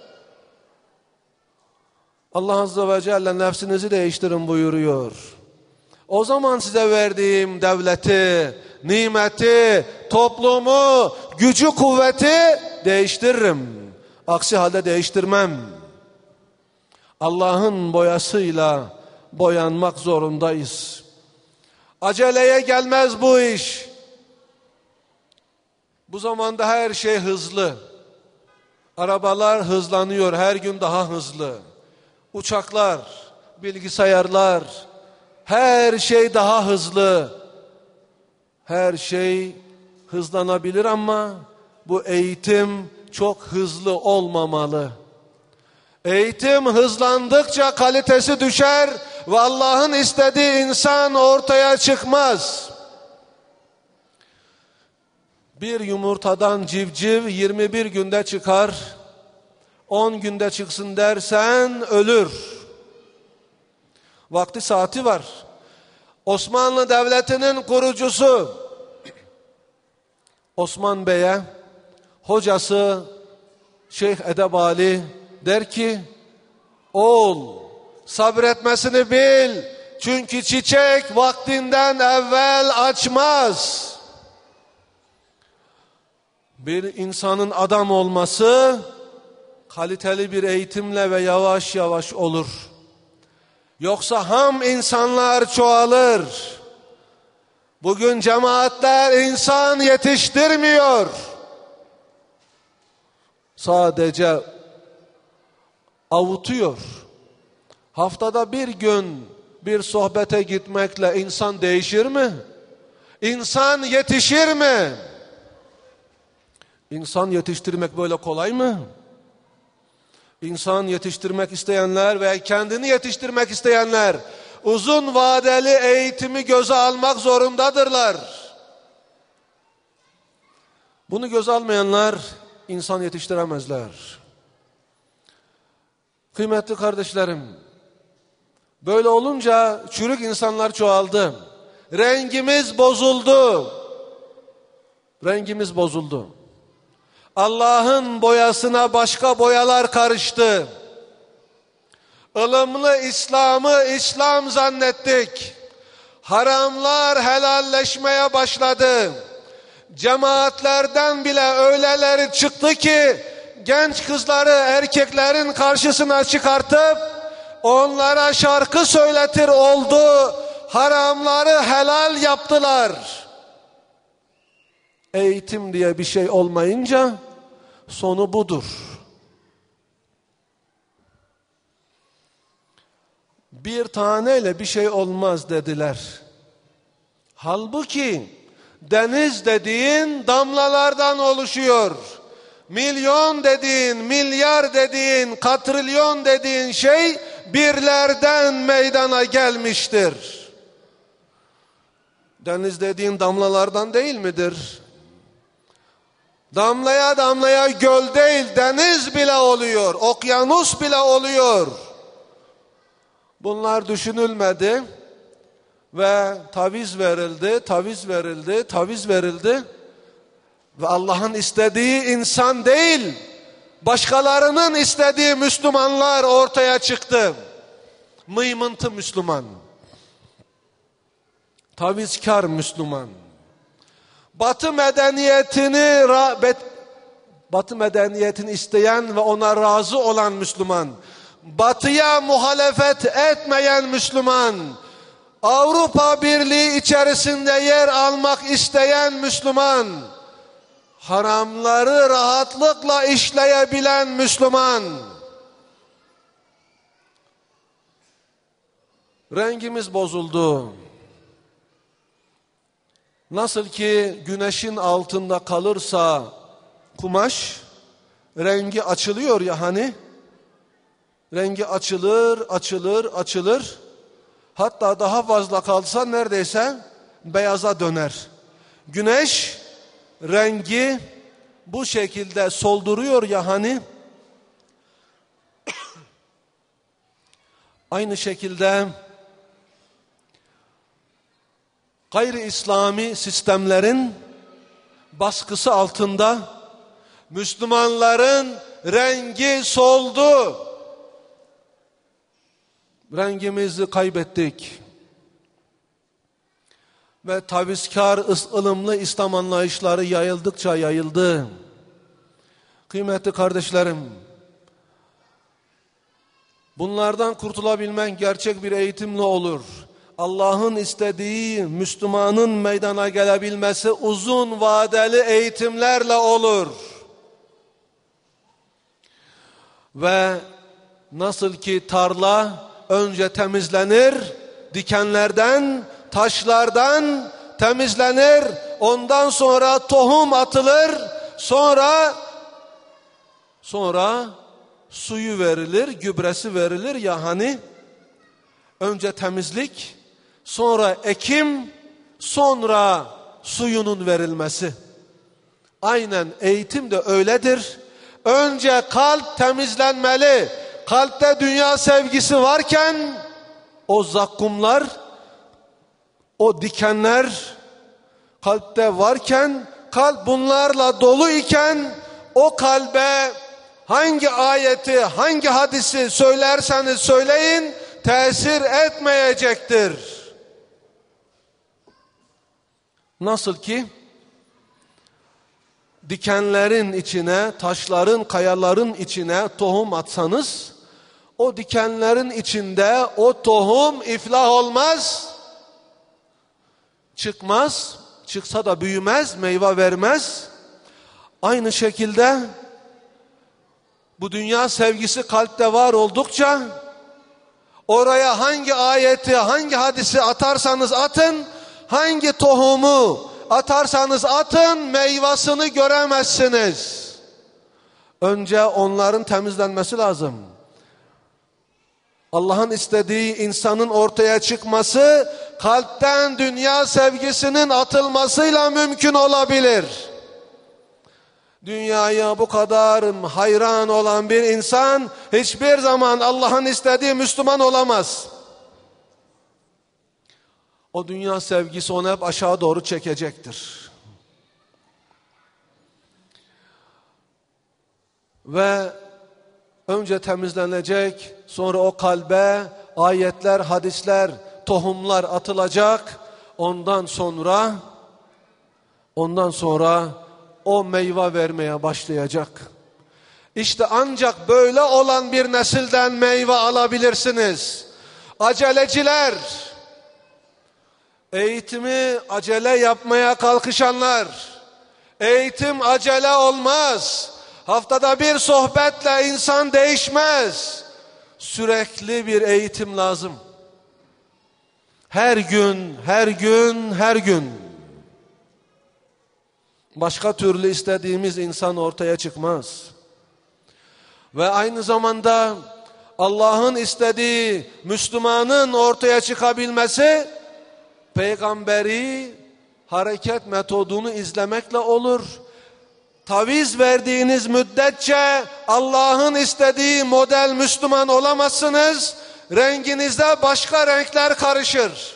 Allah Azze ve Celle nefsinizi değiştirin buyuruyor. O zaman size verdiğim devleti, nimeti, toplumu, gücü, kuvveti değiştiririm. Aksi halde değiştirmem. Allah'ın boyasıyla boyanmak zorundayız. Aceleye gelmez bu iş. Bu zamanda her şey hızlı. Arabalar hızlanıyor, her gün daha hızlı. Uçaklar, bilgisayarlar, her şey daha hızlı. Her şey hızlanabilir ama bu eğitim çok hızlı olmamalı. Eğitim hızlandıkça kalitesi düşer ve Allah'ın istediği insan ortaya çıkmaz. Bir yumurtadan civciv 21 günde çıkar, 10 günde çıksın dersen ölür. Vakti saati var. Osmanlı Devleti'nin kurucusu Osman Bey'e hocası Şeyh Edebali der ki, oğul sabretmesini bil, çünkü çiçek vaktinden evvel açmaz. Bir insanın adam olması kaliteli bir eğitimle ve yavaş yavaş olur. Yoksa ham insanlar çoğalır. Bugün cemaatler insan yetiştirmiyor. Sadece avutuyor. Haftada bir gün bir sohbete gitmekle insan değişir mi? İnsan yetişir mi? İnsan yetiştirmek böyle kolay mı? İnsan yetiştirmek isteyenler ve kendini yetiştirmek isteyenler uzun vadeli eğitimi göze almak zorundadırlar. Bunu göze almayanlar insan yetiştiremezler. Kıymetli kardeşlerim, böyle olunca çürük insanlar çoğaldı. Rengimiz bozuldu. Rengimiz bozuldu. Allah'ın boyasına başka boyalar karıştı. Ilımlı İslam'ı İslam zannettik. Haramlar helalleşmeye başladı. Cemaatlerden bile öyleleri çıktı ki genç kızları erkeklerin karşısına çıkartıp onlara şarkı söyletir oldu. Haramları helal yaptılar. Eğitim diye bir şey olmayınca sonu budur. Bir taneyle bir şey olmaz dediler. Halbuki deniz dediğin damlalardan oluşuyor. Milyon dediğin, milyar dediğin, katrilyon dediğin şey birlerden meydana gelmiştir. Deniz dediğin damlalardan değil midir? Damlaya damlaya göl değil, deniz bile oluyor, okyanus bile oluyor. Bunlar düşünülmedi ve taviz verildi, taviz verildi, taviz verildi. Ve Allah'ın istediği insan değil, başkalarının istediği Müslümanlar ortaya çıktı. Mıymıntı Müslüman, tavizkar Müslüman. Batı medeniyetini isteyen ve ona razı olan Müslüman, Batı'ya muhalefet etmeyen Müslüman, Avrupa Birliği içerisinde yer almak isteyen Müslüman, haramları rahatlıkla işleyebilen Müslüman. Rengimiz bozuldu. Nasıl ki güneşin altında kalırsa kumaş, rengi açılıyor ya hani, rengi açılır, açılır, açılır. Hatta daha fazla kalsa neredeyse beyaza döner. Güneş rengi bu şekilde solduruyor ya hani, aynı şekilde gayri İslami sistemlerin baskısı altında Müslümanların rengi soldu. Rengimizi kaybettik. ve tavizkar, ılımlı İslam anlayışları yayıldıkça yayıldı. Kıymetli kardeşlerim, bunlardan kurtulabilmek gerçek bir eğitimle olur. Allah'ın istediği Müslümanın meydana gelebilmesi uzun vadeli eğitimlerle olur. Ve nasıl ki tarla önce temizlenir, dikenlerden, taşlardan temizlenir, ondan sonra tohum atılır, sonra suyu verilir, gübresi verilir ya hani, önce temizlik, sonra ekim, sonra suyunun verilmesi. Aynen eğitim de öyledir. Önce kalp temizlenmeli. Kalpte dünya sevgisi varken o zakkumlar, o dikenler kalpte varken, kalp bunlarla dolu iken o kalbe hangi ayeti, hangi hadisi söylerseniz söyleyin tesir etmeyecektir. Nasıl ki dikenlerin içine, taşların, kayaların içine tohum atsanız, o dikenlerin içinde o tohum iflah olmaz, çıkmaz, çıksa da büyümez, meyve vermez. Aynı şekilde bu dünya sevgisi kalpte var oldukça, oraya hangi ayeti, hangi hadisi atarsanız atın, hangi tohumu atarsanız atın, meyvasını göremezsiniz. Önce onların temizlenmesi lazım. Allah'ın istediği insanın ortaya çıkması, kalpten dünya sevgisinin atılmasıyla mümkün olabilir. Dünyaya bu kadar hayran olan bir insan, hiçbir zaman Allah'ın istediği Müslüman olamaz. O dünya sevgisi onu hep aşağı doğru çekecektir. Ve önce temizlenecek, sonra o kalbe ayetler, hadisler, tohumlar atılacak. Ondan sonra o meyve vermeye başlayacak. İşte ancak böyle olan bir nesilden meyve alabilirsiniz. Aceleciler, eğitimi acele yapmaya kalkışanlar, eğitim acele olmaz. Haftada bir sohbetle insan değişmez. Sürekli bir eğitim lazım. Her gün. Başka türlü istediğimiz insan ortaya çıkmaz. Ve aynı zamanda Allah'ın istediği Müslümanın ortaya çıkabilmesi, peygamberi hareket metodunu izlemekle olur. Taviz verdiğiniz müddetçe Allah'ın istediği model Müslüman olamazsınız. Renginizde başka renkler karışır.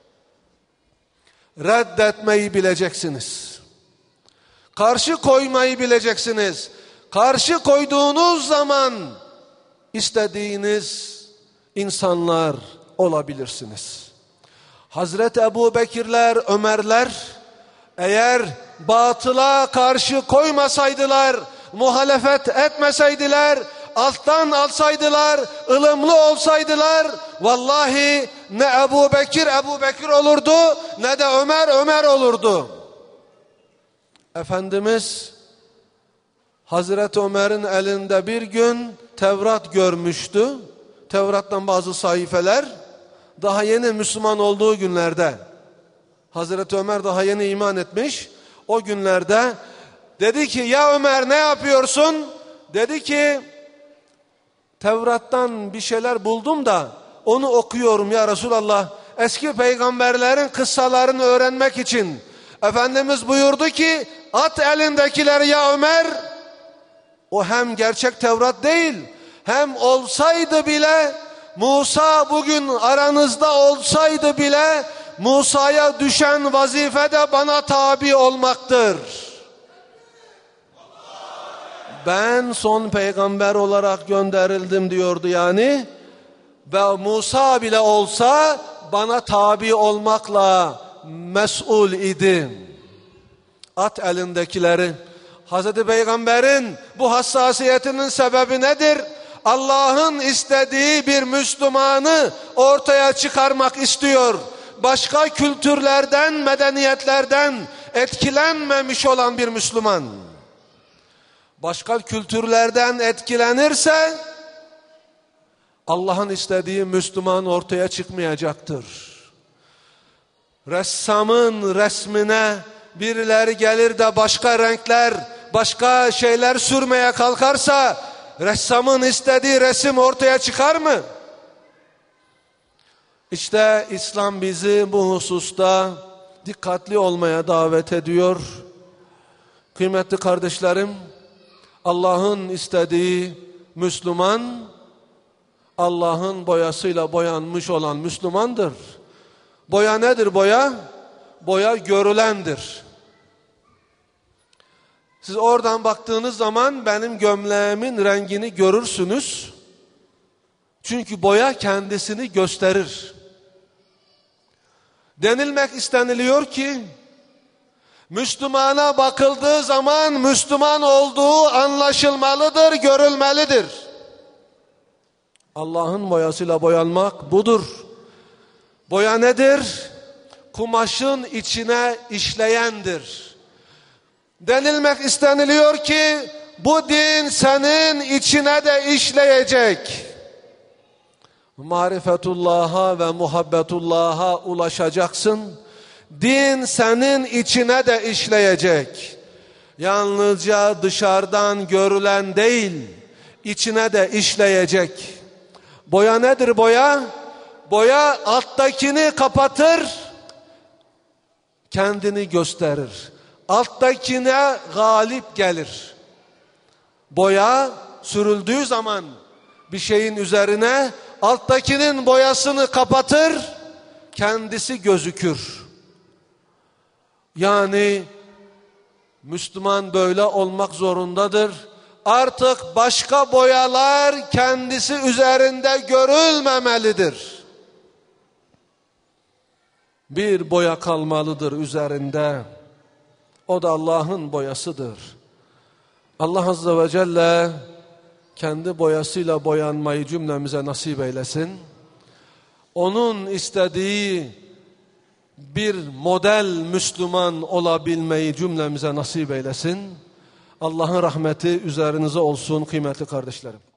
Reddetmeyi bileceksiniz. Karşı koymayı bileceksiniz. Karşı koyduğunuz zaman istediğiniz insanlar olabilirsiniz. Hazreti Ebu Bekirler, Ömerler eğer batıla karşı koymasaydılar, muhalefet etmeseydiler, alttan alsaydılar, ılımlı olsaydılar, vallahi ne Ebu Bekir olurdu, ne de Ömer olurdu. Efendimiz Hazreti Ömer'in elinde bir gün Tevrat görmüştü. Tevrat'tan bazı sayfeler, daha yeni Müslüman olduğu günlerde, Hazreti Ömer daha yeni iman etmiş. O günlerde dedi ki, ya Ömer ne yapıyorsun? Dedi ki, Tevrat'tan bir şeyler buldum da onu okuyorum ya Resulallah. Eski peygamberlerin kıssalarını öğrenmek için. Efendimiz buyurdu ki, at elindekileri ya Ömer. O hem gerçek Tevrat değil, hem olsaydı bile, Musa bugün aranızda olsaydı bile, Musa'ya düşen vazife de bana tabi olmaktır. Ben son peygamber olarak gönderildim diyordu yani. Ve Musa bile olsa bana tabi olmakla mesul idi. At elindekileri. Hazreti Peygamber'in bu hassasiyetinin sebebi nedir? Allah'ın istediği bir Müslümanı ortaya çıkarmak istiyor. Başka kültürlerden, medeniyetlerden etkilenmemiş olan bir Müslüman. Başka kültürlerden etkilenirse Allah'ın istediği Müslüman ortaya çıkmayacaktır. Ressamın resmine birileri gelir de başka renkler, başka şeyler sürmeye kalkarsa ressamın istediği resim ortaya çıkar mı? İşte İslam bizi bu hususta dikkatli olmaya davet ediyor. Kıymetli kardeşlerim, Allah'ın istediği Müslüman, Allah'ın boyasıyla boyanmış olan Müslümandır. Boya nedir boya? Boya görülendir. Siz oradan baktığınız zaman benim gömleğimin rengini görürsünüz. Çünkü boya kendisini gösterir. Denilmek isteniliyor ki, Müslümana bakıldığı zaman Müslüman olduğu anlaşılmalıdır, görülmelidir. Allah'ın boyasıyla boyanmak budur. Boya nedir? Kumaşın içine işleyendir. Denilmek isteniliyor ki, bu din senin içine de işleyecek. Marifetullah'a ve muhabbetullah'a ulaşacaksın. Din senin içine de işleyecek. Yalnızca dışarıdan görülen değil, içine de işleyecek. Boya nedir boya? Boya alttakini kapatır, kendini gösterir. Alttakine galip gelir. Boya sürüldüğü zaman bir şeyin üzerine alttakinin boyasını kapatır, kendisi gözükür. Yani Müslüman böyle olmak zorundadır. Artık başka boyalar kendisi üzerinde görülmemelidir. Bir boya kalmalıdır üzerinde. O da Allah'ın boyasıdır. Allah Azze ve Celle kendi boyasıyla boyanmayı cümlemize nasip eylesin. Onun istediği bir model Müslüman olabilmeyi cümlemize nasip eylesin. Allah'ın rahmeti üzerinize olsun kıymetli kardeşlerim.